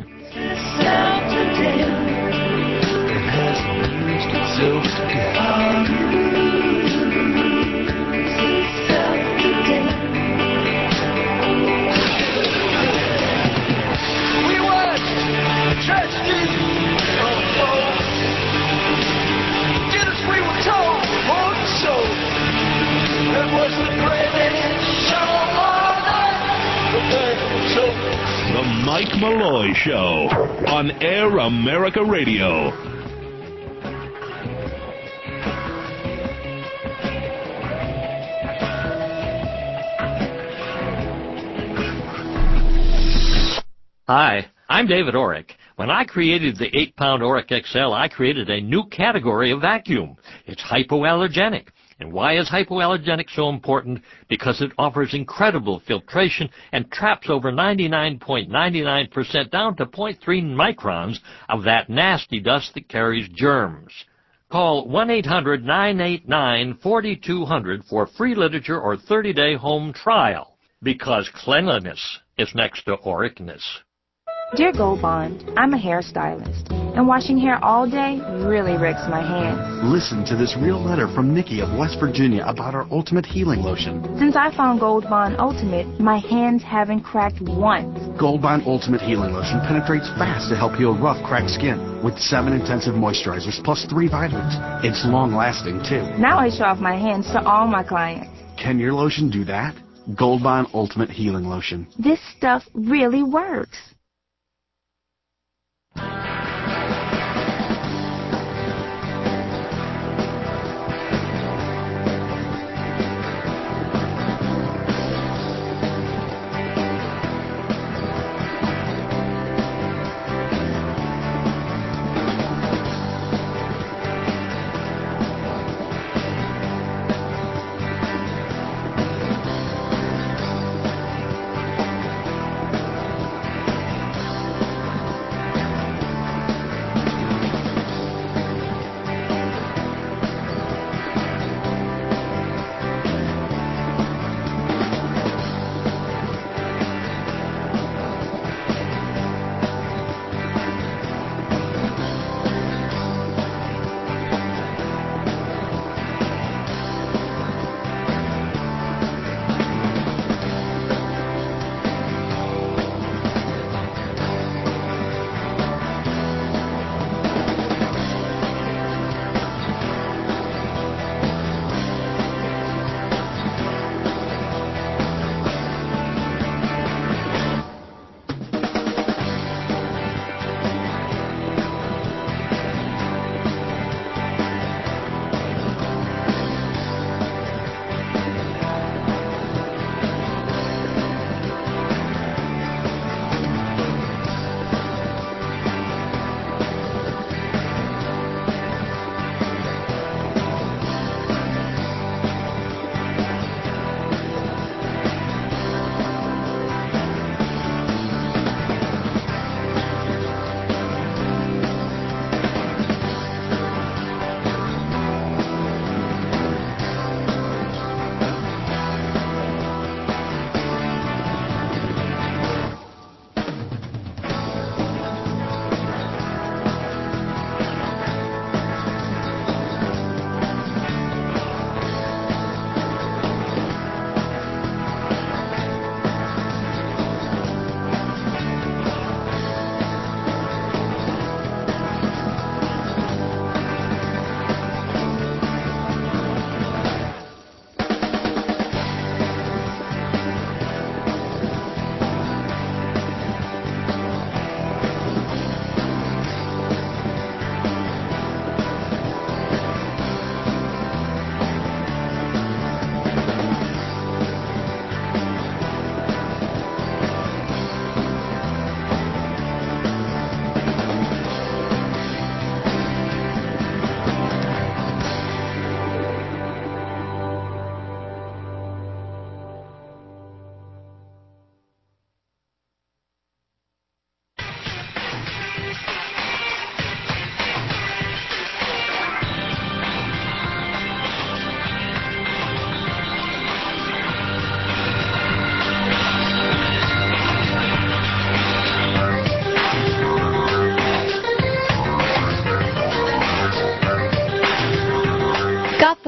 The Mike Malloy Show on Air America Radio. Hi, I'm David Orrick. When I created the eight pound Orrick X L, I created a new category of vacuum. It's hypoallergenic. And why is hypoallergenic so important? Because it offers incredible filtration and traps over ninety-nine point nine nine percent down to zero point three microns of that nasty dust that carries germs. Call one eight hundred nine eight nine four two zero zero for free literature or thirty day home trial. Because cleanliness is next to Orrickness. Dear Gold Bond, I'm a hairstylist, and washing hair all day really wrecks my hands. Listen to this real letter from Nikki of West Virginia about our Ultimate Healing Lotion. Since I found Gold Bond Ultimate, my hands haven't cracked once. Gold Bond Ultimate Healing Lotion penetrates fast to help heal rough, cracked skin with seven intensive moisturizers plus three vitamins. It's long-lasting, too. Now I show off my hands to all my clients. Can your lotion do that? Gold Bond Ultimate Healing Lotion. This stuff really works.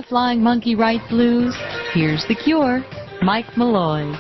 flying monkey right blues? Here's the cure. Mike Malloy.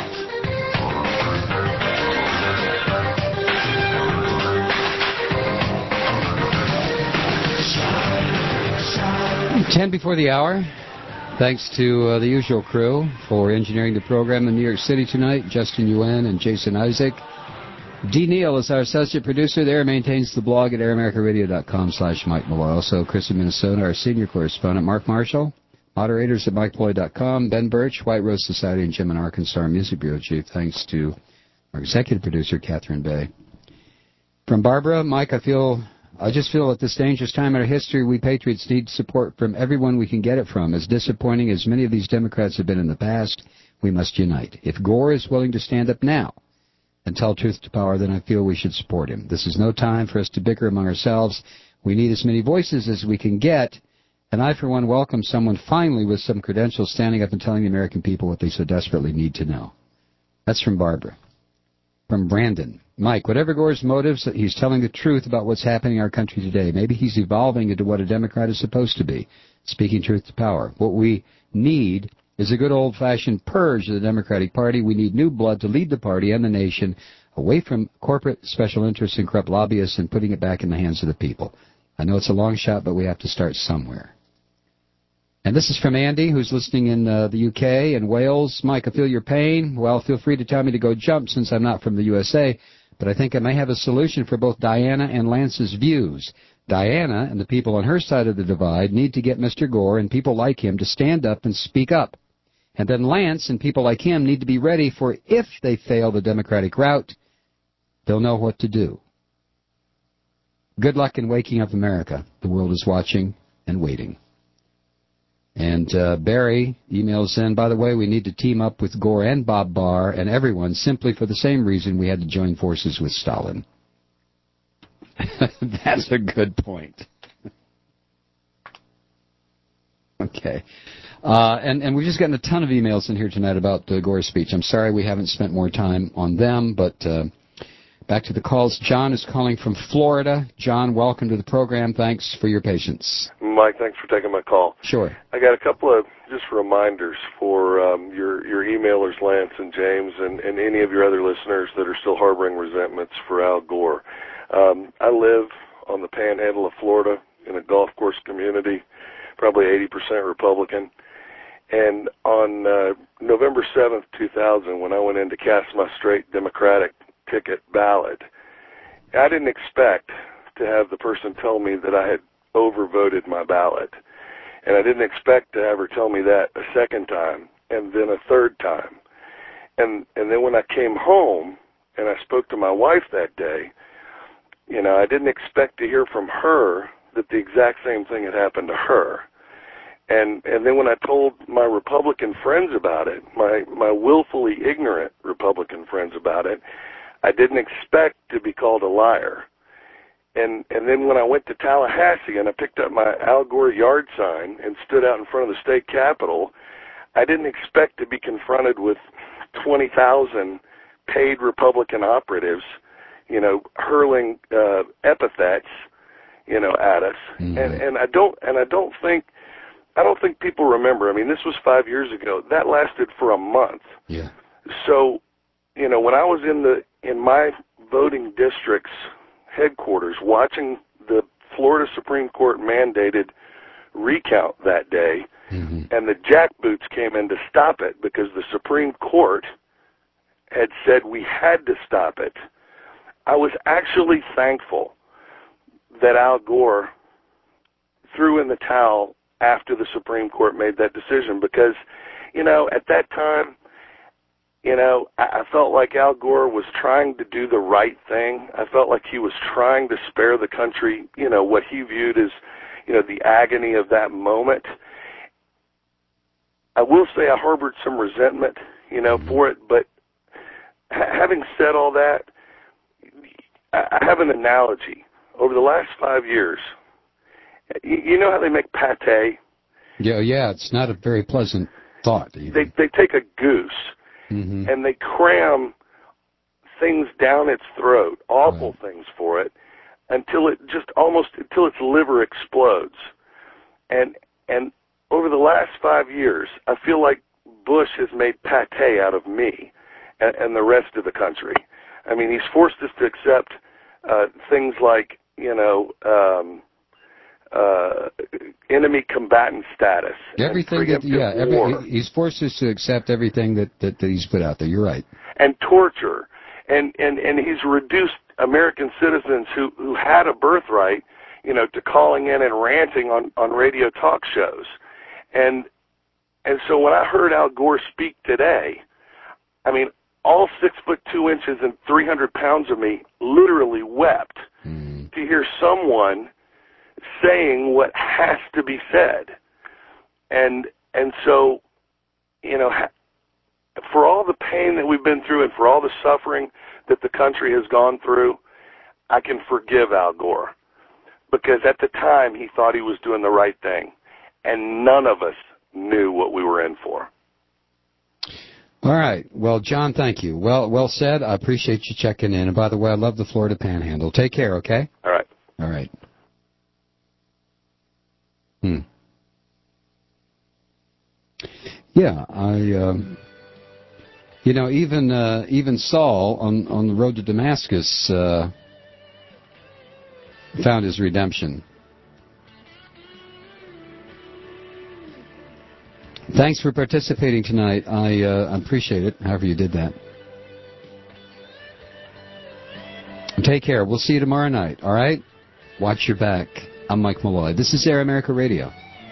Ten before the hour. Thanks to uh, the usual crew for engineering the program in New York City tonight. Justin Yuen and Jason Isaac. Dee Neal is our associate producer there, maintains the blog at air america radio dot com slash Mike Malloy. Also, Chris in Minnesota, our senior correspondent, Mark Marshall. Moderators at mike malloy dot com, Ben Birch, White Rose Society, and Jim in Arkansas, our music bureau chief. Thanks to our executive producer, Catherine Bay. From Barbara, Mike, I feel... I just feel at this dangerous time in our history, we patriots need support from everyone we can get it from. As disappointing as many of these Democrats have been in the past, we must unite. If Gore is willing to stand up now and tell truth to power, then I feel we should support him. This is no time for us to bicker among ourselves. We need as many voices as we can get, and I, for one, welcome someone finally with some credentials standing up and telling the American people what they so desperately need to know. That's from Barbara. From Brandon. Mike, whatever Gore's motives, he's telling the truth about what's happening in our country today. Maybe he's evolving into what a Democrat is supposed to be, speaking truth to power. What we need is a good old-fashioned purge of the Democratic Party. We need new blood to lead the party and the nation away from corporate special interests and corrupt lobbyists and putting it back in the hands of the people. I know it's a long shot, but we have to start somewhere. And this is from Andy, who's listening in uh, the U K and Wales. Mike, I feel your pain. Well, feel free to tell me to go jump since I'm not from the U S A, but I think I may have a solution for both Diana and Lance's views. Diana and the people on her side of the divide need to get Mister Gore and people like him to stand up and speak up. And then Lance and people like him need to be ready for if they fail the Democratic route, they'll know what to do. Good luck in waking up America. The world is watching and waiting. And uh, Barry emails in, by the way, we need to team up with Gore and Bob Barr and everyone simply for the same reason we had to join forces with Stalin. That's a good point. Okay. Uh, and, and we've just gotten a ton of emails in here tonight about uh, Gore's speech. I'm sorry we haven't spent more time on them, but uh, back to the calls. John is calling from Florida. John, welcome to the program. Thanks for your patience. Mike, thanks for taking my call. Sure. I got a couple of just reminders for um, your your emailers, Lance and James, and, and any of your other listeners that are still harboring resentments for Al Gore. Um, I live on the panhandle of Florida in a golf course community, probably eighty percent Republican. And on uh, November seventh, two thousand, when I went in to cast my straight Democratic ticket ballot, I didn't expect to have the person tell me that I had overvoted my ballot. And I didn't expect to have her tell me that a second time and then a third time. And and then when I came home and I spoke to my wife that day, you know, I didn't expect to hear from her that the exact same thing had happened to her. And and then when I told my Republican friends about it, my, my willfully ignorant Republican friends about it, I didn't expect to be called a liar. And and then when I went to Tallahassee and I picked up my Al Gore yard sign and stood out in front of the state capitol, I didn't expect to be confronted with twenty thousand paid Republican operatives, you know, hurling uh, epithets, you know, at us. Mm-hmm. And and I don't and I don't think I don't think people remember. I mean, this was five years ago. That lasted for a month. Yeah. So, you know, when I was in the in my voting district's headquarters watching the Florida Supreme Court mandated recount that day, mm-hmm. and the jackboots came in to stop it because the Supreme Court had said we had to stop it, I was actually thankful that Al Gore threw in the towel after the Supreme Court made that decision because, you know, at that time, you know, I felt like Al Gore was trying to do the right thing. I felt like he was trying to spare the country, you know, what he viewed as, you know, the agony of that moment. I will say I harbored some resentment, you know, for it, but ha- having said all that, I have an analogy. Over the last five years, you, you know how they make pate? Yeah, yeah, it's not a very pleasant thought. Even. They they take a goose. Mm-hmm. And they cram things down its throat, awful right. things for it, until it just almost until its liver explodes. And and over the last five years, I feel like Bush has made pate out of me and, and the rest of the country. I mean, he's forced us to accept uh, things like, you know, um, uh, enemy combatant status. Everything that, yeah, every, he's forced us to accept everything that, that, that he's put out there. You're right. And torture. And, and, and he's reduced American citizens who, who had a birthright, you know, to calling in and ranting on, on radio talk shows. And, and so when I heard Al Gore speak today, I mean, all six foot two inches and three hundred pounds of me literally wept mm. to hear someone saying what has to be said. And, and so, you know, for all the pain that we've been through and for all the suffering that the country has gone through, I can forgive Al Gore. Because at the time, he thought he was doing the right thing. And none of us knew what we were in for. All right. Well, John, thank you. Well well said. I appreciate you checking in. And by the way, I love the Florida Panhandle. Take care, okay? All right. All right. Hmm. Yeah, I... Um, you know, even uh, even Saul on, on the road to Damascus uh, found his redemption. Thanks for participating tonight. I uh, appreciate it, however you did that. Take care. We'll see you tomorrow night, all right? Watch your back. I'm Mike Malloy. This is Air America Radio.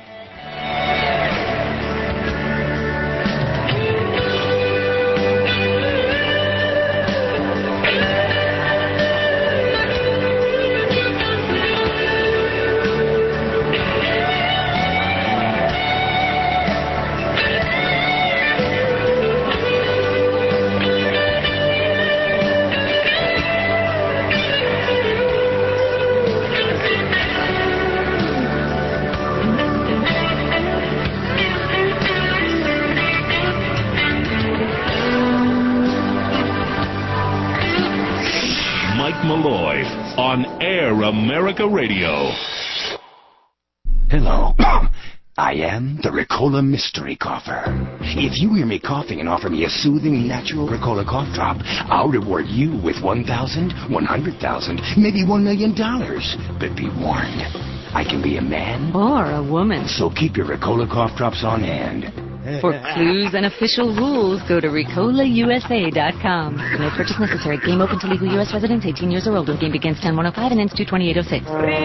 Malloy on Air America Radio. Hello. I am the Ricola Mystery Cougher. If you hear me coughing and offer me a soothing, natural Ricola cough drop, I'll reward you with one thousand dollars, one hundred thousand dollars, maybe one million dollars. But be warned, I can be a man or a woman. So keep your Ricola cough drops on hand. For clues and official rules, go to Ricola U S A dot com. No purchase necessary. Game open to legal U S residents eighteen years or older. Game begins ten one oh five and ends two twenty-eight oh six.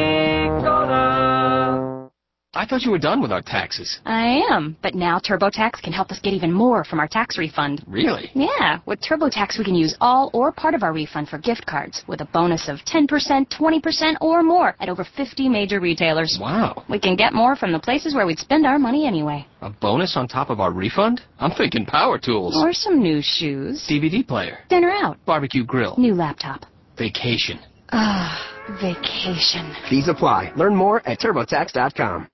I thought you were done with our taxes. I am, but now TurboTax can help us get even more from our tax refund. Really? Yeah, with TurboTax we can use all or part of our refund for gift cards with a bonus of ten percent, twenty percent, or more at over fifty major retailers. Wow. We can get more from the places where we'd spend our money anyway. A bonus on top of our refund? I'm thinking power tools. Or some new shoes. D V D player. Dinner out. Barbecue grill. New laptop. Vacation. Ah, vacation. Fees apply. Learn more at TurboTax dot com.